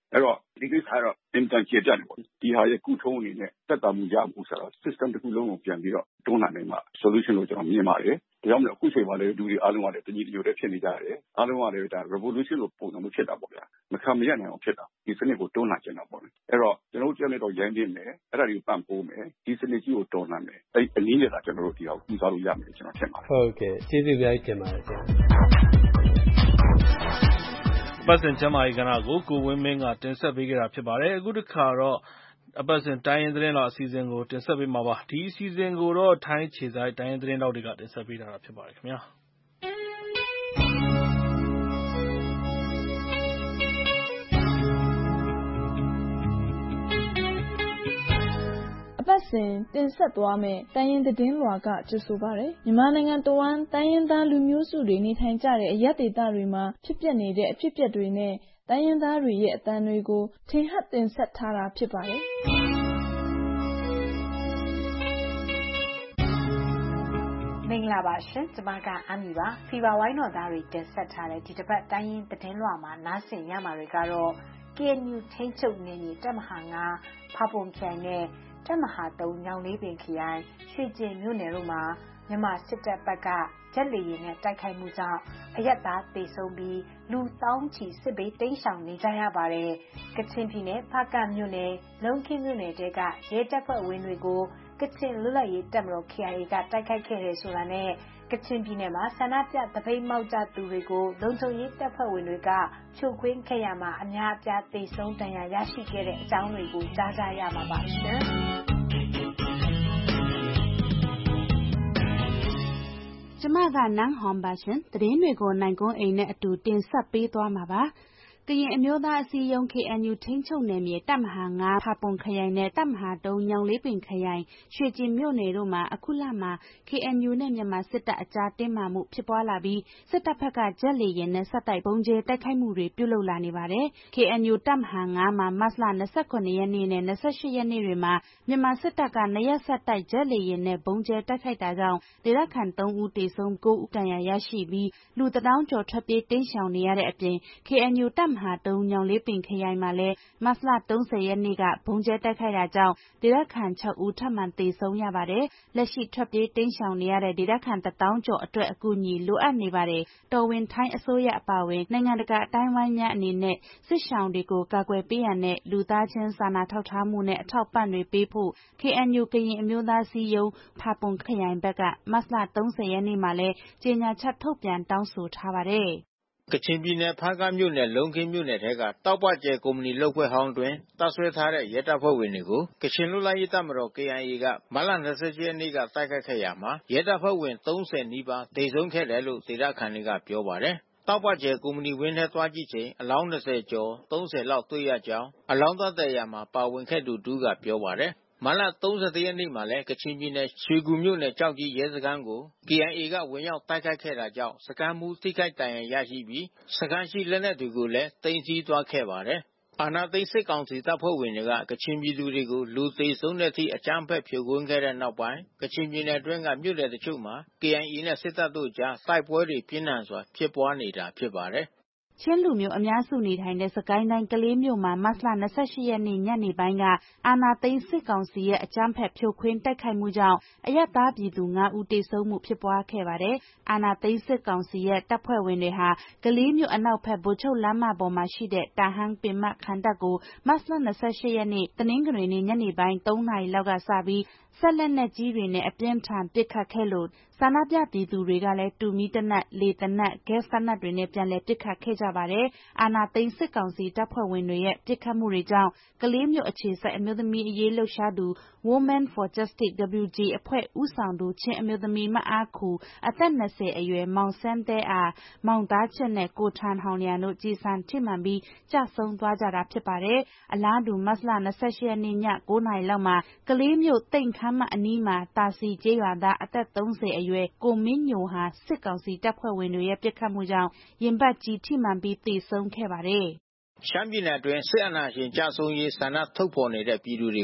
[SPEAKER 5] အဲ့တော့ဒီကိစ္စကတော့အင်တန်ကျေပြတ်တယ်ပေါ့ဒီဟာရဲ့ကုထုံးအနေနဲ့သက်သာမှုရမှုဆိုတော့ system တစ်ခုလုံးကိုပြန်ပြီးတော့တွန်းလှန်နိုင်မှာ solution လို့ကျွန်တော်မြင်ပါတယ်ဒါကြောင့်မို့အခုချိန်မှာလည်းလူတွေအားလုံးကလည်းတညီတညွတ်တည်းဖြစ်နေကြတယ်အားလုံးကလည်းဒါ revolution လို့ပုံစံမျိုးဖြစ်တာပေါ့ဗျာမခံမရနိုင်အောင်ဖြစ်တာဒီစနစ်ကိုတွန်းလှန်ချင်တာပေါ့လေအဲ့တော့ကျွန်တော်တို့ပြောနေတော့ရိုင်းနေမယ်အဲ့ဒါတွေကိုပံ့ပိုးမယ်ဒီစနစ်ကြီးကိုတွန်းလှန်မယ်အဲ့အနည်းနဲ့ကကျွန်တော်တို့ဒီဟာကိုပြီးသွားလို့ရမယ်ကျွန်တော်ထင်ပါတယ်
[SPEAKER 21] ဟုတ်ကဲ့ကျေးဇူးများတင်ပါတယ်ဆရာ
[SPEAKER 3] ပတ်စင်ကျမ်းမာရေးကဏ္ဍကိုကိုဝင်းမင်းကတင်ဆက်ပေးခဲ့တာဖြစ်ပါတယ်အခုတစ်ခါတော့အပတ်စဉ်တိုင်းရင်းသတင်းတော်အစီအစဉ်ကိုတင်ဆက်ပေးမှာပါဒီအစီအစဉ်ကိုတော့ထိုင်းခြေဆိုင်တိုင်းရင်းသတင်းတော်တွေကတင်ဆက်ပေးတာဖြစ်ပါတယ်ခင်ဗျာ
[SPEAKER 7] ပတ်စဉ်တင်ဆက်သွားမယ်တိုင်းရင်းသတင်းလွှာကကြိုဆိုပါရယ်မြန်မာနိုင်ငံတဝန်းတိုင်းရင်းသားလူမျိုးစုတွေနေထိုင်ကြတဲ့အရပ်ဒေသတွေမှာဖြစ်ပျက်နေတဲ့အဖြစ်အပျက်တွေနဲ့တိုင်းရင်းသားတွေရဲ့အသံတွေကိုထင်ဟပ်တင်ဆက်ထားတာဖြစ်ပါတယ်
[SPEAKER 8] မင်္ဂလာပါရှင်ကျွန်မကအမီပါဖီဗာဝိုင်းတော်သားတွေတင်ဆက်ထားတဲ့ဒီတစ်ပတ်တိုင်းရင်းသတင်းလွှာမှာနားဆင်ရမှာတွေကတော့ KNU ထိန်းချုပ်နေနေတပ်မဟာ9ဖာပွန်ခိုင်နဲ့တပ်မဟာ3ညောင်လေးပင်ခရိုင်ရွှေကျင်မြို့နယ်တို့မှာမြန်မာစစ်တပ်ဘက်ကဂျက်လေယာဉ်နဲ့တိုက်ခိုက်မှုကြောင့်အရက်သားသေဆုံးပြီးလူတောင်းချီစစ်ဘေးတိမ်းရှောင်နေကြရပါတယ်။ကချင်ပြည်နယ်ဖားကန့်မြို့နယ်လုံခင်းမြို့နယ်တဲကရဲတပ်ဖွဲ့ဝင်တွေကိုကချင်လွတ်လပ်ရေးတပ်မတော် KIA ကတိုက်ခိုက်ခဲ့တယ်ဆိုတာနဲ့ကချင်ပြည်နယ်မှာဆန္ဒပြတပိတ်မောက်ကြသူတွေကိုလုံခြုံရေးတပ်ဖွဲ့ဝင်တွေကဖြိုခွင်းခဲ့ရမှာအများအပြားသေဆုံးဒဏ်ရာရရှိခဲ့တဲ့အကြောင်းတွေကိုကြားကြရမှာပါရှင်။
[SPEAKER 10] ကျမကနန်းဟွန်ပါရှင်သတင်းတွေကိုနိုင်ကွန်းအိမ်နဲ့အတူတင်ဆက်ပေးသွားမှာပါကရင်အမျိုးသားအစည်းအရုံး KNU ထိန်းချုပ်နယ်မြေတပ်မဟာ9ဖာပွန်ခရိုင်နဲ့တပ်မဟာ3ညောင်လေးပင်ခရိုင်ရွှေကျင်မြို့နယ်တို့မှာအခုလမှာ KNU နဲ့မြန်မာစစ်တပ်အကြားတင်းမာမှုဖြစ်ပွားလာပြီးစစ်တပ်ဘက်ကဂျက်လေယာဉ်နဲ့ဆက်တိုက်ပုံကျဲတိုက်ခိုက်မှုတွေပြုလုပ်လာနေပါတယ်။ KNU တပ်မဟာ9မှာမတ်လ29ရက်နေ့နဲ့28ရက်နေ့တွေမှာမြန်မာစစ်တပ်က2ရက်ဆက်တိုက်ဂျက်လေယာဉ်နဲ့ပုံကျဲတိုက်ခိုက်တာကြောင့်ဒေသခံ3ဦးသေဆုံး9ဦးဒဏ်ရာရရှိပြီးလူ1000ကျော်ထွက်ပြေးတိမ်းရှောင်နေရတဲ့အပြင် KNU တပ်မဟာ3ညောင်လေးပင်ခရိုင်မှာလည်းမတ်လ30ရက်နေ့ကဘုံကျဲတိုက်ခိုက်တာကြောင့်ဒေသခံ6ဦးထပ်မံသေဆုံးရပါတယ်။လက်ရှိထွက်ပြေးတိမ်းရှောင်နေရတဲ့ဒေသခံ1000ကျော်အတွက်အကူအညီလိုအပ်နေပါတယ်။တော်ဝင်ထိုင်းအစိုးရအပါအဝင်နိုင်ငံတကာအတိုင်းဝိုင်းများအနေနဲ့စစ်ရှောင်တွေကိုကာကွယ်ပေးရန်နဲ့လူသားချင်းစာနာထောက်ထားမှုနဲ့အထောက်ပံ့တွေပေးဖို့ KNU ကရင်အမျိုးသားအစည်းအရုံးဖာပွန်ခရိုင်ဘက်ကမတ်လ30ရက်နေ့မှာလည်းကြေညာချက်ထုတ်ပြန်တောင်းဆိုထားပါတယ်။
[SPEAKER 2] ကချင်ပြည်နယ်ဖားကန့်မြို့နယ်လုံခင်းမြို့နယ်ထဲကတောက်ပကျဲကုမ္ပဏီလုပ်ဖွဲ့ဟောင်းတွင်တပ်ဆွဲထားတဲ့ရဲတပ်ဖွဲ့ဝင်တွေကိုကချင်လွတ်လပ်ရေးတပ်မတော် KIA ကမတ်လ28ရက်နေ့ကတိုက်ခိုက်ခဲ့ရာမှာရဲတပ်ဖွဲ့ဝင်30နီးပါးသေဆုံးခဲ့တယ်လို့ဒေသခံတွေကပြောပါတယ်။တောက်ပကျဲကုမ္ပဏီဝင်းထဲသွားကြည့်ချိန်အလောင်း20ကျော်30လောက်တွေ့ရကြောင်းအလောင်းသတ်တဲ့ရာမှာပါဝင်ခဲ့သူတူကပြောပါတယ်။မတ်လ31ရက်နေ့မှာလည်းကချင်ပြည်နယ်ရွှေကူမြို့နယ်ကြောက်ကြီးရဲစခန်းကို KIA ကဝင်ရောက်တိုက်ခိုက်ခဲ့တာကြောင့်စခန်းမှူးထိခိုက်ဒဏ်ရာရရှိပြီးစခန်းရှိလက်နက်တွေကိုလည်းသိမ်းဆည်းသွားခဲ့ပါတယ်။အာဏာသိမ်းစစ်ကောင်စီတပ်ဖွဲ့ဝင်တွေကကချင်ပြည်သူတွေကိုလူသေဆုံးတဲ့အထိအကြမ်းဖက်ဖြိုခွင်းခဲ့တဲ့နောက်ပိုင်းကချင်ပြည်နယ်အတွင်းကမြို့နယ်တချို့မှာ KIA နဲ့စစ်တပ်တို့ကြားတိုက်ပွဲတွေပြင်းထန်စွာဖြစ်ပွားနေတာဖြစ်ပါတယ်။
[SPEAKER 10] ချင်းလူမျိုးအများစုနေထိုင်တဲ့စကိုင်းတိုင်းကလေးမြို့မှာမတ်လ28ရက်နေ့ညနေပိုင်းကအာဏာသိမ်းစစ်ကောင်စီရဲ့အကြမ်းဖက်ဖြိုခွင်းတိုက်ခိုက်မှုကြောင့်အရပ်သားပြည်သူ9ဦးသေဆုံးမှုဖြစ်ပွားခဲ့ပါတယ်။အာဏာသိမ်းစစ်ကောင်စီရဲ့တပ်ဖွဲ့ဝင်တွေဟာကလေးမြို့အနောက်ဘက်ဗိုလ်ချုပ်လမ်းမပေါ်မှာရှိတဲ့တာဟန်းပင်မခန္ဓာကိုမတ်လ28ရက်နေ့တနင်္ဂနွေနေ့ညနေပိုင်း3နာရီလောက်ကစပြီးဆက်လက်နက်ကြီးတွေနဲ့အပြင်းထန်ပစ်ခတ်ခဲ့လို့ဆန္ဒပြပြည်သူတွေကလည်းတူမီတနတ်လေတနတ်ဂက်စ်တနတ်တွေနဲ့ပြန်လည်ပစ်ခတ်ခဲ့ကြပါတယ်။အာဏာသိမ်းစစ်ကောင်စီတပ်ဖွဲ့ဝင်တွေရဲ့ပစ်ခတ်မှုတွေကြောင့်ကလေးမြို့အခြေစိုက်အမျိုးသမီးအရေးလှုပ်ရှားသူ Women for Justice WG အဖွဲ့ဦးဆောင်သူချင်းအမျိုးသမီးမအားခူအသက်20အရွယ်မောင်ဆန်းတဲအားမောင်သားချစ်နဲ့ကိုထန်ဟောင်လျံတို့ကြီးစံထိမှန်ပြီးကြဆုံးသွားကြတာဖြစ်ပါတယ်။အလားတူမတ်လ28ရက်နေ့ည9နာရီလောက်မှာကလေးမြို့တိန့်ခမ်းမအနီးမှာတာစီကျေးရွာသားအသက်30အရွယ်ကိုမင်းညိုဟာစစ်ကောင်စီတပ်ဖွဲ့ဝင်တွေရဲ့ပစ်ခတ်မှုကြောင့်ရင်ဘတ်ကြီးထိမှန်ပြီးသေဆုံးခဲ့ပါတယ်
[SPEAKER 2] ။ရှမ်းပြည်နယ်အတွင်းစစ်အာဏာရှင်ကြဆုံးရေးဆန္ဒထုတ်ဖော်နေတဲ့ပြည်သူတွေကို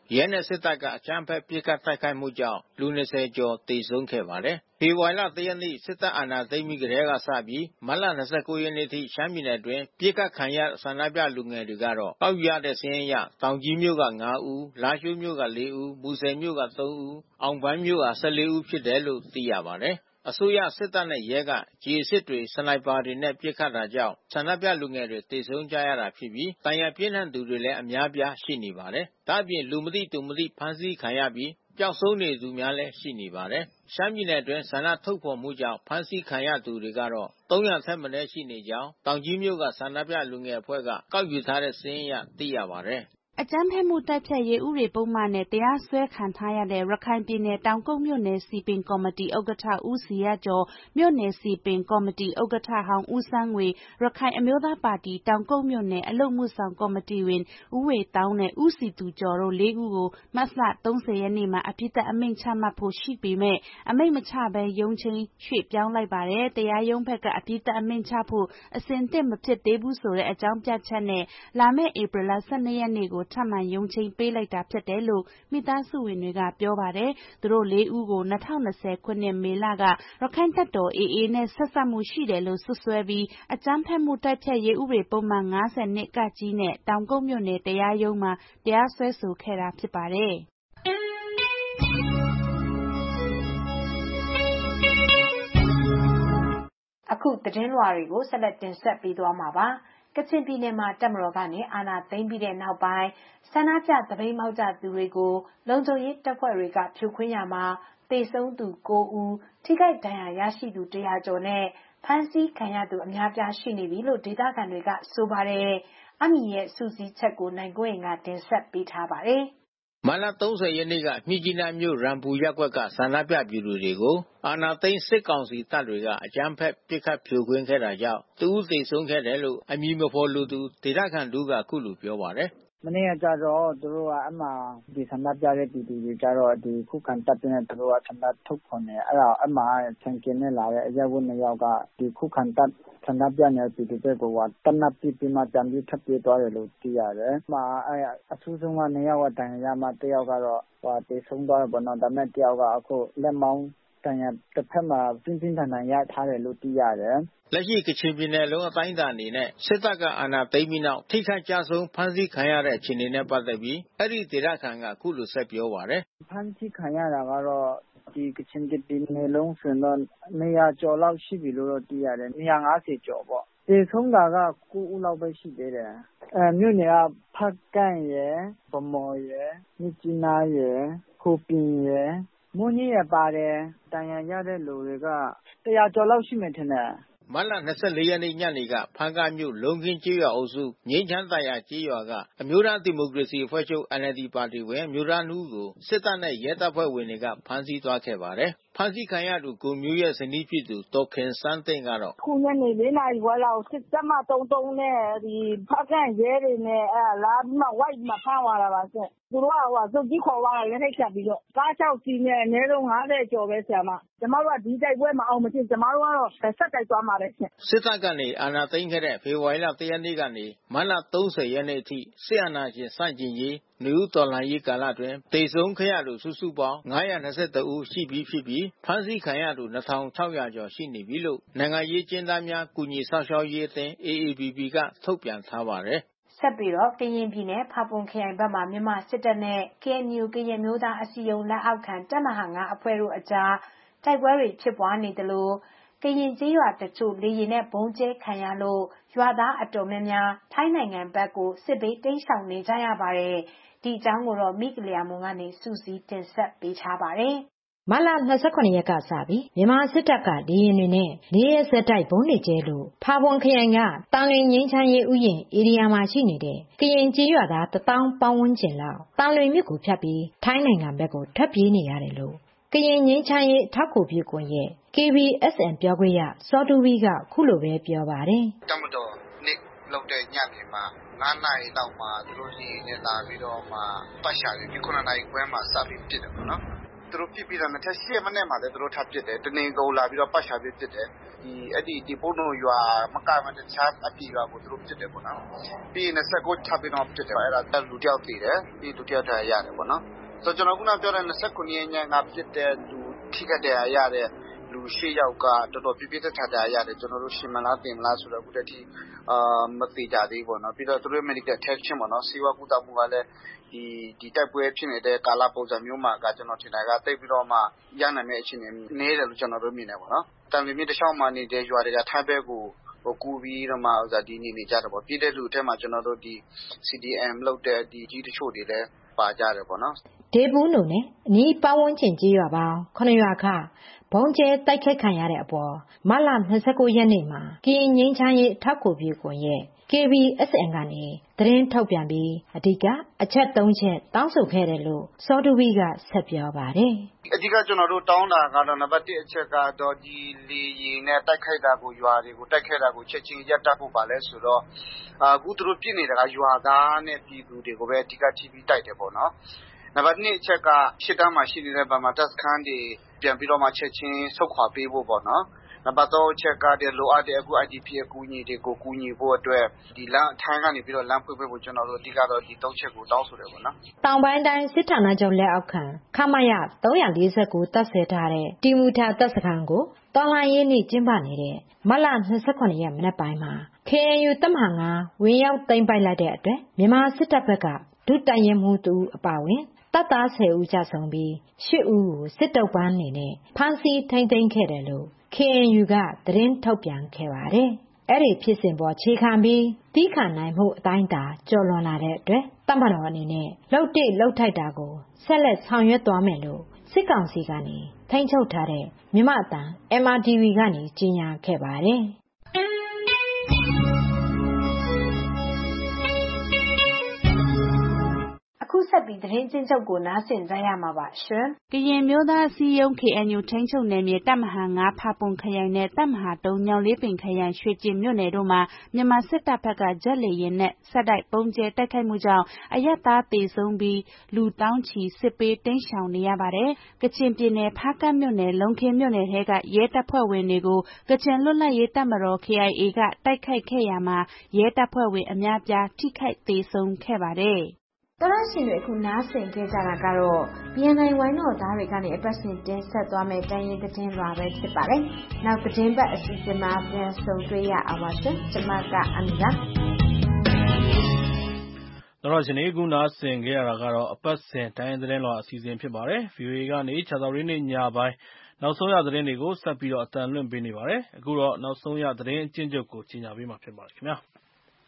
[SPEAKER 2] ရဲနဲ့စစ်တပ်ကအကြမ်းဖက်ပစ်ခတ်တိုက်ခိုက်မှုကြောင့်လူ 20 ကျော်သေဆုံးခဲ့ပါတယ်။ ဖေဖော်ဝါရီလ 1 ရက်နေ့စစ်တပ်အာဏာသိမ်းပြီးကတည်းကစပြီး မတ်လ 29 ရက်နေ့ထိ ရှမ်းပြည်နယ်အတွင်းပစ်ခတ်ခံရဆန္ဒပြလူငယ်တွေကတော့ ကောက်ယူရတဲ့စာရင်းအရ တောင်ကြီးမြို့က 5 ဦး၊ လားရှိုးမြို့က 4 ဦး၊ မူဆယ်မြို့က 3 ဦး၊ အောင်ပန်းမြို့က 14 ဦးဖြစ်တယ်လို့ သိရပါတယ်။ အစိုးရစစ်တပ်နဲ့ရဲက ကျည်အစစ်တွေ စနိုက်ပါတွေနဲ့ ပစ်ခတ်တာကြောင့် ဆန္ဒပြလူငယ်တွေ သေဆုံးကြရတာဖြစ်ပြီး ဒဏ်ရာပြင်းထန်သူတွေလည်း အများအပြားရှိနေပါတယ်။ ဒါ့အပြင် လူမသိသူမသိ ဖမ်းဆီးခံရပြီး ပျောက်ဆုံးနေသူများလည်း ရှိနေပါတယ်။ ရှမ်းပြည်နယ်အတွင်း ဆန္ဒထုတ်ဖော်မှုကြောင့် ဖမ်းဆီးခံရသူတွေကတော့ 300 ထက်မနည်းရှိနေကြောင်း တောင်ကြီးမြို့က ဆန္ဒပြလူငယ်အဖွဲ့က ကောက်ယူထားတဲ့စာရင်းအရ သိရပါတယ်။
[SPEAKER 10] အကြမ်းဖက်မှုတိုက်ဖျက်ရေးဥပဒေပုဒ်မနဲ့တရားစွဲခံထားရတဲ့ရခိုင်ပြည်နယ်တောင်ကုတ်မြို့နယ်စည်ပင်ကော်မတီဥက္ကဋ္ဌဦးဇေယျကျော်၊မြို့နယ်စည်ပင်ကော်မတီဥက္ကဋ္ဌဟောင်းဦးစန်းငွေ၊ရခိုင်အမျိုးသားပါတီတောင်ကုတ်မြို့နယ်အလုပ်အမှုဆောင်ကော်မတီဝင်ဦးဝေသောင်းနဲ့ဦးစည်သူကျော်တို့ 4 ဦးကိုမတ်လ 30 ရက်နေ့မှာအပြီးသတ်အမိန့်ချမှတ်ဖို့ရှိပေမဲ့ အမိန့်မချဘဲရုံးချိန်းရွှေ့ပြောင်းလိုက်ပါတယ်။ တရားရုံးဘက်ကအပြီးသတ်အမိန့်ချဖို့အဆင်သင့်မဖြစ်သေးဘူးဆိုတဲ့အကြောင်းပြချက်နဲ့ လာမယ့်ဧပြီလ 12 ရက်နေ့ကိုထပ်မံရုံးချိန်းပေးလိုက်တာဖြစ်တယ်လို့ မိသားစုဝင်တွေကပြောပါတယ်။ သူတို့ 4 ဦးကို 2020 ခုနှစ်မေလက ရက္ခိုင့်တပ်တော် AA နဲ့ဆက်စပ်မှုရှိတယ်လို့စွပ်စွဲပြီး အကြမ်းဖက်မှုတိုက်ဖျက်ရေးဥပဒေပုဒ်မ ၅၂ နဲ့ တောင်ကုတ်မြို့နယ်တရားရုံးမှာ တရားစွဲဆိုခဲ့တာဖြစ်ပါတယ်။
[SPEAKER 8] အခုသတင်းလွှာတွေကိုဆက်လက်တင်ဆက်ပေးသွားမှာပါ။ ကချင်ပြည်နယ်မှာတပ်မတော်ကနေအာဏာသိမ်းပြီးတဲ့နောက်ပိုင်းဆန္ဒပြသပိတ်မှောက်ကြသူတွေကိုလုံခြုံရေးတပ်ဖွဲ့တွေကဖြိုခွင်းရာမှာသေဆုံးသူ 9 ဦးထိခိုက်ဒဏ်ရာရရှိသူ 100 ကျော်နဲ့ဖမ်းဆီးခံရသူအများပြားရှိနေပြီလို့ဒေသခံတွေကဆိုပါတယ်။အမီရဲ့စုစည်းချက်ကိုနိုင်ကွန်းအိန်ကတင်ဆက်ပေးထားပါတယ်။ မတ်လ
[SPEAKER 2] 30 ရက်နေ့ကမြစ်ကြီးနားမြို့ရမ်ပူရပ်ကွက်ကဆန္ဒပြပြည်သူတွေကိုအာဏာသိမ်းစစ်ကောင်စီတပ်တွေကအကြမ်းဖက်ပစ်ခတ်ဖြိုခွင်းခဲ့တာကြောင့်တဦးသေဆုံးခဲ့တယ်လို့အမည်မဖော်လိုသူဒေသခံတဦးကအခုလိုပြောပါတယ်။
[SPEAKER 13] မနေ့ကကြတော့သူတို့ကဒီဆန္ဒပြတဲ့ပြည်သူတွေကြတော့ခုခံတပ်တွေနဲ့သူတို့ကဆန္ဒထုတ်ဖော်နေအဲ့မှာဆိုင်ကယ်နဲ့လာတဲ့အရပ်ဝတ်2ယောက်ကခုခံတပ်ဆန္ဒပြနေတဲ့ပြည်သူတွေကိုတနက်ပစ်ပြီးမှပြန်ပြီးထွက်ပြေးသွားတယ်လို့သိရတယ်။အထူးဆုံးက2ယောက်ကဒဏ်ရာရမှ1ယောက်ကတော့သေဆုံးသွားတယ်ပေါ့နော်။ဒါပေမဲ့1ယောက်ကအခုလက်မောင်းဒဏ်ရာတစ်ဖက်မှာပြင်းပြင်းထန်ထန်ရထားတယ်လို့သိရတယ်။
[SPEAKER 2] လက်ရှိကချင်ပြည်နယ်လုံးအတိုင်းအတာအနေနဲ့စစ်တပ်ကအာဏာသိမ်းပြီးနောက်ထိခိုက်ကြဆုံးဖမ်းဆီးခံရတဲ့အခြေအနေနဲ့ပတ်သက်ပြီးအဲဒီဒေသခံကအခုလိုဆက်ပြောပါတယ်
[SPEAKER 13] ။ဖမ်းဆီးခံရတာကတော့ကချင်ပြည်နယ်လုံးဆိုရင်တော့200ကျော်လောက်ရှိပြီလို့သိရတယ်။250ကျော်ပေါ့။သေဆုံးတာက9ဦးလောက်ပဲရှိသေးတယ်။မြို့နယ်ကဖားကန့်ရယ်ဗန်းမော်ရယ်မြစ်ကြီးနားရယ်ဟိုပင်ရယ်မိုးညှင်းရယ်ပါတယ်။ဒဏ်ရာရတဲ့လူတွေက100ကျော်လောက်ရှိမယ်ထင်တယ်။
[SPEAKER 2] မတ်လ 24 ရက်နေ့ညနေကဖားကန့်မြို့လုံးခင်းကျေးရွာအုပ်စုငြိမ်းချမ်းသာယာကျေးရွာကအမျိုးသားဒီမိုကရေစီအဖွဲ့ချုပ် NLD ပါတီဝင်အမျိုးသား2ဦးကိုစစ်တပ်နဲ့ရဲတပ်ဖွဲ့ဝင်တွေကဖမ်းဆီးသွားခဲ့ပါတယ်။ဖမ်းဆီးခံရသူကိုမျိုးရဲ့ဇနီးဖြစ်သူဒေါ်ခင်စန်းတင့်ကတော့
[SPEAKER 4] အခုညနေ4 နာရီခွဲလောက်တပ်မ33နဲ့ဖားကန့်ရဲတွေနဲ့လာပြီးမှဝိုက်ပြီးမှဖမ်းသွားတာပါရှင့်။သူတို့ကစုတ်ကြီးခေါ်သွားတာလက်ထိတ်ခတ်ပြီးတော့ကား6စီးနဲ့အနည်းဆုံး50ကျော်ပဲဆရာမ။ကျမတို့ကဒီတိုက်ပွဲမအောင်မချင်းကျမတို့ကတော့ဆက်တိုက်သွားမှာပဲရှင့်
[SPEAKER 2] ။စစ်တပ်ကနေအာဏာသိမ်းခဲ့တဲ့ဖေဖော်ဝါရီလ 1 ရက်နေ့ကနေမတ်လ 30 ရက်နေ့အထိစစ်အာဏာရှင်ဆန့်ကျင်ရေးနွေဦးတော်လှန်ရေးကာလအတွင်းသေဆုံးခဲ့ရသူစုစုပေါင်း521ဦးရှိပြီဖြစ်ပြီးဖမ်းဆီးခံရသူ 2600 ကျော်ရှိနေပြီလို့နိုင်ငံရေးအကျဉ်းသားများကူညီစောင့်ရှောက်ရေးအသင်း AAPP ကထုတ်ပြန်ထားပါတယ်
[SPEAKER 8] ။ဆက်ပြီးတော့ကရင်ပြည်နယ်ဖာပွန်ခရိုင်ဘက်မှာမြန်မာစစ်တပ်နဲ့ KNU ကရင်မျိုးသားအစည်းအရုံးလက်အောက်ခံတပ်မဟာ 5 အဖွဲ့တို့အကြားတိုက်ပွဲတွေဖြစ်ပွားနေသလိုကရင်ကျေးရွာတချို့လေယာဉ်နဲ့ဗုံးကျဲခံရလို့ရွာသားအတော်များများထိုင်းနိုင်ငံဘက်ကိုစစ်ဘေးတိမ်းရှောင်နေကြရပါတယ်။ဒီအကြောင်းကိုတော့မိဂလျာမွန်ကနေစုစည်းတင်ဆက်ပေးထားပါတယ်
[SPEAKER 11] ။မတ်လ 27 ရက်ကစပြီးမြန်မာစစ်တပ်ကလေယာဉ်တွေနဲ့4 ရက်ဆက်တိုက်ဗုံးတွေကျဲလို့ဖာပွန်ခရိုင်ကတန်လွင်ငင်းချမ်းရေးဥယျာဉ်ဧရိယာမှာရှိနေတဲ့ကရင်ကျေးရွာသား1000ပတ်ဝန်းကျင်လောက်တန်လွင်မြစ်ကိုဖြတ်ပြီးထိုင်းနိုင်ငံဘက်ကိုထွက်ပြေးနေရတယ်လို့ကရင်ငင်းချမ်းရေးအထောက်အကူပြုကွန်ရက် KBSN ပြောခွင့်ရစောတူဘီကခုလိုပဲပြောပါတယ်
[SPEAKER 12] ။တပ်မတော်နေ့လောက်တဲ့ညနေမှာ9 နာရီလောက်မှာသူတို့လေယာဉ်နဲ့လာပြီးတော့မှပတ်ရှာပြီး9 နာရီခွဲမှာစပြီးပစ်တယ်ပေါ့နော်။ သူသူတို့ဖြစ်ပြီးတော့28 မိနစ်မှလည်းသူတို့ထပ်ပစ်တယ်တနေကုန်လာပြီးတော့ပတ်ရှာပြီးပစ်တယ်ဒီပုံတို့ရွာမကမှတခြားအပြည်ရွာကိုသူတို့ပစ်တယ်ပေါ့နော်ပြီးရင်29ထပ်ပြီးတော့ပစ်တယ်အဲ့ဒါလူတယောက်တည်တယ်ပြီးလူတယောက်ထားရတယ်ပေါ့နော်ဆိုတော့ကျွန်တော်ခုနပြောတဲ့29ရက်ညကပစ်တဲ့လူထိခိုက်တဲ့ရတဲ့လူ8ယောက်ကတော်တော်ပြပြထထရတယ်ကျွန်တော်တို့ရှင်မလားတင်မလားဆိုတော့အခုတည်းမသိကြသေးဘူးပေါ့နော်ပြီးတော့သူတို့ medical attention ပေါ့နော်စီဝါကူတာမှုကလည်းဒီတိုက်ပွဲဖြစ်နေတဲ့ကာလပုံစံမျိုးမှာကကျွန်တော်ထင်တာကတိတ်ပြီးတော့မှရနိုင်မယ့်အခြေအနေနည်းတယ်လို့ကျွန်တော်တို့မြင်တယ်ပေါ့နော်တံမြင့်တစ်ချောင်းမှနေတဲ့ရွာတွေကထိုင်းဘက်ကိုကူပြီးတော့မှဒီနေကြတယ်ပေါ့ပြည်တဲ့လူထဲမှာကျွန်တော်တို့ဒီ CDM လောက်တဲ့ဒီကြီးတချို့တွေလည်းပါကြတယ်ပေါ့နော်
[SPEAKER 11] ဒေဘူးနုံနဲ့အနီးပတ်ဝန်းကျင်ကြီးရွာပေါင်း9ရွာခဘုံကျဲတိုက်ခိုက်ခံရတဲ့အပေါ်မတ်လ29ရက်နေ့မှာကရင်ငြိမ်းချမ်းရေးထောက်ကူပြုကွန်ရက် KBSN ကနေသတင်းထုတ်ပြန်ပြီးအဓိကအချက်3ချက်တောင်းဆိုခဲ့တယ်လို့စောတူဝီကဆက်ပြောပါတယ်
[SPEAKER 12] အဓိကကျွန်တော်တို့တောင်းတာကတော့နံပါတ်1အချက်ကတော့ဒီလေရင်နဲ့တိုက်ခိုက်တာကိုရွာတွေကိုတိုက်ခိုက်တာကိုချက်ချင်းရပ်တန့်ဖို့ပါလဲဆိုတော့အခုသူတို့ပြစ်နေတာကရွာသားနဲ့ပြည်သူတွေကိုပဲအဓိကထိပြီးတိုက်တယ်ပေါ့နော်နံပါတ်2အချက်ကရှစ်တန်းမှာရှိနေတဲ့ဗမာတပ်စခန်းတွေပြန်ပြီးတော့မှချက်ချင်းဆုတ်ခွာပေးဖို့ပေါ့နော်နံပါတ်3အချက်ကလိုအပ်တဲ့အခု IDP အကူအညီတွေကိုကူညီဖို့အတွက်ဒီလမ်းထိုင်းကနေပြီးတော့လမ်းဖွင့်ပေးဖို့ကျွန်တော်တို့အဓိကတော့ဒီ3ချက်ကိုတောင်းဆိုတယ်ပေါ့နော်
[SPEAKER 11] တောင်ပိုင်းတိုင်းစစ်ဌာနချုပ်လက်အောက်ခံခမရ349တပ်ဆဲထားတဲ့တီမူထာတပ်စခန်းကိုတော်လှန်ရေးနေ့ကျင်းပနေတဲ့မတ်လ29ရက်မနက်ပိုင်းမှာ KNU တပ်မဟာ9ဝင်ရောက်သိမ်းပိုက်လိုက်တဲ့အတွက်မြန်မာစစ်တပ်ဘက်ကဒုတပ်ရင်းမှူး2အပါအဝင်တပ်သား10ဦးကြဆုံးပြီး8ဦးကိုစစ်တုပ်ပန်းနေနဲ့ဖမ်းဆီးထိန်းသိမ်းခဲ့တယ်လို့ KNU ကသတင်းထုတ်ပြန်ခဲ့ပါတယ်။အဲ့ဒီဖြစ်စဉ်ပေါ်ခြေခံပြီးတီးခံနိုင်မှုအတိုင်းတာကျော်လွန်လာတဲ့အတွက်တပ်မတော်အနေနဲ့လှုပ်တိလှုပ်ထိုက်တာကိုဆက်လက်ဆောင်ရွက်သွားမယ်လို့စစ်ကောင်စီကနေထိန်းချုပ်ထားတဲ့မြမအတန် MRTV ကနေကြေညာခဲ့ပါတယ်။
[SPEAKER 8] အခုဆက်ပြီးသတင်းချင်းချုပ်ကိုနားဆင်ကြရမှာပါရှင်
[SPEAKER 10] ။ကရင်မျိုးသားအစည်းအရုံး KNU ထိန်းချုပ်နယ်မြေတပ်မဟာ9ဖာပွန်ခရိုင်နဲ့တပ်မဟာ3ညောင်လေးပင်ခရိုင်ရွှေကျင်မြို့နယ်တို့မှာမြန်မာစစ်တပ်ဘက်ကဂျက်လေယာဉ်နဲ့ဆက်တိုက်ပုံကျဲတိုက်ခိုက်မှုကြောင့်အရပ်သားသေဆုံးပြီးလူတောင်းချီစစ်ပေးတိမ်းရှောင်နေရပါတယ်။ကချင်ပြည်နယ်ဖားကန့်မြို့နယ်လုံခင်းမြို့နယ်ထဲကရဲတပ်ဖွဲ့ဝင်တွေကိုကချင်လွတ်လပ်ရေးတပ်မတော် KIA ကတိုက်ခိုက်ခဲ့ရမှာရဲတပ်ဖွဲ့ဝင်အများပြားထိခိုက်သေဆုံးခဲ့ပါတယ်။
[SPEAKER 8] တော်ရရှင်တွေအခုနားဆင်ခဲ့ကြတာကတော့BNIဝိုင်းတော်သားတွေကနေအပတ်စဉ်တင်ဆက်သွားမယ့်တိုင်းရင်းသတင်းလွှာပဲဖြစ်ပါတယ်။နောက်သတင်းပတ်အစီအစဉ်မှာပြန်ဆုံတွေ့ရအောင်ပါရှင်။ကျွန်မကအန်နာ
[SPEAKER 3] တော်ရရှင်တွေအခုနားဆင်ခဲ့ရတာကတော့အပတ်စဉ်တိုင်းရင်းသတင်းလွှာအစီအစဉ်ဖြစ်ပါတယ်။ VOA ကနေခြာတော်ရင်းနေ့ညပိုင်းနောက်ဆုံးရသတင်းတွေကိုဆက်ပြီးတော့အတန်လွင့်ပေးနေပါတယ်။အခုတော့နောက်ဆုံးရသတင်းအကျဉ်းချုပ်ကိုကြီးညာပေးမှာဖြစ်ပါတယ်ခင်ဗျာ။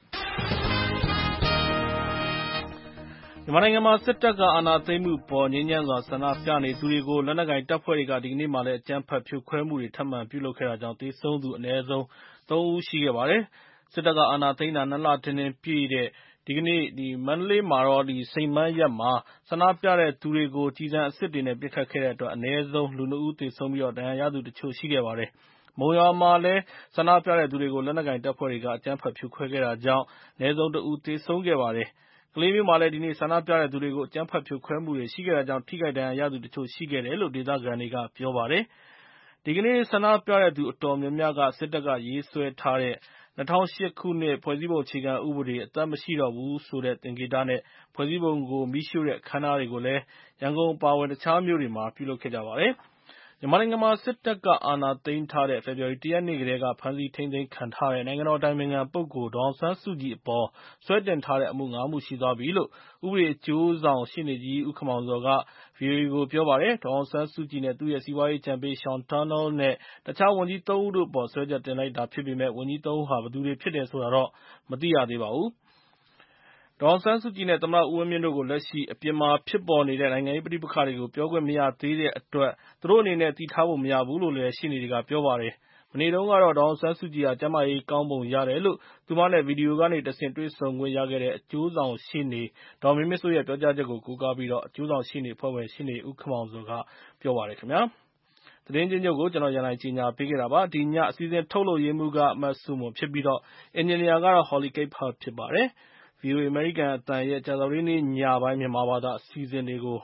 [SPEAKER 3] မြန်မာနိုင်ငံမှာစစ်တပ်ကအာဏာသိမ်းမှုပေါ်ငြိမ်းချမ်းစွာဆန္ဒပြနေသူတွေကိုလက်နက်ကိုင်တပ်ဖွဲ့တွေကဒီကနေ့မှလည်းအကြမ်းဖက်ဖြိုခွဲမှုတွေထပ်မံပြုလုပ်ခဲ့တာကြောင့်သေဆုံးသူအနည်းဆုံး3ဦးရှိခဲ့ပါတယ်။စစ်တပ်ကအာဏာသိမ်းတာ2လတင်းတင်းပြည့်တဲ့ဒီကနေ့မန္တလေးမှာတော့စိန်ပန်းရပ်မှာဆန္ဒပြတဲ့သူတွေကိုကျည်ဆံအစစ်တွေနဲ့ပစ်ခတ်ခဲ့တဲ့အတွက်အနည်းဆုံးလူ2ဦးသေဆုံးပြီးဒဏ်ရာရသူတချို့ရှိခဲ့ပါတယ်။မုံရွာမှာလည်းဆန္ဒပြတဲ့သူတွေကိုလက်နက်ကိုင်တပ်ဖွဲ့တွေကအကြမ်းဖက်ဖြိုခွဲခဲ့တာကြောင့်အနည်းဆုံး1ဦးသေဆုံးခဲ့ပါတယ်။ကလေးမြို့မှာလည်းဒီနေ့ဆန္ဒပြတဲ့သူတွေကိုအကြမ်းဖက်ဖြိုခွဲမှုတွေရှိခဲ့တာကြောင့်ထိခိုက်ဒဏ်ရာရသူတချို့ရှိခဲ့တယ်လို့ဒေသခံတွေကပြောပါတယ်။ဒီကနေ့ဆန္ဒပြတဲ့သူအတော်များများကစစ်တပ်ကရေးဆွဲထားတဲ့2008ခုနှစ်ဖွဲ့စည်းပုံအခြေခံဥပဒေအသက်မရှိတော့ဘူးဆိုတဲ့သင်္ကေတနဲ့ဖွဲ့စည်းပုံကိုမီးရှို့တဲ့အခမ်းအနားတွေကိုလည်းရန်ကုန်အပါအဝင်တခြားမြို့တွေမှာပြုလုပ်ခဲ့ကြပါတယ်။မြန်မာနိုင်ငံမှာစစ်တပ်ကအာဏာသိမ်းထားတဲ့ဖေဖော်ဝါရီ 1 ရက်နေ့ကတည်းကဖမ်းဆီးထိန်းသိမ်းခံထားတဲ့နိုင်ငံတော်အတိုင်ပင်ခံပုဂ္ဂိုလ်ဒေါ်အောင်ဆန်းစုကြည်အပေါ်စွဲတင်ထားတဲ့အမှု5မှုရှိသွားပြီလို့ဥပဒေအကျိုးဆောင်ရှေ့နေကြီးဦးခင်မောင်ဇော်က VOA ကိုပြောပါတယ်။ဒေါ်အောင်ဆန်းစုကြည်နဲ့သူ့ရဲ့စီးပွားရေးအကြံပေး Sean Turnell နဲ့တခြားဝန်ကြီး3ဦးတို့အပေါ်စွဲချက်တင်လိုက်တာဖြစ်ပေမဲ့ဝန်ကြီး3ဦးဟာဘယ်သူတွေဖြစ်တယ်ဆိုတာတော့မသိရသေးပါဘူး။ဒေါ်အောင်ဆန်းစုကြည်နဲ့သမ္မတဦးဝင်းမြင့်တို့ကိုလက်ရှိအပြင်မှာဖြစ်ပေါ်နေတဲ့နိုင်ငံရေးပဋိပက္ခတွေကိုပြောခွင့်မရသေးတဲ့အတွက်သူတို့အနေနဲ့သိထားဖို့မရဘူးလို့လည်းရှေ့နေတွေကပြောပါတယ်။မနေ့တုန်းကတော့ဒေါ်အောင်ဆန်းစုကြည်ဟာကျန်းမာရေးကောင်းပုံရတယ်လို့သူမနဲ့ဗီဒီယိုကနေတဆင့်တွေ့ဆုံခွင့်ရခဲ့တဲ့အကျိုးဆောင်ရှေ့နေဒေါ်မင်းမင်းစိုးရဲ့ပြောကြားချက်ကိုကိုးကားပြီးအကျိုးဆောင်ရှေ့နေအဖွဲ့ဝင်ရှေ့နေဦးခင်မောင်ဇော်ကပြောပါတယ်ခင်ဗျာ။သတင်းချင်းချုပ်ကိုကျွန်တော်ရန်နိုင်ကြီးညာပေးခဲ့တာပါ။ဒီညအစီအစဉ်ထုတ်လုပ်ရေးမှူးကမတ်ဆူမွန်ဖြစ်ပြီးအင်ဂျင်နီယာကတော့ Holly Cape ဖြစ်ပါတယ်။ VOA အမေရိကန်အသံရဲ့ကြာသပတေးနေ့ညပိုင်းမြန်မာဘာသာအစီအစဉ်တွေကိုည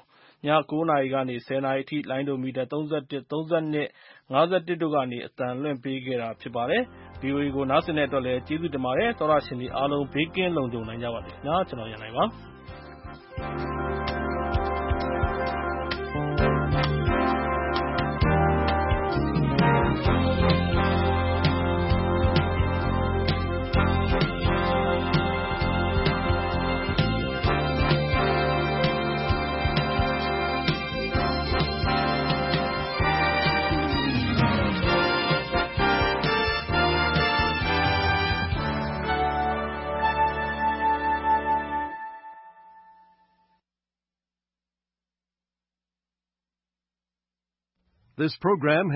[SPEAKER 3] 9 နာရီကနေ 10 နာရီအထိလိုင်းဒိုမီတာ 31, 32, 51 တို့ကနေ အသံလွှင့်ပေးခဲ့တာဖြစ်ပါတယ်။ VOA ကိုနားဆင်တဲ့အတွက်လည်းကျေးဇူးတင်ပါတယ်။ သောတရှင်တွေအားလုံးဘေးကင်းလုံခြုံနိုင်ကြပါစေခင်ဗျာ။ ကျွန်တော်ရန်နိုင်ပါ
[SPEAKER 14] This program